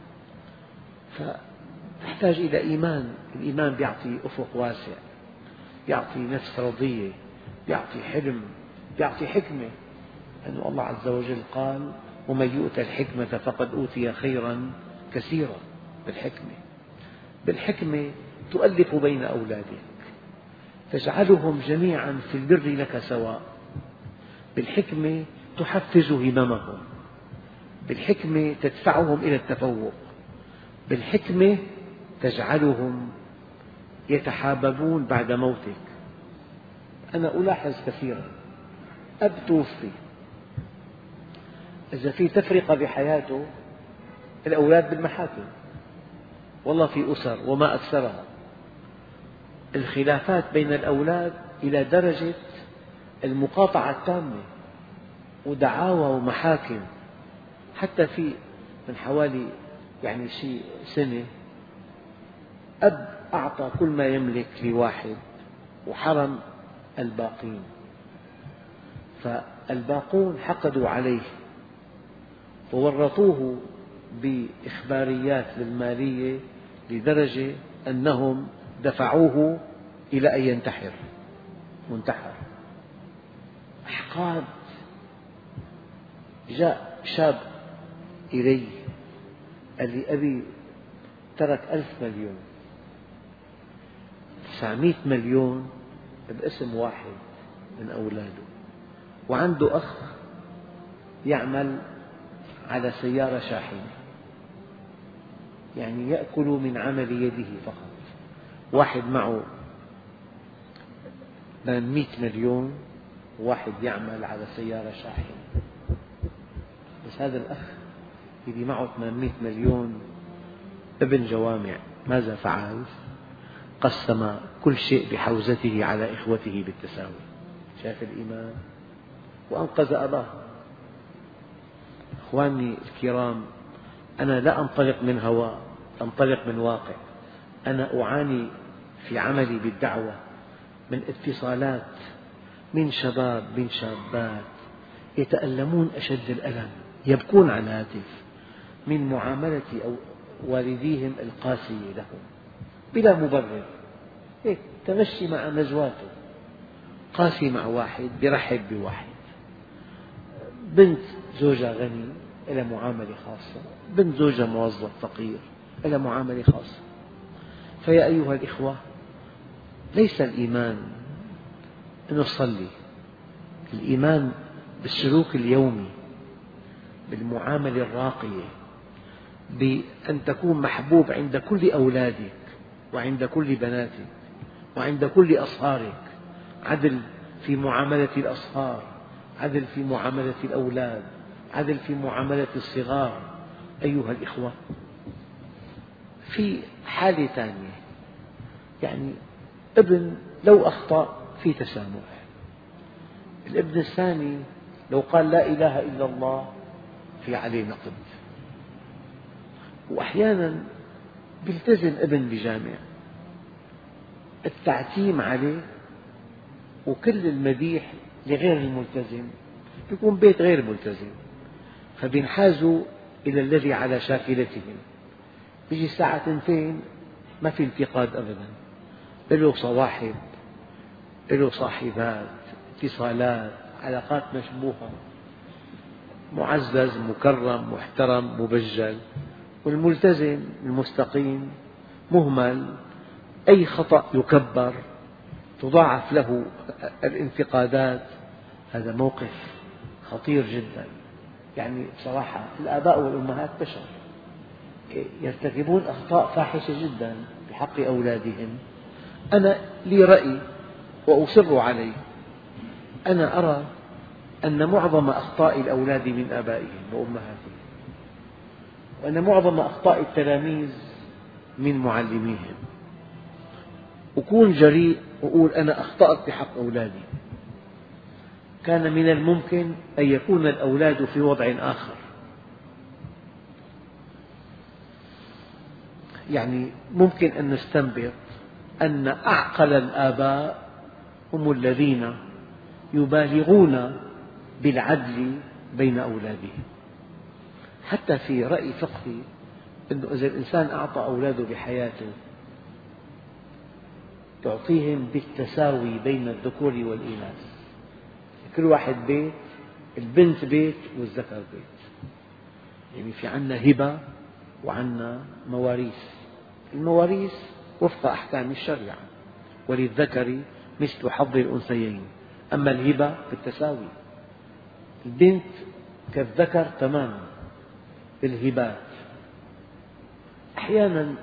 B: فتحتاج إلى إيمان. الإيمان يعطي أفق واسع، يعطي نفس رضية، يعطي حلم، يعطي حكمة، لأن الله عز وجل قال: ومن يؤت الحكمة فقد أوتي خيرا كثيرا. بالحكمة بالحكمة تؤلف بين أولادك، تجعلهم جميعا في البر لك سواء. بالحكمة تحفز هممهم، بالحكمة تدفعهم إلى التفوق، بالحكمة تجعلهم يتحاببون بعد موتك. أنا ألاحظ كثيرا أب توفي، إذا في تفرقة بحياته الأولاد بالمحاكم، والله في أسر وما أكثرها الخلافات بين الأولاد إلى درجة المقاطعة التامة ودعاوى ومحاكم. حتى في من حوالي يعني شيء سنة أب أعطى كل ما يملك لواحد وحرم الباقين، فالباقون حقدوا عليه وورطوه بإخباريات للمالية لدرجة أنهم دفعوه إلى أن ينتحر. منتحر أحقاد. جاء شاب إلي قال لي: أبي ترك ألف مليون، تسعمئة مليون باسم واحد من أولاده، وعنده أخ يعمل على سيارة شاحنة، يعني يأكل من عمل يده فقط. واحد معه ثمانمئة مليون، وواحد يعمل على سيارة شاحنة. بس هذا الأخ اللي معه ثمانمئة مليون ابن جوامع ماذا فعل؟ قسم كل شيء بحوزته على إخوته بالتساوي. شاف الإيمان؟ وأنقذ أباه. أخواني الكرام، أنا لا أنطلق من هوى، أنطلق من واقع. أنا أعاني في عملي بالدعوة من اتصالات من شباب من شابات يتألمون أشد الألم، يبكون على الهاتف من معاملة والديهم القاسية لهم بلا مبرر. هيك تمشي مع نزواته، قاسي مع واحد يرحب بواحد. بنت زوجها غني لها معاملة خاصة، بنت زوجها موظف فقير لها معاملة خاصة. فيا أيها الإخوة، ليس الإيمان أن نصلي، الإيمان بالسلوك اليومي، بالمعاملة الراقية، بأن تكون محبوب عند كل أولادك وعند كل بناتك وعند كل أصهارك. عدل في معاملة الأصهار، عدل في معاملة الأولاد، عدل في معاملة الصغار. أيها الإخوة، في حالة ثانية، يعني ابن لو أخطأ في تسامح، الابن الثاني لو قال لا إله إلا الله في عليه نقد. وأحيانا يلتزم ابن بجامع، التعتيم عليه وكل المديح لغير الملتزم، يكون بيت غير ملتزم، فبينحازوا إلى الذي على شاكلتهم. يجي الساعة اثنتين ما في انتقاد أبدا، له صواحب، له صاحبات، اتصالات، علاقات مشبوهة، معزز مكرم محترم مبجل. والملتزم المستقيم مهمل، أي خطأ يكبر، تضاعف له الانتقادات. هذا موقف خطير جدا. يعني بصراحة الآباء والأمهات بشر يرتكبون أخطاء فاحشة جدا بحق أولادهم. أنا لي رأي وأصر عليه. أنا أرى أن معظم أخطاء الأولاد من آبائهم وأمهاتهم، وأن معظم أخطاء التلاميذ من معلميهم. أكون جريء وأقول أنا أخطأت بحق أولادي. كان من الممكن أن يكون الأولاد في وضع آخر، يعني ممكن أن نستنبط أن أعقل الآباء هم الذين يبالغون بالعدل بين أولادهم. حتى في رأي فقهي أنه إذا الإنسان أعطى أولاده بحياته يعطيهم بالتساوي بين الذكور والإناث، كل واحد بيت، البنت بيت والذكر بيت. يعني في عنا هبة وعنا مواريث. المواريث وفق أحكام الشريعة، وللذكر مثل حظ الأنثيين، أما الهبة بالتساوي، البنت كالذكر تماما بالهبات. أحيانا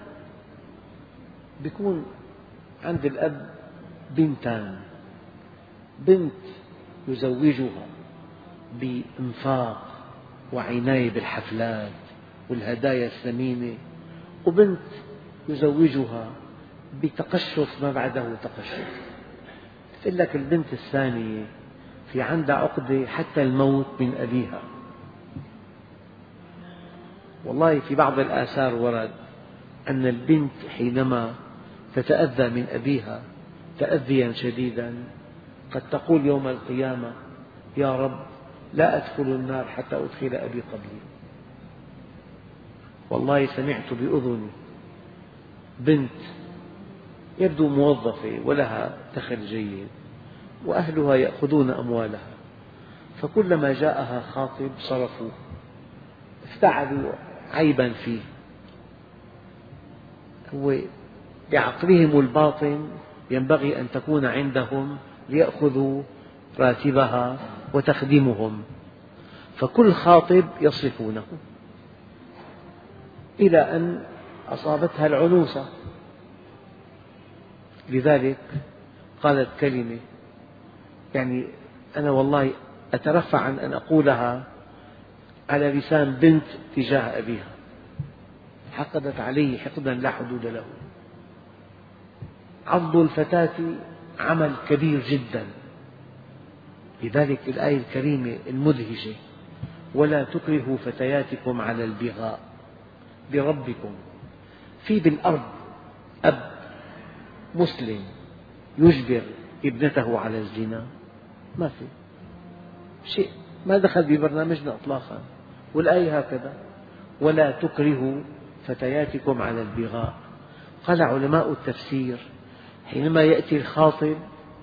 B: يكون عند الأب بنتان، بنت يزوجها بإنفاق وعناية بالحفلات والهدايا الثمينة، وبنت يزوجها بتقشف ما بعده تقشف. يقول لك البنت الثانية في عندها عقدة حتى الموت من أبيها. والله في بعض الآثار ورد أن البنت حينما تتأذى من أبيها تأذيا شديدا قد تقول يوم القيامة: يا رب لا أدخل النار حتى أدخل أبي قبلي. والله سمعت بأذني بنت يبدو موظفة ولها دخل جيد وأهلها يأخذون أموالها، فكلما جاءها خاطب صرفوا، افتعلوا عيبا فيه. هو بعقلهم الباطن ينبغي أن تكون عندهم ليأخذوا راتبها وتخدمهم، فكل خاطب يصرفونه، إلى أن أصابتها العنوسة. لذلك قالت كلمة يعني أنا والله أترفع عن أن أقولها على لسان بنت تجاه أبيها: حقدت عليه حقدا لا حدود له. عض الفتاة عمل كبير جدا. لذلك الآية الكريمة المدهشة: ولا تكرهوا فتياتكم على البغاء بربكم. في بالأرض أب مسلم يجبر ابنته على الزنا؟ ما في شيء، ما دخل ببرنامجنا إطلاقا. والآية هكذا: ولا تكرهوا فتياتكم على البغاء. قال علماء التفسير: حينما يأتي الخاطب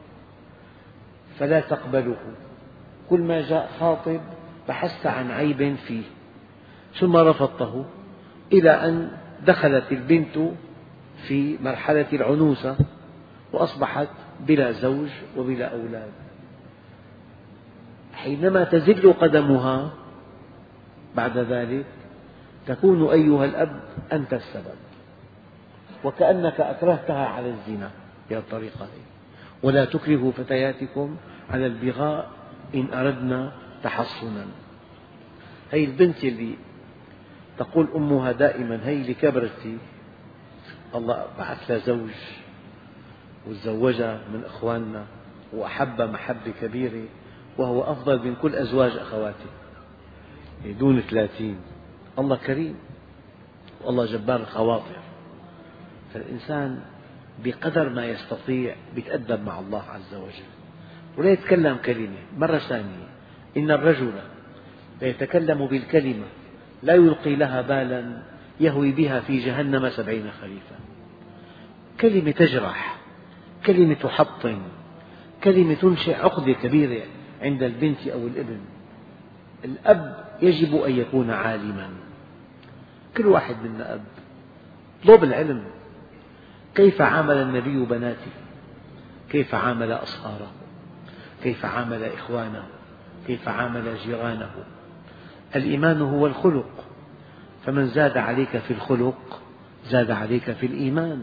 B: فلا تقبله، كل ما جاء خاطب بحثت عن عيب فيه ثم رفضته، إلى أن دخلت البنت في مرحلة العنوسة وأصبحت بلا زوج وبلا أولاد. حينما تزل قدمها بعد ذلك تكون أيها الأب أنت السبب، وكأنك أكرهتها على الزنا بهالطريقة هي. ولا تكرهوا فتياتكم على البغاء إن أردنا تحصنا. هي البنت اللي تقول أمها دائما: هي اللي كبرتي الله بعث لها زوج وتزوجها من إخواننا وأحبها محبة كبيرة وهو أفضل من كل أزواج أخواتي دون ثلاثين. الله كريم والله جبار الخواطر. فالإنسان بقدر ما يستطيع يتأدب مع الله عز وجل ولا يتكلم كلمة. مرة ثانية: إن الرجل ليتكلم بالكلمة لا يلقي لها بالا يهوي بها في جهنم سبعين خريفا. كلمة تجرح، كلمة تحطم، كلمة تنشئ عقدة كبيرة عند البنت أو الابن. الأب يجب أن يكون عالما، كل واحد منا أب. اطلب العلم. كيف عامل النبي بناته؟ كيف عامل أصهاره؟ كيف عامل إخوانه؟ كيف عامل جيرانه؟ الإيمان هو الخلق، فمن زاد عليك في الخلق زاد عليك في الإيمان.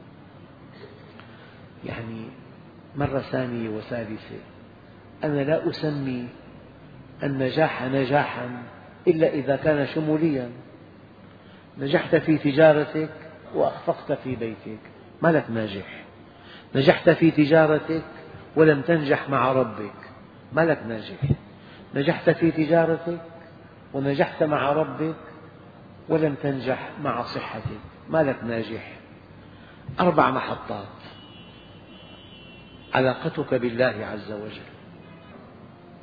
B: يعني مرة ثانية وثالثة: أنا لا أسمي النجاح نجاحا إلا إذا كان شموليا. نجحت في تجارتك وأخفقت في بيتك ما لك ناجح. نجحت في تجارتك ولم تنجح مع ربك ما لك ناجح. نجحت في تجارتك ونجحت مع ربك ولم تنجح مع صحتك ما لك ناجح. أربع محطات: علاقتك بالله عز وجل،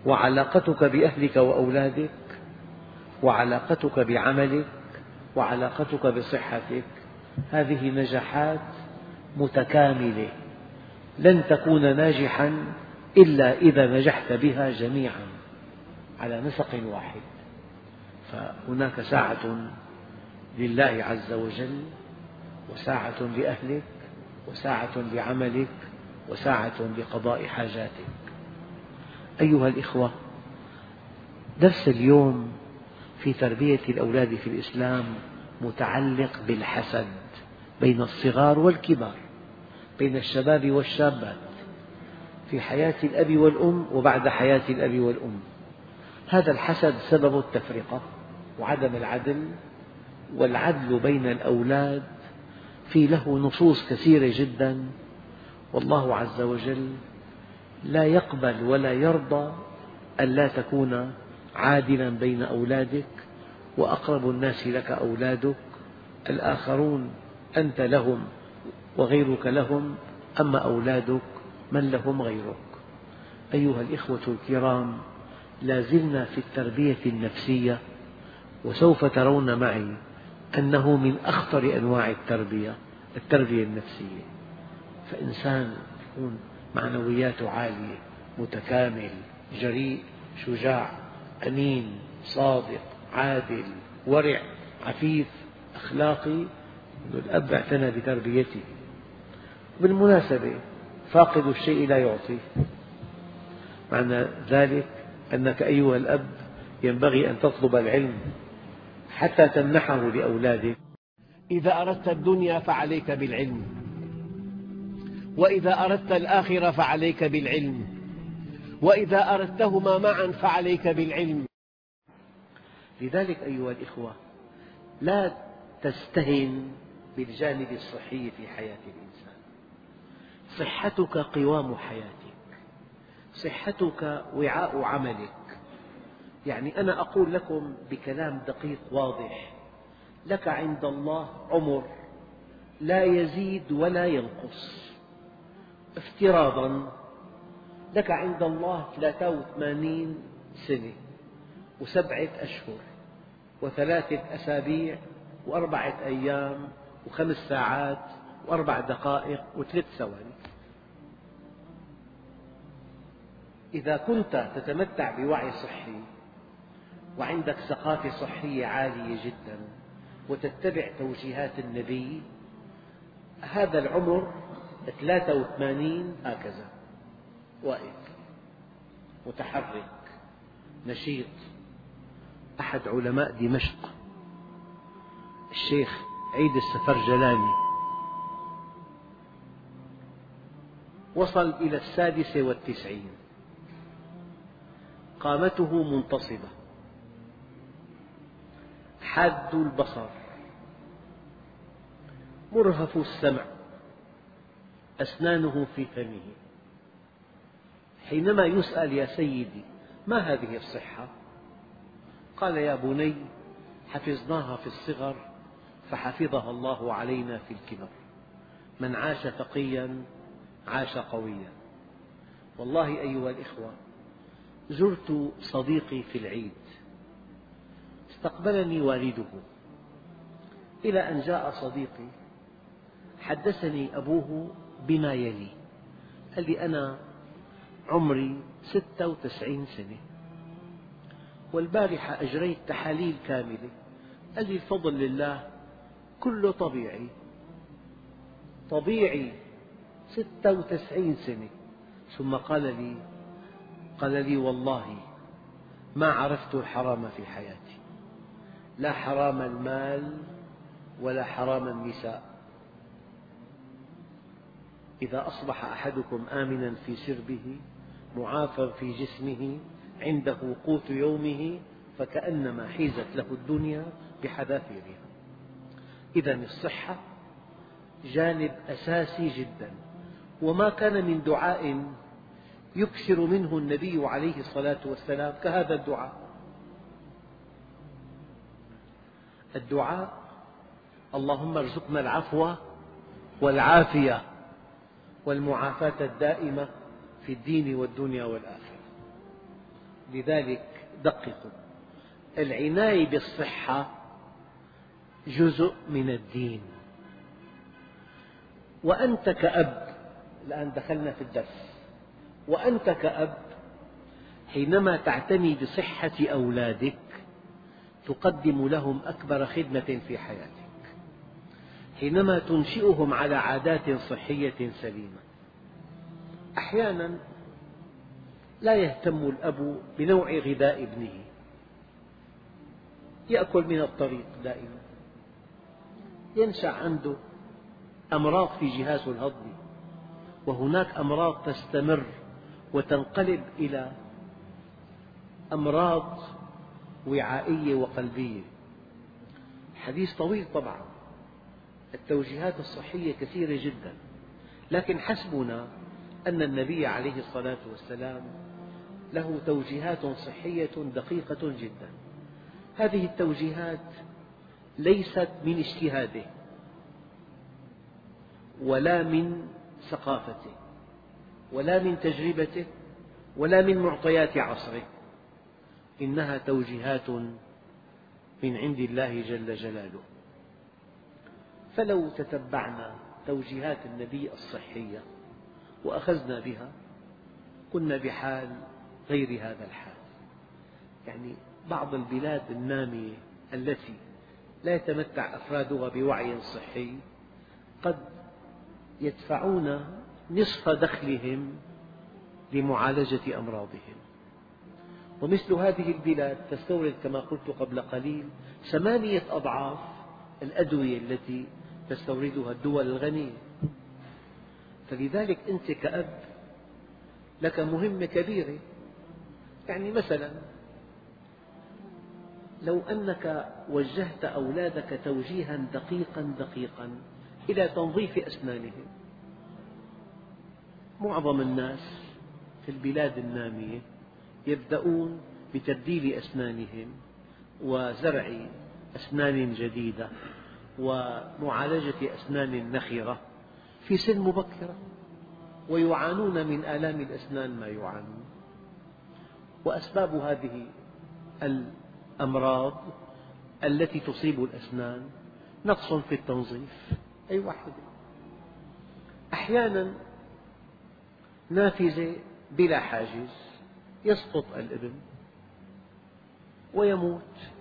B: وعلاقتك بأهلك وأولادك، وعلاقتك بعملك، وعلاقتك بصحتك، هذه نجاحات متكاملة، لن تكون ناجحا إلا إذا نجحت بها جميعا على نسق واحد. فهناك ساعة لله عز وجل، وساعة لأهلك، وساعة لعملك، وساعة لقضاء حاجاتك. أيها الإخوة، درس اليوم في تربية الأولاد في الإسلام متعلق بالحسد بين الصغار والكبار، بين الشباب والشابات، في حياة الأب والأم وبعد حياة الأب والأم. هذا الحسد سبب التفرقة وعدم العدل، والعدل بين الأولاد في له نصوص كثيرة جدا، والله عز وجل لا يقبل ولا يرضى ألا تكون عادلا بين أولادك، وأقرب الناس لك أولادك، الآخرون أنت لهم وغيرك لهم، أما أولادك من لهم غيرك. أيها الإخوة الكرام، لا زلنا في التربية النفسية، وسوف ترون معي أنه من أخطر أنواع التربية التربية النفسية. فإنسان يكون معنوياته عالية، متكامل، جريء، شجاع، أمين، صادق، عادل، ورع، عفيف، أخلاقي، الأب اعتنى بتربيته. بالمناسبة فاقد الشيء لا يعطيه، معنى ذلك أنك أيها الأب ينبغي أن تطلب العلم حتى تمنحه لأولادك.
A: إذا أردت الدنيا فعليك بالعلم، وإذا أردت الآخرة فعليك بالعلم، وإذا أردتهما معا فعليك بالعلم.
B: لذلك أيها الإخوة، لا تستهن بالجانب الصحي في حياة الإنسان. صحتك قوام حياتك، صحتك وعاء عملك. يعني أنا أقول لكم بكلام دقيق واضح، لك عند الله عمر لا يزيد ولا ينقص. افتراضا لك عند الله ثلاثة وثمانين سنة وسبعة أشهر وثلاثة أسابيع وأربعة أيام وخمس ساعات وأربع دقائق وثلاث ثواني. إذا كنت تتمتع بوعي صحي وعندك ثقافة صحية عالية جدا وتتبع توجيهات النبي، هذا العمر ثلاثة وثمانين هكذا واقف متحرك نشيط. أحد علماء دمشق الشيخ عيد السفرجلاني وصل إلى السادسة والتسعين، قامته منتصبة، حاد البصر، مرهف السمع، أسنانه في فمه. حينما يسأل: يا سيدي ما هذه الصحة؟ قال: يا بني، حفظناها في الصغر فحفظها الله علينا في الكبر. من عاش تقيا عاش قويا. والله أيها الإخوة، زرت صديقي في العيد، استقبلني والده، إلى أن جاء صديقي حدثني أبوه بما يلي. قال لي: أنا عمري ستة وتسعين سنة، والبارحة أجريت تحاليل كاملة. قال لي: الفضل لله كله طبيعي. طبيعي ستة وتسعين سنة. ثم قال لي قال لي والله ما عرفت الحرام في حياتي، لا حرام المال ولا حرام النساء. إذا أصبح أحدكم آمنا في سربه معافى في جسمه عنده قوت يومه فكأنما حيزت له الدنيا بحذافيرها. إذا الصحة جانب أساسي جدا، وما كان من دعاء يكثر منه النبي عليه الصلاة والسلام كهذا الدعاء. الدعاء: اللهم ارزقنا العفو والعافية والمعافاة الدائمة في الدين والدنيا والآخرة. لذلك دققوا، العناية بالصحة جزء من الدين. وأنت كأب، الآن دخلنا في الدرس، وأنت كأب حينما تعتني بصحة أولادك تقدم لهم أكبر خدمة في حياتك، حينما تنشئهم على عادات صحية سليمة. أحيانا لا يهتم الأب بنوع غذاء ابنه، يأكل من الطريق دائما، ينشأ عنده أمراض في جهازه الهضمي، وهناك أمراض تستمر وتنقلب إلى أمراض وعائية وقلبية. حديث طويل طبعا، التوجيهات الصحية كثيرة جدا، لكن حسبنا أن النبي عليه الصلاة والسلام له توجيهات صحية دقيقة جدا. هذه التوجيهات ليست من اجتهاده ولا من ثقافته ولا من تجربته ولا من معطيات عصره، إنها توجيهات من عند الله جل جلاله. فلو تتبعنا توجيهات النبي الصحية وأخذنا بها كنا بحال غير هذا الحال. يعني بعض البلاد النامية التي لا يتمتع أفرادها بوعي صحي قد يدفعون نصف دخلهم لمعالجة أمراضهم، ومثل هذه البلاد تستورد كما قلت قبل قليل ثمانية أضعاف الأدوية التي تستوردها الدول الغنية. فلذلك أنت كأب لك مهمة كبيرة. يعني مثلا لو أنك وجهت أولادك توجيها دقيقا دقيقا إلى تنظيف أسنانهم. معظم الناس في البلاد النامية يبدأون بتبديل أسنانهم وزرع أسنان جديدة ومعالجة أسنان نخرة في سن مبكرة، ويعانون من آلام الأسنان ما يعانون. وأسباب هذه الأمراض التي تصيب الأسنان نقص في التنظيف، أي واحدة. أحيانا نافذة بلا حاجز يسقط الابن ويموت،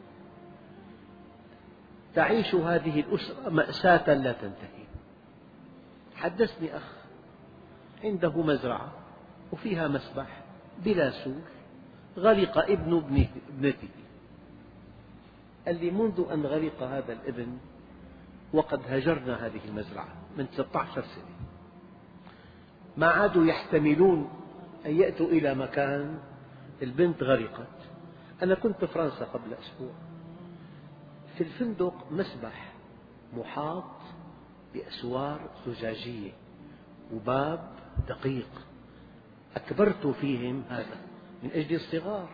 B: تعيش هذه الأسرة مأساة لا تنتهي. حدثني أخ عنده مزرعة وفيها مسبح بلا سور، غرق ابن ابنته. قال لي منذ أن غرق هذا الابن وقد هجرنا هذه المزرعة من ستة عشر سنة، ما عادوا يحتملون أن يأتوا إلى مكان البنت غرقت. أنا كنت في فرنسا قبل أسبوع، في الفندق مسبح محاط بأسوار زجاجية وباب دقيق، أكبرت فيهم هذا من أجل الصغار.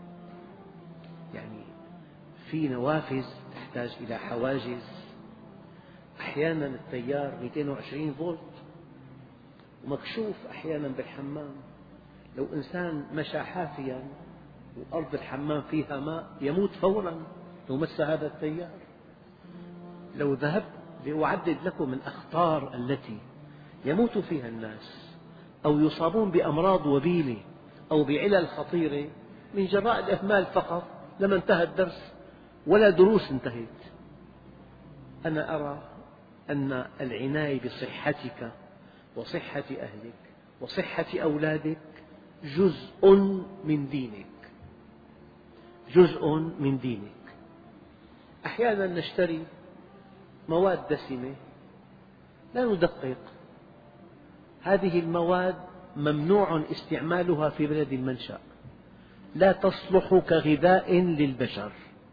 B: يعني في نوافذ تحتاج إلى حواجز، أحيانا التيار مئتين وعشرين فولت ومكشوف أحيانا بالحمام. لو إنسان مشى حافيا وأرض الحمام فيها ماء يموت فورا لو مس هذا التيار. لو ذهبت لأعدد لكم الأخطار التي يموت فيها الناس أو يصابون بأمراض وبيلة أو بعلل خطيرة من جراء الإهمال فقط، لما انتهى الدرس ولا دروس انتهت. أنا أرى أن العناية بصحتك وصحة أهلك وصحة أولادك جزء من دينك، جزء من دينك. أحيانا نشتري مواد دسمة لا ندقق، هذه المواد ممنوع استعمالها في بلد المنشأ، لا تصلح كغذاء للبشر.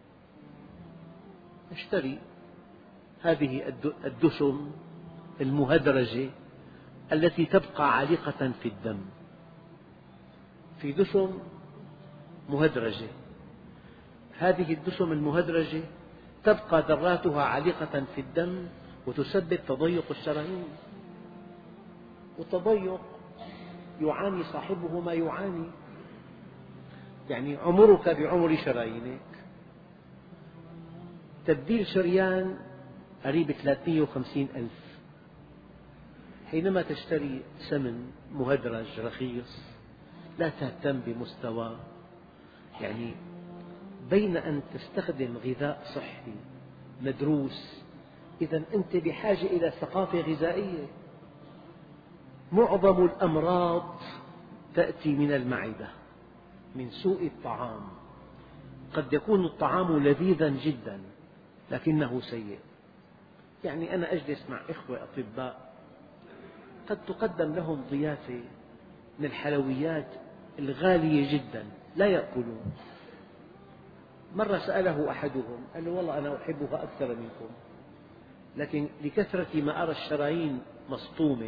B: نشتري هذه الدسم المهدرجة التي تبقى عالقة في الدم. في دسم مهدرجة، هذه الدسم المهدرجة تبقى ذراتها عالقة في الدم وتسبب تضيق الشرايين، والتضيق يعاني صاحبه ما يعاني. يعني عمرك بعمر شرايينك. تبديل شريان قريب ثلاثمئة وخمسين ألف. حينما تشتري سمن مهدرج رخيص لا تهتم بمستواه، يعني بين أن تستخدم غذاء صحي مدروس، إذا أنت بحاجة إلى ثقافة غذائية. معظم الأمراض تأتي من المعدة، من سوء الطعام. قد يكون الطعام لذيذا جدا لكنه سيء. يعني أنا أجلس مع إخوة أطباء قد تقدم لهم ضيافة من الحلويات الغالية جدا لا يأكلون. مرة سأله أحدهم قال له والله أنا أحبها أكثر منكم، لكن لكثرة ما أرى الشرايين مصطومة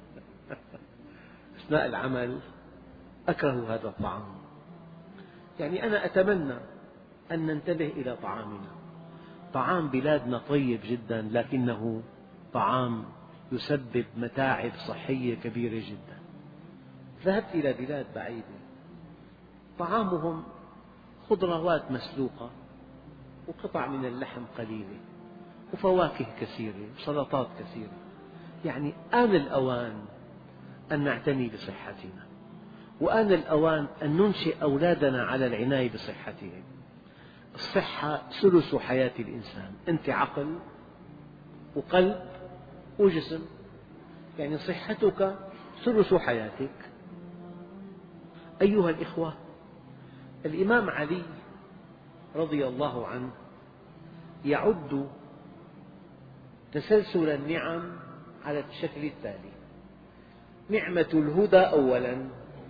B: أثناء العمل أكره هذا الطعام. يعني أنا أتمنى أن ننتبه إلى طعامنا. طعام بلادنا طيب جدا لكنه طعام يسبب متاعب صحية كبيرة جدا. ذهبت إلى بلاد بعيدة طعامهم خضروات مسلوقة وقطع من اللحم قليلة وفواكه كثيرة وسلطات كثيرة. يعني آن الأوان أن نعتني بصحتنا، وآن الأوان أن ننشئ أولادنا على العناية بصحتهم. الصحة ثلث حياة الإنسان. أنت عقل وقلب وجسم، يعني صحتك ثلث حياتك. أيها الإخوة، الإمام علي رضي الله عنه يعد تسلسل النعم على الشكل التالي: نعمة الهدى أولا،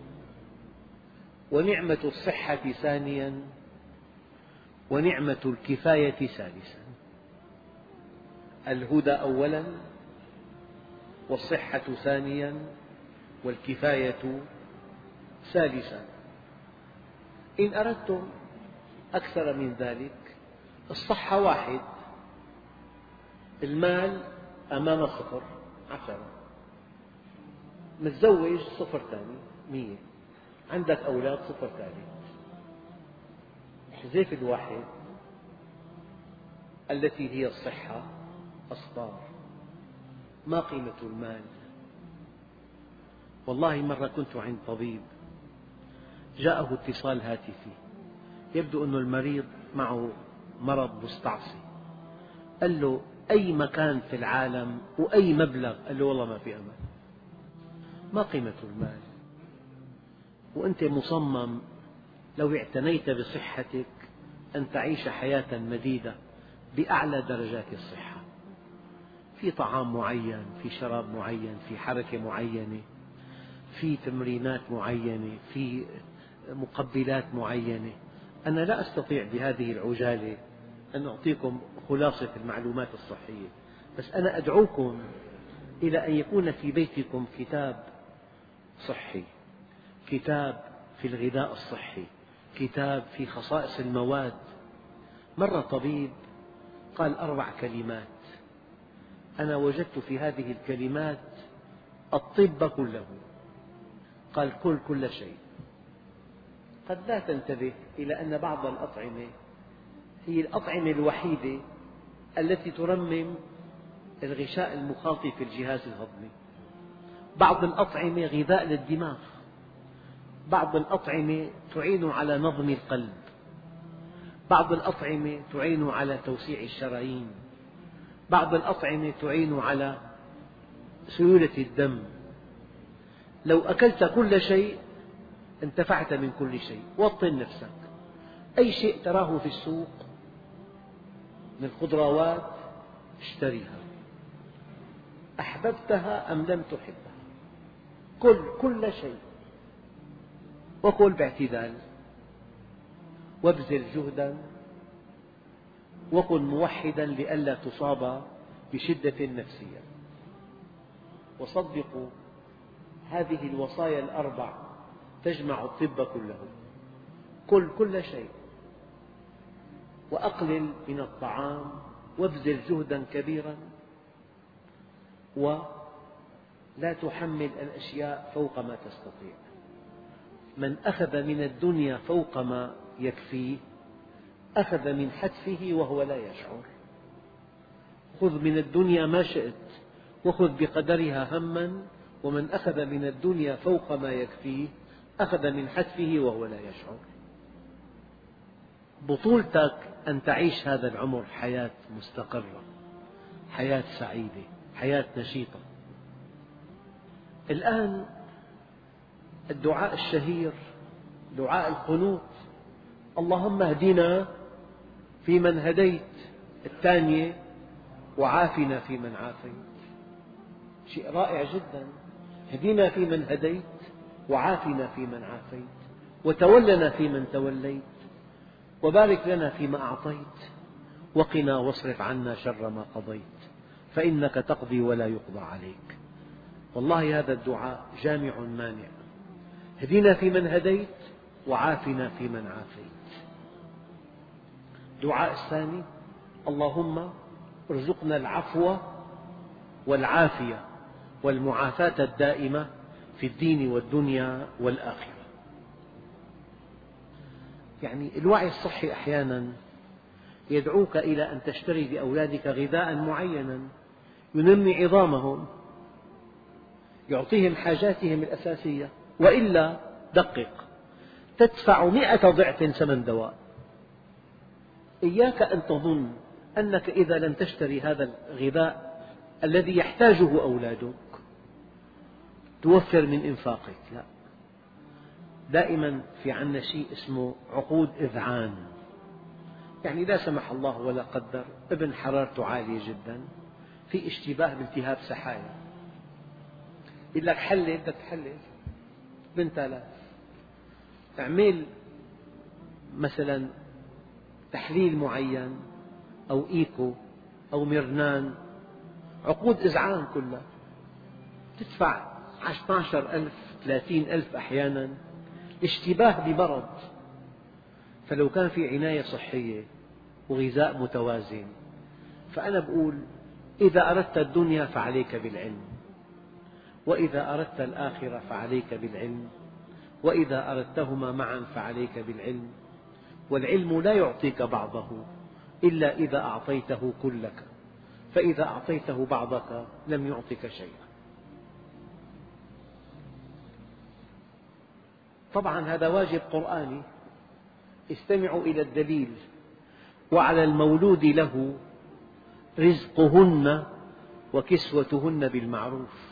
B: ونعمة الصحة ثانيا، ونعمة الكفاية ثالثا. الهدى أولا، والصحة ثانيا، والكفاية ثالثا. إن أردتم أكثر من ذلك، الصحة واحد، المال أمام صفر عشرة، متزوج صفر ثاني مية، عندك أولاد صفر ثالث. حذيفة الواحد التي هي الصحة أصفار. ما قيمة المال؟ والله مرة كنت عند طبيب جاءه اتصال هاتفي، يبدو أن المريض معه مرض مستعصي. قال له أي مكان في العالم وأي مبلغ؟ قال له والله ما في أمل. ما قيمة المال؟ وأنت مصمم لو اعتنيت بصحتك أن تعيش حياة مديدة بأعلى درجات الصحة، في طعام معين، في شراب معين، في حركة معينة، في تمرينات معينة، في مقبلات معينة. أنا لا أستطيع بهذه العجالة أن أعطيكم خلاصة المعلومات الصحية، بس أنا أدعوكم إلى أن يكون في بيتكم كتاب صحي، كتاب في الغذاء الصحي، كتاب في خصائص المواد. مرة طبيب قال أربع كلمات أنا وجدت في هذه الكلمات الطب كله. قال كل كل شيء. قد لا تنتبه إلى أن بعض الأطعمة هي الأطعمة الوحيدة التي ترمم الغشاء المخاطي في الجهاز الهضمي. بعض الأطعمة غذاء للدماغ، بعض الأطعمة تعين على نظم القلب، بعض الأطعمة تعين على توسيع الشرايين، بعض الأطعمة تعين على سيولة الدم. لو أكلت كل شيء انتفعت من كل شيء. وطن نفسك، أي شيء تراه في السوق من خضروات اشتريها، أحببتها أم لم تحبها. كل كل شيء، وكل باعتدال، وابذل جهدا، وكن موحدا لئلا تصاب بشدة نفسية. وصدقوا هذه الوصايا الأربع تجمع الطب كله. كل كل شيء، وأقلل من الطعام، وابذل جهدا كبيرا، ولا تحمل الأشياء فوق ما تستطيع. من أخذ من الدنيا فوق ما يكفيه أخذ من حتفه وهو لا يشعر. خذ من الدنيا ما شئت وخذ بقدرها هما، ومن أخذ من الدنيا فوق ما يكفيه أخذ من حتفه وهو لا يشعر. بطولتك أن تعيش هذا العمر حياة مستقرة، حياة سعيدة، حياة نشيطة. الآن الدعاء الشهير دعاء القنوت، اللهم اهدنا فيمن هديت، الثانية وعافنا فيمن عافيت. شيء رائع جدا، اهدنا فيمن هديت وعافنا فيمن عافيت وتولنا فيمن توليت وبارك لنا فيما أعطيت وقنا واصرف عنا شر ما قضيت فإنك تقضي ولا يقضى عليك. والله هذا الدعاء جامع مانع. اهدنا فيمن هديت وعافنا فيمن عافيت. الدعاء الثاني اللهم ارزقنا العفو والعافية والمعافاة الدائمة في الدين والدنيا والآخرة. يعني الوعي الصحي أحيانا يدعوك إلى أن تشتري لأولادك غذاء معينا ينمي عظامهم، يعطيهم حاجاتهم الأساسية، وإلا دقق تدفع مئة ضعف ثمن دواء. إياك أن تظن أنك إذا لم تشتري هذا الغذاء الذي يحتاجه أولادك توفر من إنفاقك، لا. دائما في عنا شيء اسمه عقود إذعان، يعني لا سمح الله ولا قدر ابن حرارته عالية جدا، في اشتباه بالتهاب سحايا، يقول لك حلل، بدك تحلل بنت آلاف، اعمل مثلا تحليل معين أو إيكو أو ميرنان، عقود إذعان كلها تدفع اثني عشر ألف ثلاثين ألف أحيانا، اشتباه بمرض. فلو كان في عناية صحية وغذاء متوازن، فأنا أقول إذا أردت الدنيا فعليك بالعلم، وإذا أردت الآخرة فعليك بالعلم، وإذا أردتهما معا فعليك بالعلم. والعلم لا يعطيك بعضه إلا إذا أعطيته كلك، فإذا أعطيته بعضك لم يعطك شيئا. طبعا هذا واجب قرآني، استمعوا إلى الدليل: وعلى المولود له رزقهن وكسوتهن بالمعروف.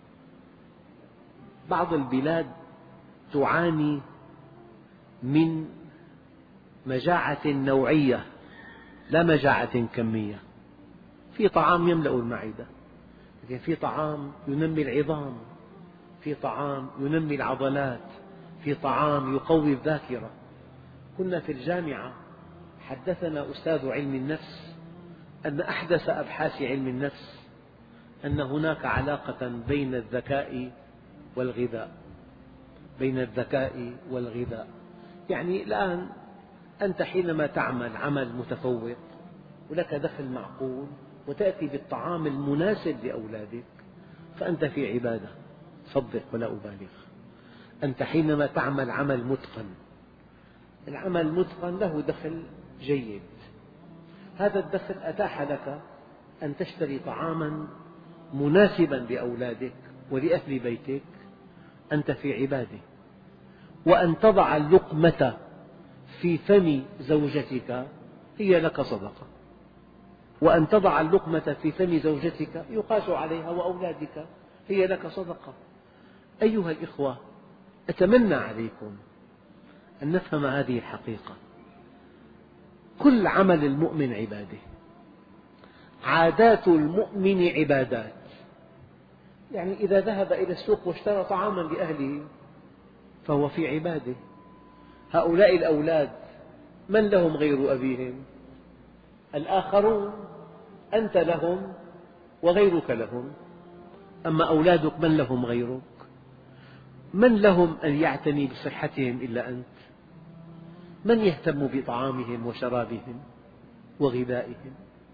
B: بعض البلاد تعاني من مجاعة نوعية لا مجاعة كمية. في طعام يملأ المعدة، لكن في طعام ينمي العظام، في طعام ينمي العضلات، في طعام يقوي الذاكرة. كنا في الجامعة حدثنا أستاذ علم النفس أن أحدث أبحاث علم النفس أن هناك علاقة بين الذكاء والغذاء، بين الذكاء والغذاء. يعني الآن أنت حينما تعمل عمل متفوق ولك دخل معقول وتأتي بالطعام المناسب لأولادك فأنت في عبادة، صدق ولا أبالغ. أنت حينما تعمل عمل متقن، العمل المتقن له دخل جيد، هذا الدخل أتاح لك أن تشتري طعاما مناسبا لأولادك ولأهل بيتك، أنت في عبادة. وأن تضع اللقمة في فم زوجتك هي لك صدقة، وأن تضع اللقمة في فم زوجتك يقاس عليها وأولادك هي لك صدقة. أيها الإخوة، أتمنى عليكم أن نفهم هذه الحقيقة. كل عمل المؤمن عبادة، عادات المؤمن عبادات. يعني إذا ذهب إلى السوق واشترى طعاما لأهله فهو في عبادة. هؤلاء الأولاد من لهم غير أبيهم؟ الآخرون، أنت لهم وغيرك لهم. أما أولادك من لهم غيرك؟ من لهم أن يعتني بصحتهم إلا أنت؟ من يهتم بطعامهم وشرابهم وغذائهم؟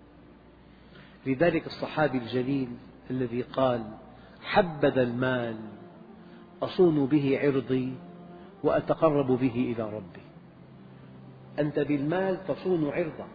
B: لذلك الصحابي الجليل الذي قال: حبذا المال أصون به عرضي
A: وأتقرب به إلى ربي. أنت بالمال تصون عرضك،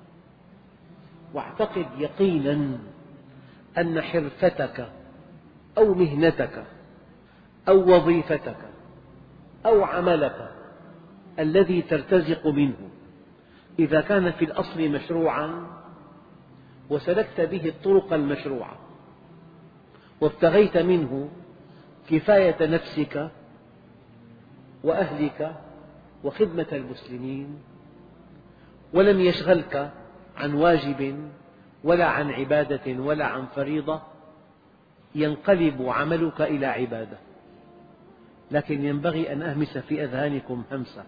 A: واعتقد يقينا أن حرفتك أو مهنتك أو وظيفتك أو عملك الذي ترتزق منه إذا كان في الأصل مشروعا وسلكت به الطرق المشروعة وابتغيت منه كفاية نفسك وأهلك وخدمة المسلمين، ولم يشغلك عن واجب ولا عن عبادة ولا عن فريضة، ينقلب عملك إلى عبادة. لكن ينبغي أن أهمس في أذهانكم همسة: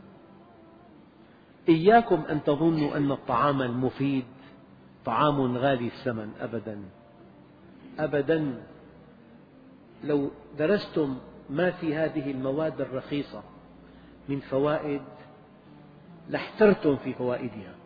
A: إياكم أن تظنوا أن الطعام المفيد طعام غالي الثمن، أبدا أبدا. لو درستم ما في هذه المواد الرخيصة من فوائد لاحترتم في فوائدها.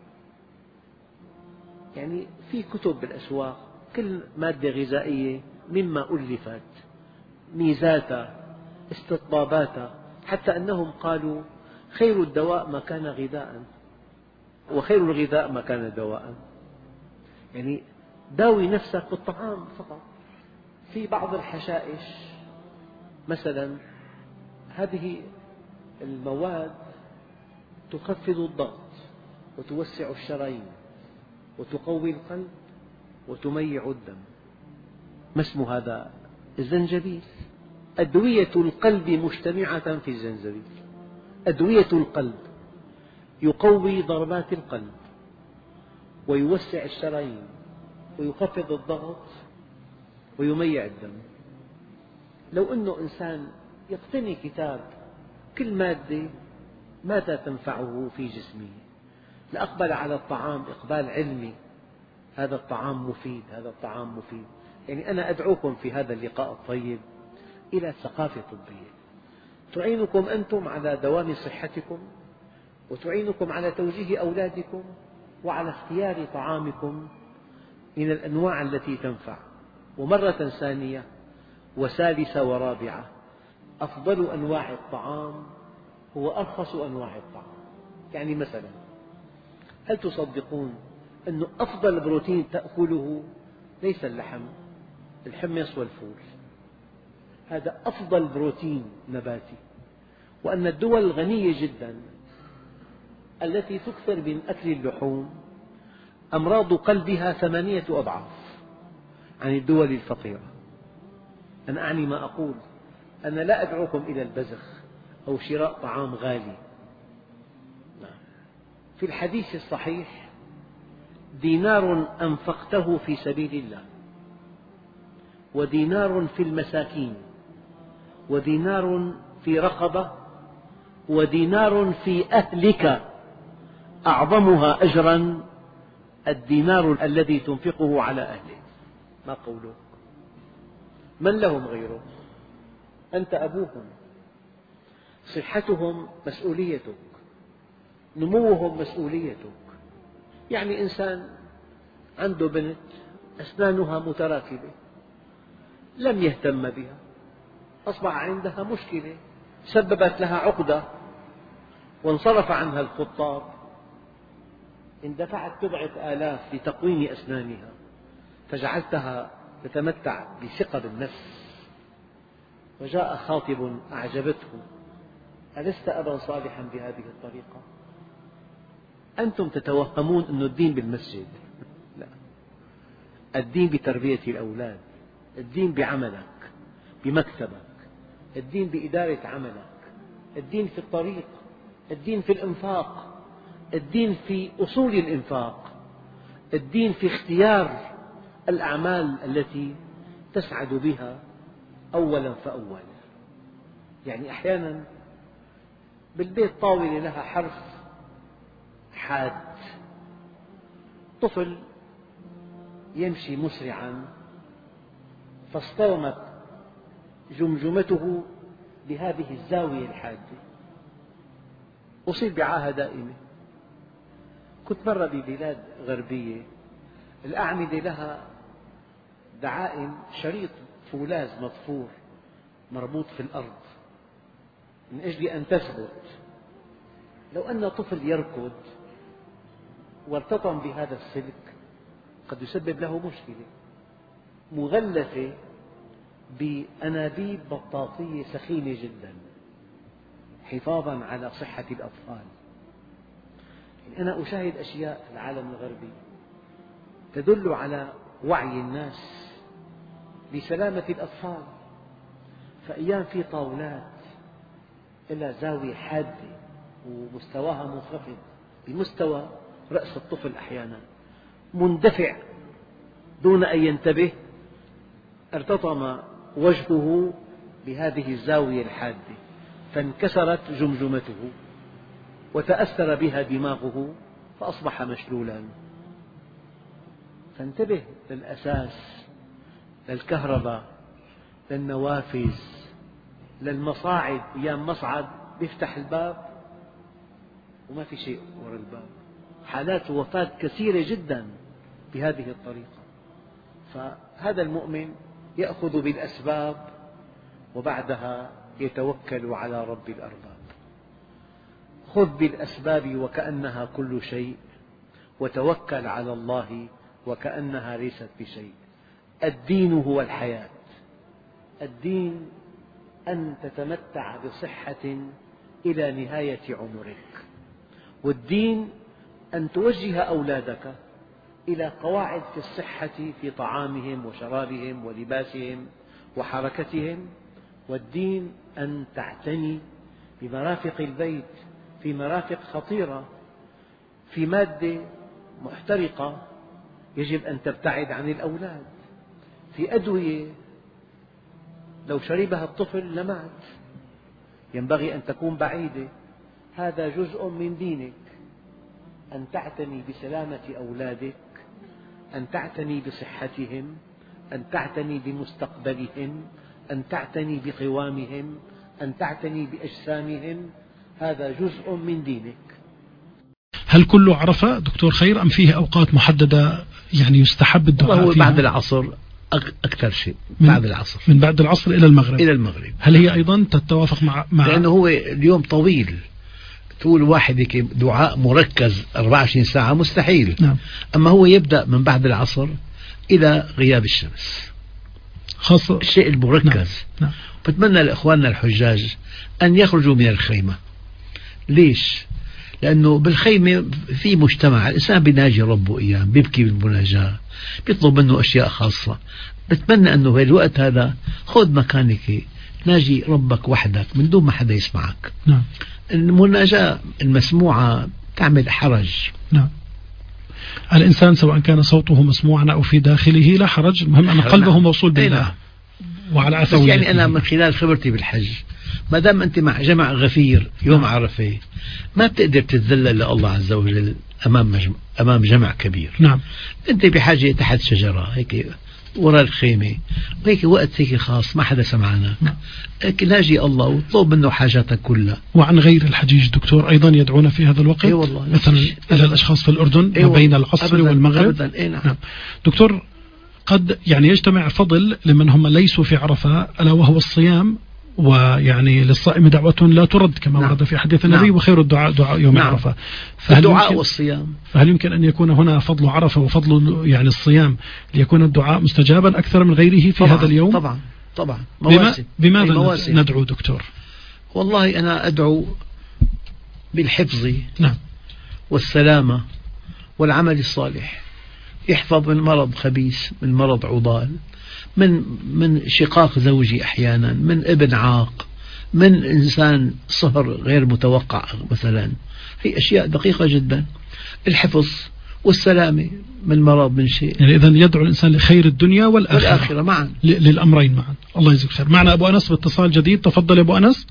A: يعني في كتب بالأسواق كل مادة غذائية مما ألفت، ميزاتها، استطباباتها، حتى أنهم قالوا خير الدواء ما كان غذاء، وخير الغذاء ما كان دواء. يعني داوي نفسك بالطعام فقط. في بعض الحشائش مثلا هذه المواد تخفض الضغط وتوسع الشرايين وتقوي القلب وتميع الدم. ما اسم هذا؟ الزنجبيل. أدوية القلب مجتمعة في الزنجبيل. أدوية القلب يقوي ضربات القلب ويوسع الشرايين ويخفض الضغط ويميع الدم. لو أنه إنسان يقتني كتاب كل مادة ماذا تنفعه في جسمه لأقبل على الطعام إقبال علمي: هذا الطعام مفيد، هذا الطعام مفيد. يعني أنا أدعوكم في هذا اللقاء الطيب إلى ثقافة طبية تعينكم أنتم على دوام صحتكم، وتعينكم على توجيه أولادكم، وعلى اختيار طعامكم من الأنواع التي تنفع. ومرة ثانية وثالثة ورابعة، أفضل أنواع الطعام هو أرخص أنواع الطعام. يعني مثلا هل تصدقون أن أفضل بروتين تأكله ليس اللحم، الحمص والفول؟ هذا أفضل بروتين نباتي. وأن الدول الغنية جدا التي تكثر من أكل اللحوم أمراض قلبها ثمانية أضعاف عن الدول الفقيرة. أنا أعني ما أقول، أنا لا أدعوكم إلى البذخ أو شراء طعام غالي. في الحديث الصحيح: دينار أنفقته في سبيل الله، ودينار في المساكين، ودينار في رقبة، ودينار في أهلك أعظمها أجرا الدينار الذي تنفقه على أهلك. ما قولك؟ من لهم غيرك؟ أنت أبوهم. صحتهم مسؤوليتك، نموهم مسؤوليتك. يعني إنسان عنده بنت أسنانها متراكبة لم يهتم بها، أصبح عندها مشكلة سببت لها عقدة وانصرف عنها الخطاب، اندفعت بضعة آلاف لتقويم أسنانها فجعلتها تتمتع بثقة بالنفس، وجاء خاطب أعجبته: ألست أبا صالحا بهذه الطريقة؟ أنتم تتوهمون أن الدين بالمسجد. لا، الدين بتربية الأولاد، الدين بعملك بمكتبك، الدين بإدارة عملك، الدين في الطريق، الدين في الإنفاق، الدين في أصول الإنفاق، الدين في اختيار الأعمال التي تسعد بها أولا فأولا. يعني أحيانا بالبيت طاولة لها حرف حاد، طفل يمشي مسرعا فاصطدمت جمجمته بهذه الزاوية الحادة، أصيب بعاهة دائمة. كنت مرة ببلاد غربية الأعمدة لها دعائم شريط فولاذ مضفور مربوط في الأرض، من أجل أن تثبت. لو أن طفل يركض وارتطم بهذا السلك قد يسبب له مشكلة مغلفة بأنابيب مطاطية سخينة جدا حفاظا على صحة الأطفال. أنا أشاهد أشياء في العالم الغربي تدل على وعي الناس بسلامة الأطفال. فأيام في طاولات إلى زاوية حادة ومستواها منخفض بمستوى رأس الطفل، أحيانا مندفع دون أن ينتبه ارتطم وجهه بهذه الزاوية الحادة فانكسرت جمجمته وتأثر بها دماغه فأصبح مشلولا. فانتبه للأساس، للكهرباء، للنوافذ، للمصاعد. أيام مصعد يفتح الباب وما في شيء وراء الباب. حالات وفاة كثيرة جدا بهذه الطريقة. فهذا المؤمن يأخذ بالأسباب وبعدها يتوكل على رب الأرباب. خذ بالأسباب وكأنها كل شيء، وتوكل على الله وكأنها ليست بشيء. الدين هو الحياة. الدين أن تتمتع بصحة إلى نهاية عمرك، والدين أن توجه أولادك إلى قواعد في الصحة في طعامهم وشرابهم ولباسهم وحركتهم. والدين أن تعتني بمرافق البيت، في مرافق خطيرة، في مادة محترقة يجب أن تبتعد عن الأولاد، في أدوية لو شربها الطفل لمات ينبغي أن تكون بعيدة. هذا جزء من دينك، أن تعتني بسلامة أولادك، أن تعتني بصحتهم، أن تعتني بمستقبلهم، أن تعتني بقوامهم، أن تعتني بأجسامهم. هذا جزء من دينك.
C: هل كل عرفة دكتور خير أم فيه أوقات محددة يعني يستحب الدعاء
B: هو
C: فيها؟
B: بعد العصر أكثر شيء، بعد العصر،
C: من بعد العصر إلى المغرب.
B: إلى المغرب.
C: هل هي أيضا تتوافق مع, مع
B: لأنه هو اليوم طويل، تقول واحد دعاء مركز أربعة وعشرين ساعة مستحيل.
C: نعم.
B: أما هو يبدأ من بعد العصر إلى غياب الشمس،
C: خاصة
B: الشيء المركز.
C: نعم. نعم.
B: بتمنى لإخواننا الحجاج أن يخرجوا من الخيمة. ليش؟ لأنه بالخيمة في مجتمع، الإنسان بيناجي ربه أيام، بيبكي بالمناجاة، بيطلب منه أشياء خاصة. بتمنى أنه في الوقت هذا خذ مكانك، ناجي ربك وحدك من دون ما حدا يسمعك.
C: نعم.
B: المناجاة المسموعة تعمل حرج.
C: نعم. الإنسان سواء كان صوته مسموعا أو في داخله لا حرج، المهم أن قلبه موصول بالله وعلى أثويته.
B: يعني أنا من خلال خبرتي بالحج، ما دام أنت مع جمع غفير يوم عرفة ما بتقدر تتذلل لله عز وجل أمام مجمع أمام جمع كبير.
C: نعم.
B: أنت بحاجة تحت شجرة هيك وراء الخيمة، وهيك وقت هيك خاص ما حدا سمعنا، هيك ناجي الله وطلب منه حاجاتك كلها.
C: وعن غير الحجيج دكتور أيضا يدعون في هذا الوقت؟
B: أي والله.
C: مثلا إلى الأشخاص في الأردن ما بين العصر
B: أبداً
C: والمغرب؟
B: أبداً. إيه نعم.
C: نعم. دكتور، قد يعني يجتمع فضل لمن هم ليسوا في عرفة ألا وهو الصيام، ويعني للصائم دعوة لا ترد كما
B: نعم.
C: ورد في حديث النبي. نعم. وخير الدعاء دعاء يوم
B: نعم.
C: عرفة.
B: الدعاء والصيام.
C: فهل يمكن أن يكون هنا فضل عرفة وفضل يعني الصيام ليكون الدعاء مستجابا أكثر من غيره في
B: طبعًا
C: هذا اليوم؟
B: طبعا طبعا. مواسم.
C: بماذا
B: مواسم.
C: ندعو دكتور؟
B: والله أنا أدعو بالحفظ.
C: نعم.
B: والسلامة والعمل الصالح، يحفظ من مرض خبيث، من مرض عضال، من من شقاق زوجي أحيانا، من ابن عاق، من إنسان صهر غير متوقع مثلا. في أشياء دقيقة جدا. الحفظ والسلامة من مرض من شيء.
C: يعني إذن يدعو الإنسان لخير الدنيا والآخرة,
B: والآخرة معا،
C: للأمرين معا. الله يجزيك خير. معنا أبو أنس باتصال جديد. تفضل يا أبو أنس.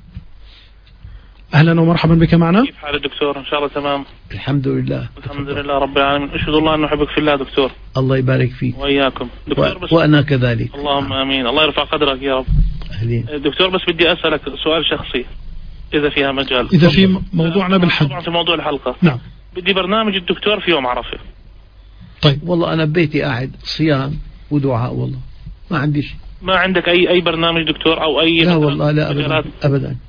C: أهلا ومرحبا بك معنا.
D: كيف حال الدكتور؟ إن شاء الله تمام.
B: الحمد لله.
D: الحمد لله رب العالمين. أشهد الله أنه أحبك في الله دكتور.
B: الله يبارك فيك.
D: وإياكم دكتور.
B: و... بس وأنا كذلك.
D: اللهم آمين. الله يرفع قدرك يا رب.
B: أهلين.
D: دكتور بس بدي أسألك سؤال شخصي إذا فيها مجال.
C: إذا في موضوعنا بالحج.
D: طبعا في موضوع الحلقة.
C: نعم.
D: بدي برنامج الدكتور في يوم عرفة.
B: طيب. والله أنا ببيتي قاعد صيام ودعاء، والله ما عندي شيء.
D: ما عندك أي أي برنامج دكتور أو أي؟
B: لا والله لا أبدا أبدا.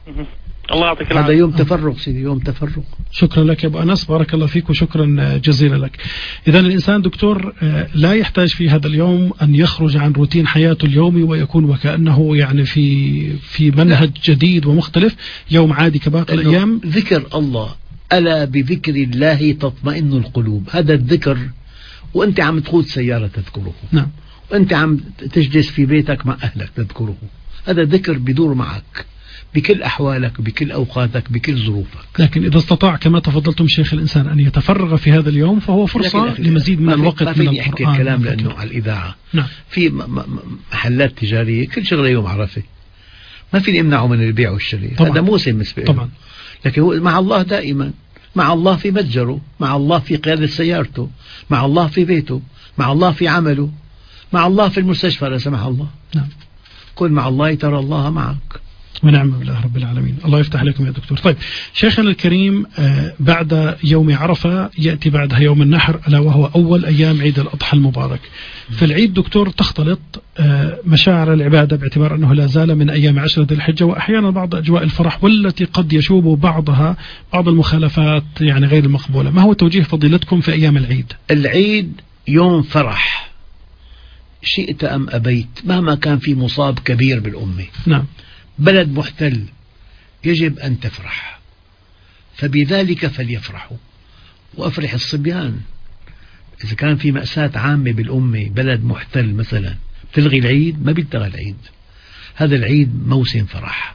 D: الله يعطيك
B: هذا
D: العافية.
B: يوم تفرغ سيدي، يوم تفرغ.
C: شكرا لك يا أبو أنس، بارك الله فيك وشكرا جزيلا لك. إذا الإنسان دكتور لا يحتاج في هذا اليوم أن يخرج عن روتين حياته اليومي ويكون وكأنه يعني في في منهج جديد ومختلف، يوم عادي كباقي الأيام.
B: ذكر الله، ألا بذكر الله تطمئن القلوب، هذا الذكر وأنت عم تقود سيارة تذكره.
C: نعم.
B: وأنت عم تجلس في بيتك مع أهلك تذكره، هذا ذكر بدور معك بكل أحوالك بكل أوقاتك بكل ظروفك.
C: لكن إذا استطاع كما تفضلتم شيخ الإنسان أن يتفرغ في هذا اليوم فهو فرصة لمزيد من الوقت من القرآن.
B: أحكي الكلام لأنه على الإذاعة.
C: نعم.
B: في محلات تجارية كل شغلة يوم عرفة، ما فيني أمنعه من البيع والشراء، هذا موسم بالنسبة له. طبعا. لكن هو مع الله دائما، مع الله في متجره، مع الله في قيادة سيارته، مع الله في بيته، مع الله في عمله، مع الله في المستشفى لا سمح الله.
C: نعم.
B: كن مع الله ترى الله معك.
C: ونعم بالله رب العالمين. الله يفتح عليكم يا دكتور. طيب شيخنا الكريم، بعد يوم عرفة يأتي بعدها يوم النحر، ألا وهو أول أيام عيد الأضحى المبارك. في العيد دكتور تختلط مشاعر العبادة باعتبار أنه لا زال من أيام عشرة ذي الحجة، وأحيانا بعض أجواء الفرح والتي قد يشوب بعضها بعض المخالفات يعني غير المقبولة. ما هو توجيه فضيلتكم في أيام العيد؟
B: العيد يوم فرح شئت أم أبيت، مهما كان في مصاب كبير بالأمة.
C: نعم.
B: بلد محتل يجب أن تفرح، فبذلك فليفرحوا وأفرح الصبيان. إذا كان في مأساة عامة بالأمة، بلد محتل مثلا، تلغي العيد، ما بيلتغى العيد. هذا العيد موسم فرح،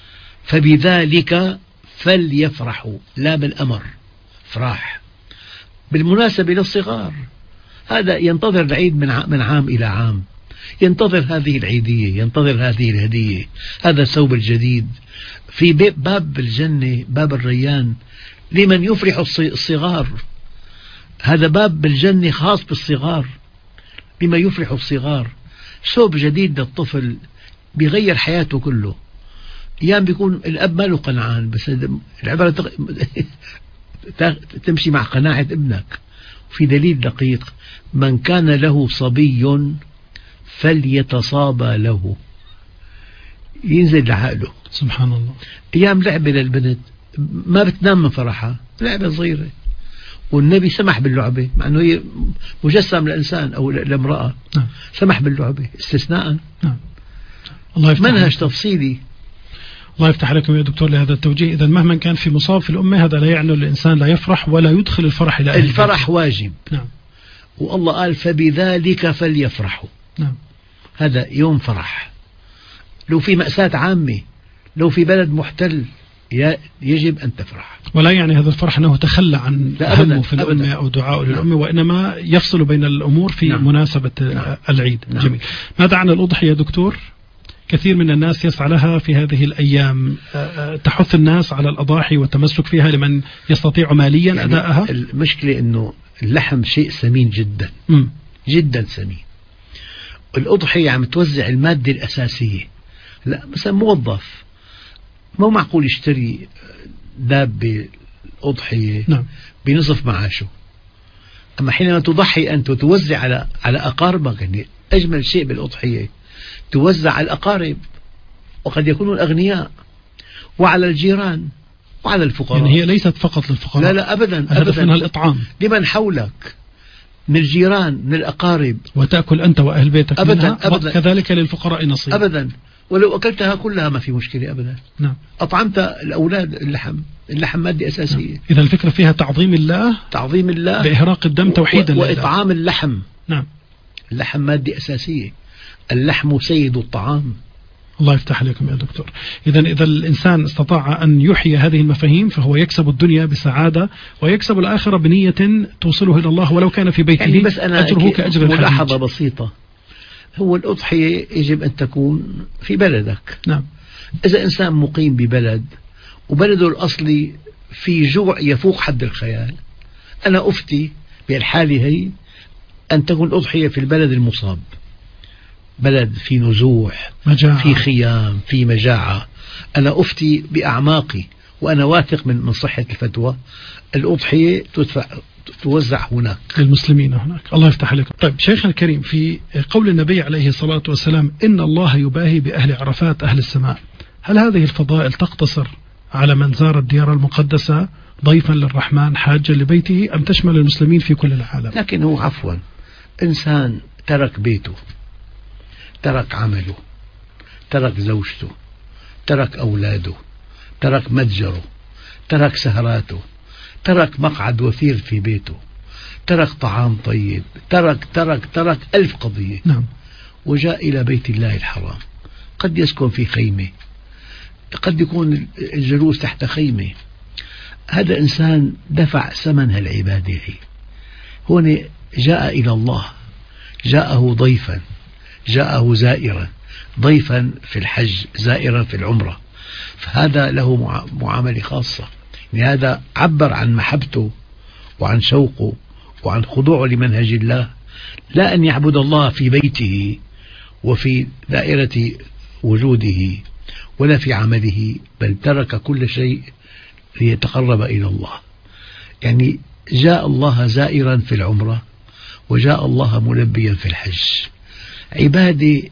B: فبذلك فليفرحوا، لا بالأمر، فراح. بالمناسبة للصغار، هذا ينتظر العيد من عام إلى عام، ينتظر هذه العيدية، ينتظر هذه الهدية، هذا الثوب الجديد. في باب الجنة، باب الريان، لمن يفرح الصغار، هذا باب بالجنة خاص بالصغار، بما يفرح الصغار. ثوب جديد للطفل بيغير حياته كله. أيام بيكون الأب ما له قنعان، بس العبارة تمشي مع قناعة ابنك. وفي دليل دقيق: من كان له صبي فليتصابى له، ينزل لعقله.
C: سبحان الله.
B: أيام لعبة للبنت ما بتنام من فرحها، لعبة صغيرة، والنبي سمح باللعبة مع أنه هي مجسم للإنسان أو لامرأة.
C: نعم.
B: سمح باللعبة استثناء.
C: نعم. الله يفتح
B: منهج
C: عليكم.
B: تفصيلي.
C: الله يفتح عليكم يا دكتور لهذا التوجيه. إذا مهما كان في مصاب في الأمة، هذا لا يعني الإنسان لا يفرح ولا يدخل الفرح إلى أهل
B: الفرح
C: البيت.
B: واجب.
C: نعم.
B: والله قال فبذلك فليفرحوا.
C: نعم.
B: هذا يوم فرح. لو في مأساة عامة، لو في بلد محتل، يجب أن تفرح.
C: ولا يعني هذا الفرح أنه تخلى عن همه في الأمة أو دعاء للأمة، وإنما يفصل بين الأمور في
B: نعم.
C: مناسبة
B: نعم.
C: العيد.
B: نعم.
C: جميل. ماذا عن الأضحية يا دكتور؟ كثير من الناس يسعى لها في هذه الأيام، تحث الناس على الأضاحي والتمسك فيها لمن يستطيع ماليا يعني أداءها.
B: المشكلة أنه اللحم شيء ثمين جدا.
C: م.
B: جدا ثمين. الأضحية عم توزع المادة الأساسية. لا مثلا موظف مو معقول يشتري دابة أضحية
C: نعم.
B: بنصف معاشه. أما حينما تضحي أنت وتوزع على على أقاربك، يعني أجمل شيء بالأضحية توزع على الأقارب، وقد يكونوا الأغنياء، وعلى الجيران، وعلى الفقراء.
C: يعني هي ليست فقط للفقراء.
B: لا لا أبدا.
C: الهدف منها الإطعام
B: لمن حولك من الجيران من الأقارب.
C: وتأكل أنت وأهل بيتك
B: أبدا
C: منها،
B: أبدا.
C: كذلك للفقراء نصيب.
B: أبدا. ولو أكلتها كلها ما في مشكلة أبدا.
C: نعم.
B: أطعمت الأولاد اللحم، اللحم مادة أساسية.
C: نعم. إذا الفكرة فيها تعظيم الله،
B: تعظيم الله
C: بإهراق الدم توحيدا لله،
B: وإطعام اللحم.
C: نعم.
B: اللحم مادة أساسية، اللحم سيد الطعام.
C: الله يفتح عليكم يا دكتور. إذا إذا الإنسان استطاع أن يحيي هذه المفاهيم فهو يكسب الدنيا بسعادة ويكسب الآخرة بنية توصله إلى الله، ولو كان في بيته
B: يعني بس أنا
C: أجره كأجر الحج.
B: ملاحظة بسيطة: هو الأضحية يجب أن تكون في بلدك.
C: نعم.
B: إذا إنسان مقيم ببلد وبلده الأصلي في جوع يفوق حد الخيال، أنا أفتي بالحالة هي أن تكون الأضحية في البلد المصاب، بلد في نزوح،
C: مجاعة.
B: في خيام، في مجاعة. أنا أفتي بأعماقي وأنا واثق من من صحة الفتوى، الأضحية تدفع توزع هناك
C: للمسلمين هناك. الله يفتح عليكم. طيب شيخنا الكريم، في قول النبي عليه الصلاة والسلام: إن الله يباهي بأهل عرفات أهل السماء، هل هذه الفضائل تقتصر على من زار الديار المقدسة ضيفا للرحمن حاجا لبيته، أم تشمل المسلمين في كل العالم؟
B: لكن هو عفوا إنسان ترك بيته، ترك عمله، ترك زوجته، ترك أولاده، ترك متجره، ترك سهراته، ترك مقعد وثير في بيته، ترك طعام طيب، ترك ترك ترك ألف قضية.
C: نعم.
B: وجاء إلى بيت الله الحرام، قد يسكن في خيمة، قد يكون الجلوس تحت خيمة. هذا إنسان دفع ثمن هالعبادة. هون جاء إلى الله، جاءه ضيفا، جاءه زائرا، ضيفا في الحج، زائرا في العمرة، فهذا له معاملة خاصة. يعني هذا عبر عن محبته وعن شوقه وعن خضوعه لمنهج الله، لا أن يعبد الله في بيته وفي دائرة وجوده ولا في عمله، بل ترك كل شيء ليتقرب إلى الله. يعني جاء الله زائرا في العمرة، وجاء الله ملبيا في الحج. عبادة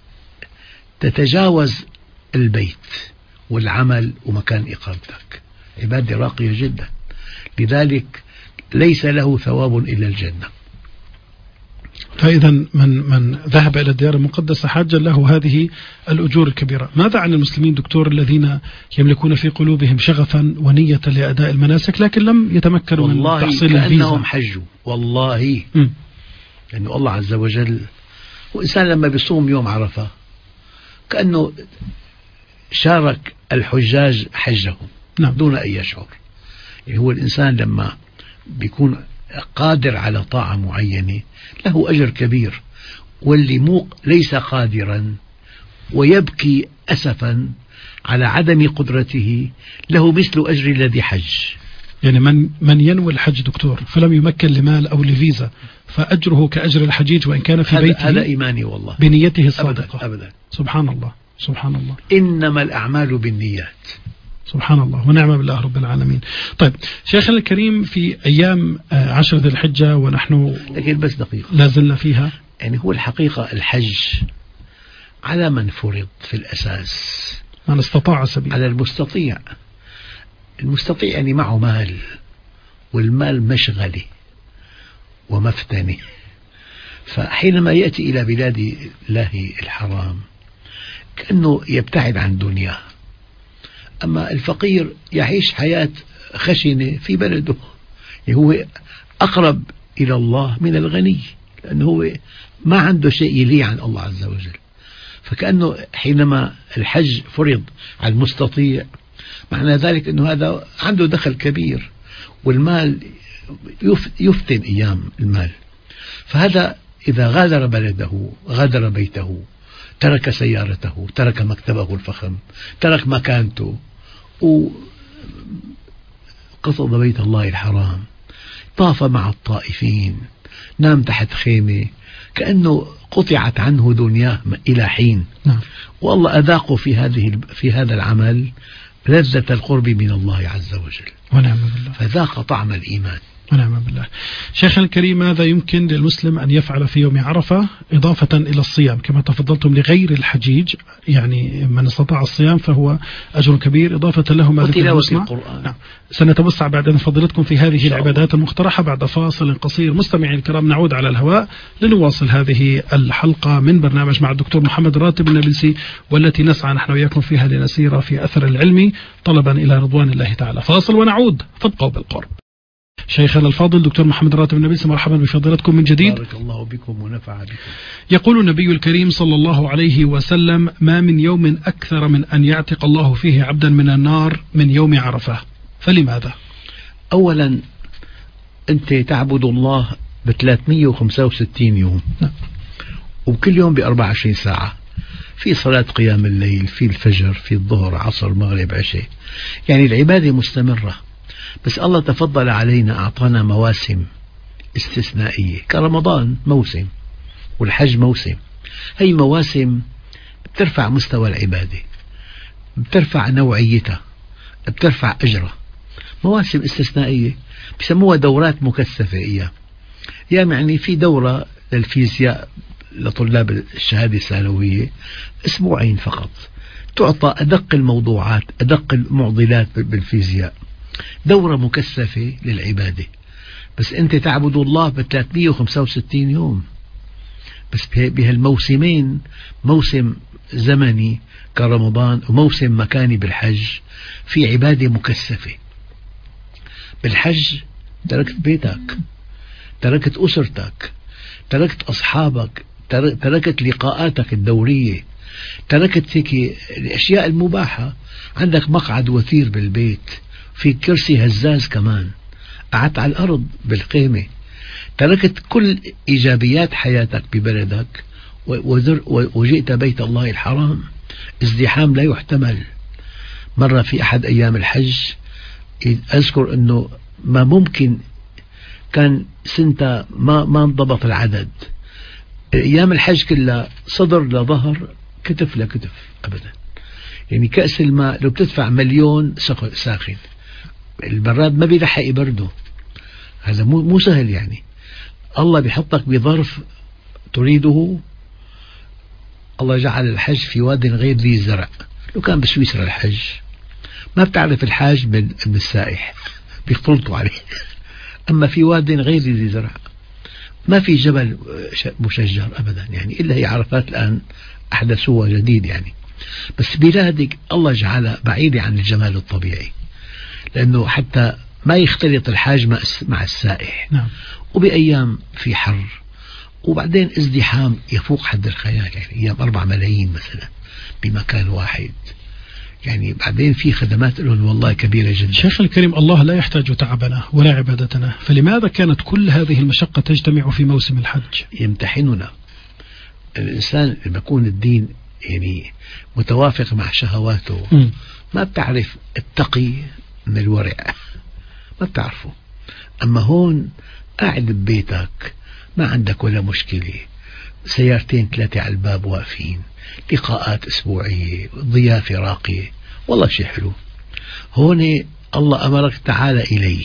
B: تتجاوز البيت والعمل ومكان إقامتك، عبادة راقية جدا، لذلك ليس له ثواب إلا الجنة.
C: فإذا من من ذهب إلى الديار المقدسة حاجا له هذه الأجور الكبيرة. ماذا عن المسلمين دكتور الذين يملكون في قلوبهم شغفا ونية لأداء المناسك لكن لم يتمكنوا من تحصيل الفيزا؟
B: كأنهم حجوا والله، لأن يعني الله عز وجل، وإنسان لما بيصوم يوم عرفة كأنه شارك الحجاج حجهم. نعم. دون أن يشعر. يعني هو الإنسان لما بيكون قادر على طاعة معينة له أجر كبير، واللي مو ليس قادرا ويبكي أسفا على عدم قدرته له مثل أجر الذي حج.
C: يعني من من ينوي الحج دكتور فلم يمكن لمال أو لفيزا فأجره كأجر الحجيج وإن كان في بيته.
B: هذا إيماني والله،
C: بنيته الصادقة.
B: أبدا, أبدا.
C: سبحان الله سبحان الله.
B: إنما الأعمال بالنيات.
C: سبحان الله ونعم بالله رب العالمين. طيب شيخنا الكريم، في أيام عشر ذي الحجة ونحن
B: لكن بس دقيقة
C: لازلنا فيها،
B: يعني هو الحقيقة الحج على من فرض في الأساس،
C: من استطاع سبيل،
B: على المستطيع. المستطيع يعني معه مال، والمال مشغلة ومفتنة، فحينما يأتي إلى بلاد الله الحرام كأنه يبتعد عن دنياه. أما الفقير يعيش حياة خشنة في بلده، هو أقرب إلى الله من الغني، لأنه هو ما عنده شيء يلي عن الله عز وجل. فكأنه حينما الحج فرض على المستطيع معنى ذلك أنه هذا عنده دخل كبير، والمال يفتن أيام المال. فهذا إذا غادر بلده، غادر بيته، ترك سيارته، ترك مكتبه الفخم، ترك مكانته، وقصد بيت الله الحرام، طاف مع الطائفين، نام تحت خيمة، كأنه قطعت عنه دنياه إلى حين. نعم. والله أذاقه في هذه في هذا العمل لذة القرب من الله عز وجل،
C: ونعم بالله،
B: فذاق طعم الإيمان.
C: ونعم بالله. شيخنا الكريم، ماذا يمكن للمسلم أن يفعل في يوم عرفة إضافة إلى الصيام كما تفضلتم لغير الحجيج؟ يعني من استطاع الصيام فهو أجر كبير إضافة له ما ذكر المسمع. نعم. سنتوسع بعد أن فضلتكم في هذه العبادات المقترحة بعد فاصل قصير. مستمعي الكرام، نعود على الهواء لنواصل هذه الحلقة من برنامج مع الدكتور محمد راتب النابلسي، والتي نسعى نحن وإياكم فيها لنسير في أثر العلم طلبا إلى رضوان الله تعالى. فاصل ونعود، فابقوا بالقرب. شيخنا الفاضل دكتور محمد راتب النابلسي، مرحبا بفضيلتكم من جديد.
B: بارك الله بكم ونفع بكم.
C: يقول النبي الكريم صلى الله عليه وسلم: ما من يوم أكثر من أن يعتق الله فيه عبدا من النار من يوم عرفة، فلماذا؟
B: أولا أنت تعبد الله ب ثلاثمئة وخمسة وستين يوم. نعم. وكل يوم ب أربعة وعشرين ساعة، في صلاة قيام الليل، في الفجر، في الظهر، عصر، مغرب، عشاء، يعني العبادة مستمرة. بس الله تفضل علينا، أعطانا مواسم استثنائية، كرمضان موسم والحج موسم. هي مواسم بترفع مستوى العبادة، بترفع نوعيتها، بترفع أجرها. مواسم استثنائية بسموها دورات مكثفة. إياه يعني في دورة للفيزياء لطلاب الشهادة الثانوية أسبوعين فقط، تعطى أدق الموضوعات، أدق المعضلات بالفيزياء، دورة مكثفة للعبادة. بس أنت تعبد الله ب ثلاثمئة وخمسة وستين يوم، بس بهالموسمين، موسم زمني كرمضان وموسم مكاني بالحج، في عبادة مكثفة. بالحج تركت بيتك، تركت أسرتك، تركت أصحابك، تركت لقاءاتك الدورية، تركت هيك الأشياء المباحة. عندك مقعد وثير بالبيت، في كرسي هزاز كمان، قعدت على الأرض بالقيمة، تركت كل إيجابيات حياتك ببلدك وجئت بيت الله الحرام. ازدحام لا يحتمل. مرة في أحد أيام الحج أذكر أنه ما ممكن كان سنة ما ما انضبط العدد. أيام الحج كلها صدر لظهر، كتف لكتف أبدا. يعني كأس الماء لو بتدفع مليون ساخن، البراد ما بيلحق يبرده. هذا مو مو سهل. يعني الله بيحطك بظرف تريده. الله جعل الحج في واد غير ذي زرع. لو كان بسويسرا الحج ما بتعرف الحاج من السائح، بيختلطوا عليه. أما في واد غير ذي زرع ما في جبل مشجر أبدا، يعني إلا هي عرفات الآن أحدثوها جديد يعني. بس بلادك الله جعلها بعيدة عن الجمال الطبيعي، لأنه حتى ما يختلط الحاج مع السائح.
C: نعم.
B: وبأيام في حر، وبعدين ازدحام يفوق حد الخيال. يعني أيام أربع ملايين مثلا بمكان واحد، يعني بعدين في خدمات لهم والله كبيرة جدا.
C: شيخ الكريم، الله لا يحتاج تعبنا ولا عبادتنا، فلماذا كانت كل هذه المشقة تجتمع في موسم الحج؟
B: يمتحننا الإنسان لما يكون الدين يعني متوافق مع شهواته. م. ما بتعرف التقي من الورع، ما بتعرفه. أما هون قاعد ببيتك ما عندك ولا مشكلة، سيارتين ثلاثة على الباب واقفين، لقاءات أسبوعية، ضيافة راقية، والله شيء حلو. هون الله أمرك تعالى إليه.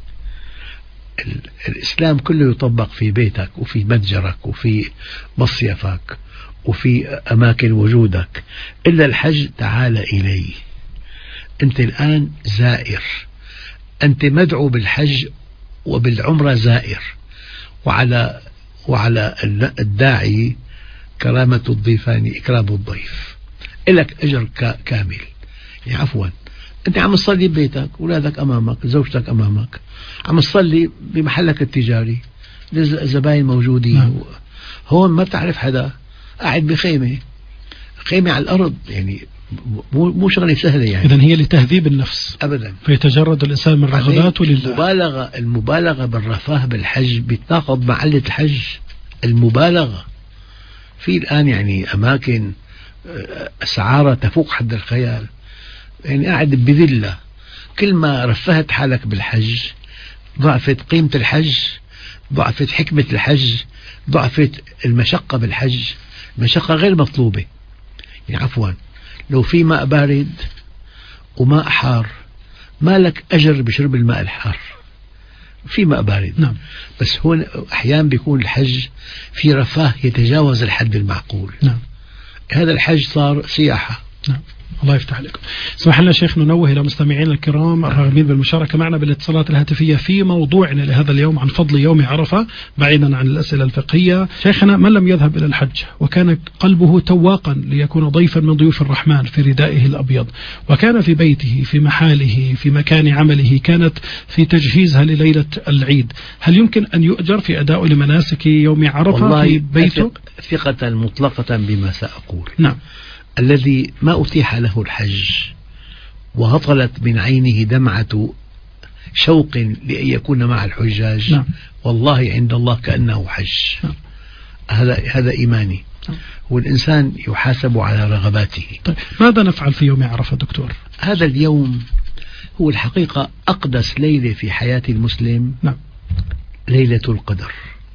B: الإسلام كله يطبق في بيتك وفي متجرك وفي مصيفك وفي أماكن وجودك، إلا الحج تعالى إليه. أنت الآن زائر، أنت مدعو بالحج وبالعمرة زائر، وعلى وعلى الداعي كرامة الضيفان إكرام الضيف، إلك أجر كامل. يعني عفوا أنت عم تصلي ببيتك، أولادك أمامك، زوجتك أمامك، عم تصلي بمحلك التجاري، الزباين موجودين. نعم. هون ما بتعرف حدا، قاعد بخيمة، خيمة على الأرض، يعني مو مو شغلة سهلة. يعني
C: إذن هي لتهذيب النفس
B: أبدا،
C: فيتجرد الإنسان من رغباته لله.
B: المبالغة المبالغة بالرفاه بالحج بتناقض مع علة الحج. المبالغة في الآن يعني أماكن أسعارها تفوق حد الخيال، يعني قاعد بذلة. كل ما رفهت حالك بالحج ضعفت قيمة الحج، ضعفت حكمة الحج، ضعفت المشقة بالحج. المشقة غير مطلوبة. يعني عفوا لو في ماء بارد وماء حار ما لك أجر بشرب الماء الحار، في ماء بارد.
C: نعم.
B: بس هون أحيانا بيكون الحج في رفاه يتجاوز الحد المعقول.
C: نعم.
B: هذا الحج صار سياحة.
C: نعم. الله يفتح عليكم. اسمح لنا شيخ ننوه إلى مستمعينا الكرام الراغبين بالمشاركة معنا بالاتصالات الهاتفية في موضوعنا لهذا اليوم عن فضل يوم عرفة، بعيدا عن الأسئلة الفقهية. شيخنا، من لم يذهب إلى الحج وكان قلبه تواقا ليكون ضيفا من ضيوف الرحمن في ردائه الأبيض، وكان في بيته، في محاله، في مكان عمله، كانت في تجهيزها لليلة العيد، هل يمكن أن يؤجر في أداء لمناسك يوم عرفة في بيته؟
B: ثقة مطلقة بما سأقول.
C: نعم.
B: الذي ما أتيح له الحج وهطلت من عينه دمعة شوق لأن يكون مع الحجاج،
C: نعم.
B: والله عند الله كأنه حج.
C: نعم.
B: هذا هذا إيماني. نعم. والإنسان يحاسب على رغباته.
C: طيب ماذا نفعل في يوم عرفة دكتور؟
B: هذا اليوم هو الحقيقة أقدس ليلة في حياة المسلم.
C: نعم.
B: ليلة القدر.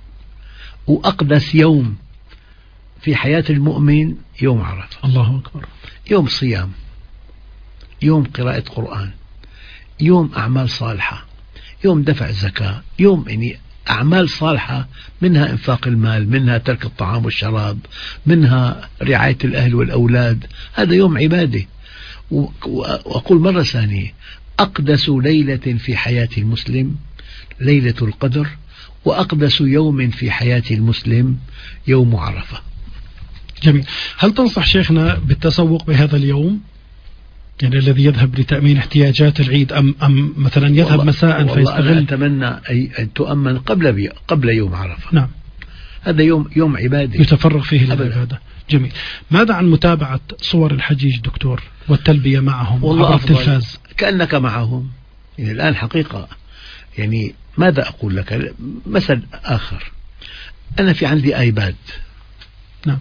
B: وأقدس يوم في حياة المؤمن يوم عرفة.
C: الله أكبر.
B: يوم صيام، يوم قراءة قرآن، يوم أعمال صالحة، يوم دفع زكاة، يوم يعني أعمال صالحة، منها إنفاق المال، منها ترك الطعام والشراب، منها رعاية الأهل والأولاد. هذا يوم عبادة. وأقول مرة ثانية، أقدس ليلة في حياة المسلم ليلة القدر، وأقدس يوم في حياة المسلم يوم عرفة.
C: جميل. هل تنصح شيخنا بالتسوق بهذا اليوم، يعني الذي يذهب لتأمين احتياجات العيد، أم, أم مثلا يذهب والله مساء
B: والله
C: فيستغل؟
B: أنا أتمنى أن تؤمن قبل بي قبل يوم عرفة.
C: نعم،
B: هذا يوم يوم عبادة
C: يتفرغ فيه للعبادة. جميل. ماذا عن متابعة صور الحجيج دكتور والتلبية معهم عبر التلفاز؟
B: كأنك معهم. يعني الآن حقيقة، يعني ماذا أقول لك، مثل آخر، أنا في عندي آيباد.
C: نعم.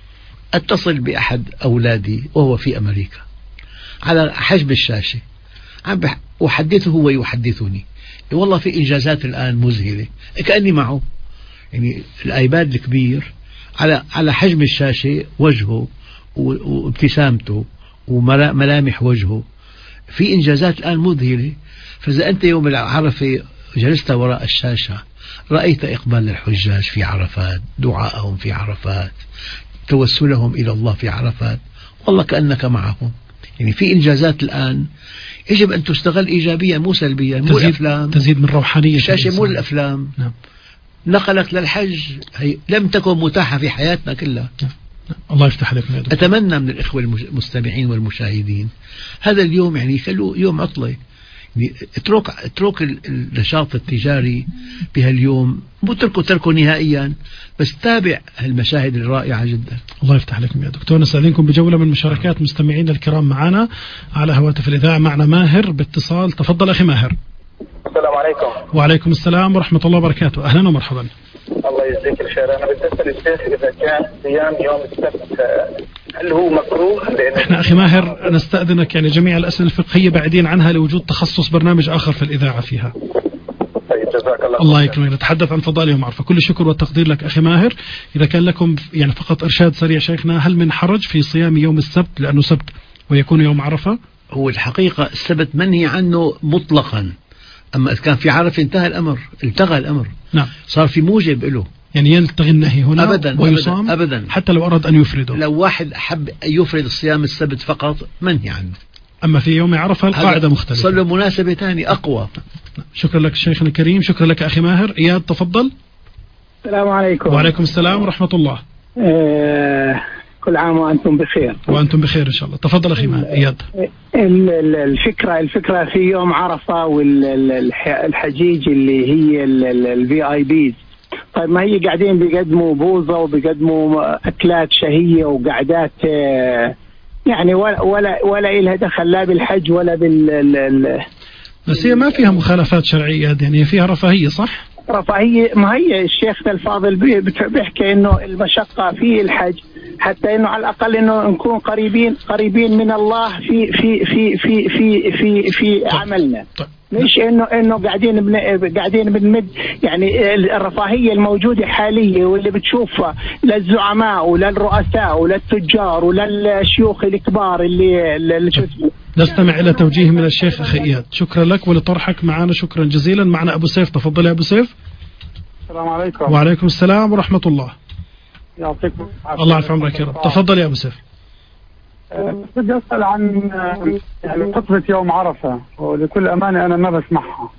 B: أتصل بأحد أولادي وهو في أمريكا على حجم الشاشة، عم أحدثه ويحدثني، والله في إنجازات الآن مذهلة، كأني معه. يعني الآيباد الكبير على على حجم الشاشة، وجهه وابتسامته وملامح وجهه، في إنجازات الآن مذهلة. فإذا أنت يوم العرفة جلست وراء الشاشة، رأيت إقبال الحجاج في عرفات، دعاءهم في عرفات، توسلهم إلى الله في عرفات، والله كأنك معهم. يعني في إنجازات الآن يجب أن تستغل إيجابيا مو سلبيا. مو الأفلام
C: تزيد من روحانية
B: الشاشة، مو الأفلام.
C: نعم.
B: نقلك للحج، هي لم تكن متاحة في حياتنا كلها.
C: نعم. الله يفتح عليكم يا دكتور.
B: أتمنى من الإخوة المستمعين والمشاهدين هذا اليوم يعني خلوه يوم عطلة. يعني اترك اترك النشاط التجاري بهاليوم، مو تركه تركه نهائيا، بس تابع هالمشاهد الرائعة جدا.
C: الله يفتح عليكم يا دكتور. نستأذنكم بجولة من مشاركات مستمعينا الكرام معنا على هواتف الإذاعة. معنا ماهر باتصال، تفضل أخي ماهر.
E: السلام عليكم.
C: وعليكم السلام ورحمة الله وبركاته. أهلا ومرحبا.
E: الله يجزيك الخير. أنا بدي أسأل الشيخ إذا كان صيام يوم السبت هل هو مكروه؟
C: احنا أخي ماهر نستأذنك، يعني جميع الأسئلة الفقهية بعيدين عنها لوجود تخصص برنامج آخر في الإذاعة فيها.
E: طيب جزاك الله.
C: الله يكرمك. نتحدث عن فضائل يوم عرفة. كل الشكر والتقدير لك أخي ماهر. إذا كان لكم يعني فقط إرشاد سريع شيخنا، هل من حرج في صيام يوم السبت لأنه سبت ويكون يوم عرفة؟
B: هو الحقيقة السبت منهي عنه مطلقا، أما إذا كان في عرفة انتهى الأمر، التغى الأمر.
C: نعم.
B: صار في موجب له،
C: يعني يلتغي النهي هنا
B: أبدا
C: ويصام
B: أبدا, أبدا
C: حتى لو أراد أن يفرده.
B: لو واحد حب أن يفرد الصيام السبت فقط منهي عنه،
C: أما في يوم عرفة القاعدة مختلفة،
B: صار له مناسبة ثانية أقوى.
C: شكرا لك شيخنا الكريم. شكرا لك أخي ماهر. إياد تفضل.
F: السلام عليكم.
C: وعليكم السلام ورحمة الله.
F: آه كل عام وأنتم بخير.
C: وأنتم بخير إن شاء الله. تفضل أخي ماهر. إياد.
F: الفكرة الفكرة في يوم عرفة والحجيج اللي هي الفي اي بيز، طيب ما هي قاعدين بيقدموا بوظة وبيقدموا أكلات شهية وقعدات، يعني ولا ولا ولا إلها دخل لا بالحج ولا بال.
C: بس هي ما فيها مخالفات شرعية، يعني فيها رفاهية صح؟
F: رفاهية. ما هي الشيخ الفاضل بيحكي إنه المشقة في الحج حتى إنه على الأقل إنه نكون قريبين قريبين من الله في في في في في في في عملنا.
C: طيب.
F: مش انه انه قاعدين بن... قاعدين بنمد يعني الرفاهيه الموجوده حاليا واللي بتشوفها للزعماء وللرؤساء وللتجار وللشيوخ الكبار اللي اللي شو اسمه.
C: نستمع الى توجيه من الشيخ اخي اياد. شكرا لك ولطرحك معنا، شكرا جزيلا. معنا ابو سيف، تفضل يا ابو سيف.
G: السلام عليكم.
C: وعليكم السلام ورحمه الله.
G: يعطيكم العافيه.
C: الله يعفو عمرك يا رب. تفضل يا ابو سيف.
G: بدي أسأل عن يعني خطبة يوم عرفة، ولكل أمانة أنا ما بسمعها.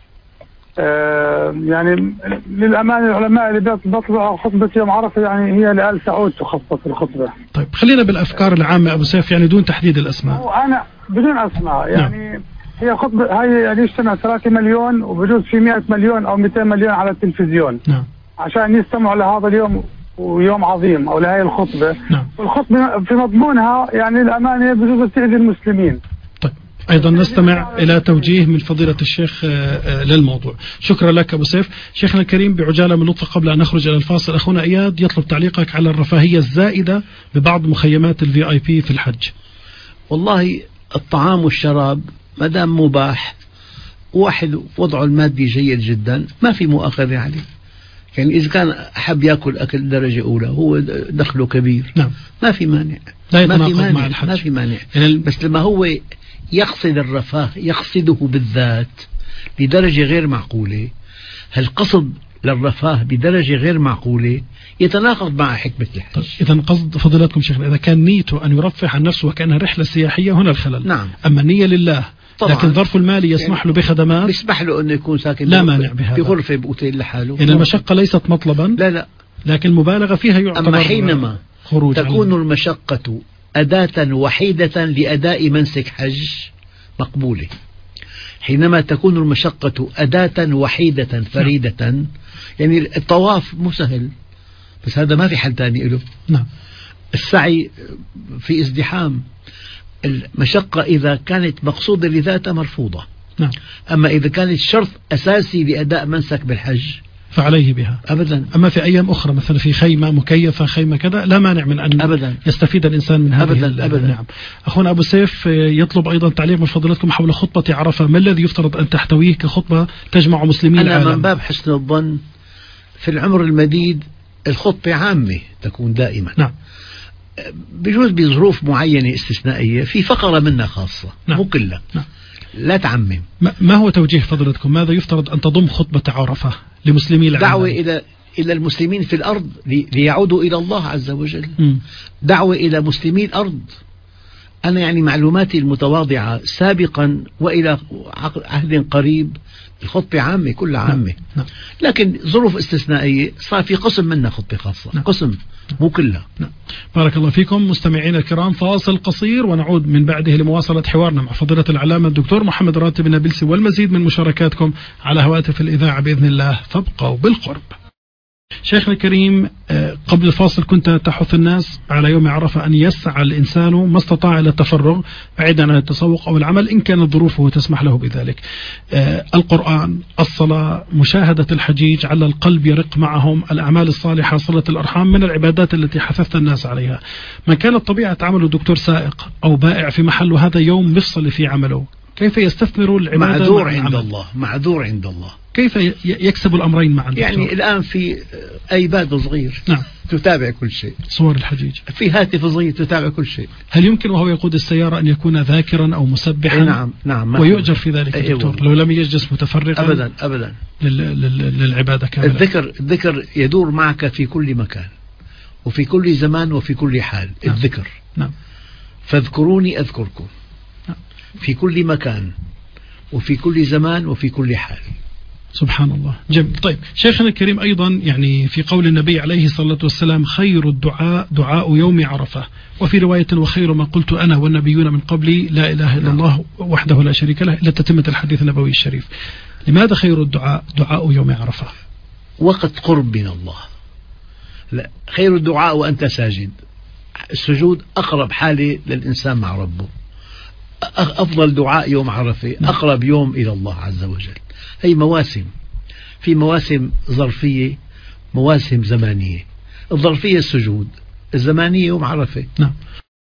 G: يعني للأمانة العلماء اللي بيطلعوا خطبة يوم عرفة يعني هي لآل سعود تخصص الخطبة.
C: طيب خلينا بالأفكار العامة أبو سيف، يعني دون تحديد الأسماء.
G: وأنا بدون أسماء يعني نعم. هي خطبة هي يعني يجتمع ثلاثة مليون وبجوز في مئة مليون أو مئتين مليون على التلفزيون نعم. عشان يستمعوا لهذا اليوم ويوم عظيم أو لهي الخطبة نعم. والخطبة في مضمونها يعني الأمانة بجوز تأذي المسلمين.
C: طيب أيضا نستمع إلى توجيه من فضيلة الشيخ للموضوع. شكرا لك أبو سيف. شيخنا الكريم بعجالة من لطفة قبل أن نخرج إلى الفاصل، أخونا إياد يطلب تعليقك على الرفاهية الزائدة ببعض مخيمات الفي آي بي في الحج.
B: والله الطعام والشراب ما دام مباح واحد وضعه المادي جيد جدا ما في مؤاخذة عليه. يعني إذا كان أحب يأكل أكل درجة أولى هو دخله كبير نعم. ما في مانع،
C: لا
B: ما في مانع
C: مع الحج.
B: ما في مانع يعني بس لما هو يقصد الرفاه يقصده بالذات لدرجة غير معقولة، هالقصد للرفاه بدرجة غير معقولة يتناقض مع حكمة الحج.
C: إذا قصد فضيلتكم شيخنا إذا كان نيته أن يرفه عن نفسه وكأنها رحلة سياحية هنا الخلل.
B: نعم.
C: أما النية لله
B: طبعا.
C: لكن ظرف المالي يسمح له بخدمات،
B: بيسمح له أنه يكون ساكن
C: لا مانع بهذا
B: بغرفة بأوتيل لحاله.
C: يعني المشقة ليست مطلبا،
B: لا لا،
C: لكن المبالغة فيها يعتبر.
B: أما حينما
C: خروج
B: تكون المشقة أداة وحيدة لأداء منسك حج مقبولة. حينما تكون المشقة أداة وحيدة فريدة، يعني الطواف مو سهل بس هذا ما في حل ثاني له.
C: نعم.
B: السعي في ازدحام، المشقة إذا كانت مقصودة لذاتها مرفوضة.
C: نعم.
B: أما إذا كانت شرط أساسي لأداء منسك بالحج
C: فعليه بها
B: أبدا.
C: أما في أيام أخرى مثلا في خيمة مكيفة خيمة كذا لا مانع من أن
B: أبدا.
C: يستفيد الإنسان من هذه
B: أبدا. أبدا.
C: النعم. أخونا أبو سيف يطلب أيضا تعليق من فضلاتكم حول خطبة عرفة، ما الذي يفترض أن تحتويه كخطبة تجمع مسلمين
B: أنا
C: العالم؟
B: من باب حسن الظن في العمر المديد الخطبة عامة تكون دائما.
C: نعم.
B: بجوز بظروف معينة استثنائية في فقرة منها خاصة. نعم. مو كلها.
C: نعم.
B: لا تعمم.
C: ما هو توجيه فضلتكم؟ ماذا يفترض أن تضم خطبة عرفة لمسلمي العالم؟
B: دعوة إلى إلى المسلمين في الأرض ليعودوا إلى الله عز وجل.
C: م.
B: دعوة إلى مسلمي الأرض. أنا يعني معلوماتي المتواضعة سابقا وإلى عهد قريب الخطبة عامة كلها عامة.
C: نعم.
B: لكن ظروف استثنائية صار في قسم منها خطبة خاصة.
C: نعم.
B: قسم مو كلها.
C: نعم. بارك الله فيكم مستمعينا الكرام، فاصل قصير ونعود من بعده لمواصلة حوارنا مع فضيلة العلامة الدكتور محمد راتب النابلسي والمزيد من مشاركاتكم على هواتف الإذاعة بإذن الله، فابقوا بالقرب. شيخنا الكريم قبل الفاصل كنت تحث الناس على يوم عرفة أن يسعى الإنسان ما استطاع إلى التفرغ بعيدا عن التسوق أو العمل إن كانت ظروفه تسمح له بذلك. القرآن، الصلاة، مشاهدة الحجيج، على القلب يرق معهم، الأعمال الصالحة، صلة الأرحام من العبادات التي حثثت الناس عليها. من كانت طبيعة عمله دكتور سائق أو بائع في محل وهذا يوم مفصل في عمله، كيف يستثمر العبادة؟
B: معذور عند الله، معذور عند الله.
C: كيف يكسب الأمرين معا؟
B: يعني الآن في ايباد صغير.
C: نعم.
B: تتابع كل شيء، صور
C: الحجيج،
B: في هاتف صغير تتابع كل شيء.
C: هل يمكن وهو يقود السيارة أن يكون ذاكرا أو مسبحا؟
B: نعم نعم.
C: ويؤجر في ذلك دكتور لو لم يجلس متفرغا؟
B: أبدا أبدا.
C: للعبادة كاملة.
B: الذكر الذكر يدور معك في كل مكان وفي كل زمان وفي كل حال.
C: نعم.
B: الذكر.
C: نعم.
B: فاذكروني أذكركم.
C: نعم.
B: في كل مكان وفي كل زمان وفي كل حال.
C: سبحان الله. جميل. طيب شيخنا الكريم أيضا يعني في قول النبي عليه الصلاة والسلام خير الدعاء دعاء يوم عرفة، وفي رواية وخير ما قلت أنا والنبيون من قبلي لا إله إلا الله وحده لا شريك له، إلى تتمة الحديث النبوي الشريف. لماذا خير الدعاء دعاء يوم عرفة؟
B: وقت قرب من الله. لا، خير الدعاء وأنت ساجد. السجود أقرب حالة للإنسان مع ربه. أفضل دعاء يوم عرفة، أقرب يوم إلى الله عز وجل. هي مواسم، في مواسم ظرفية، مواسم زمانية. الظرفية السجود، الزمانية يوم عرفة.
C: نعم.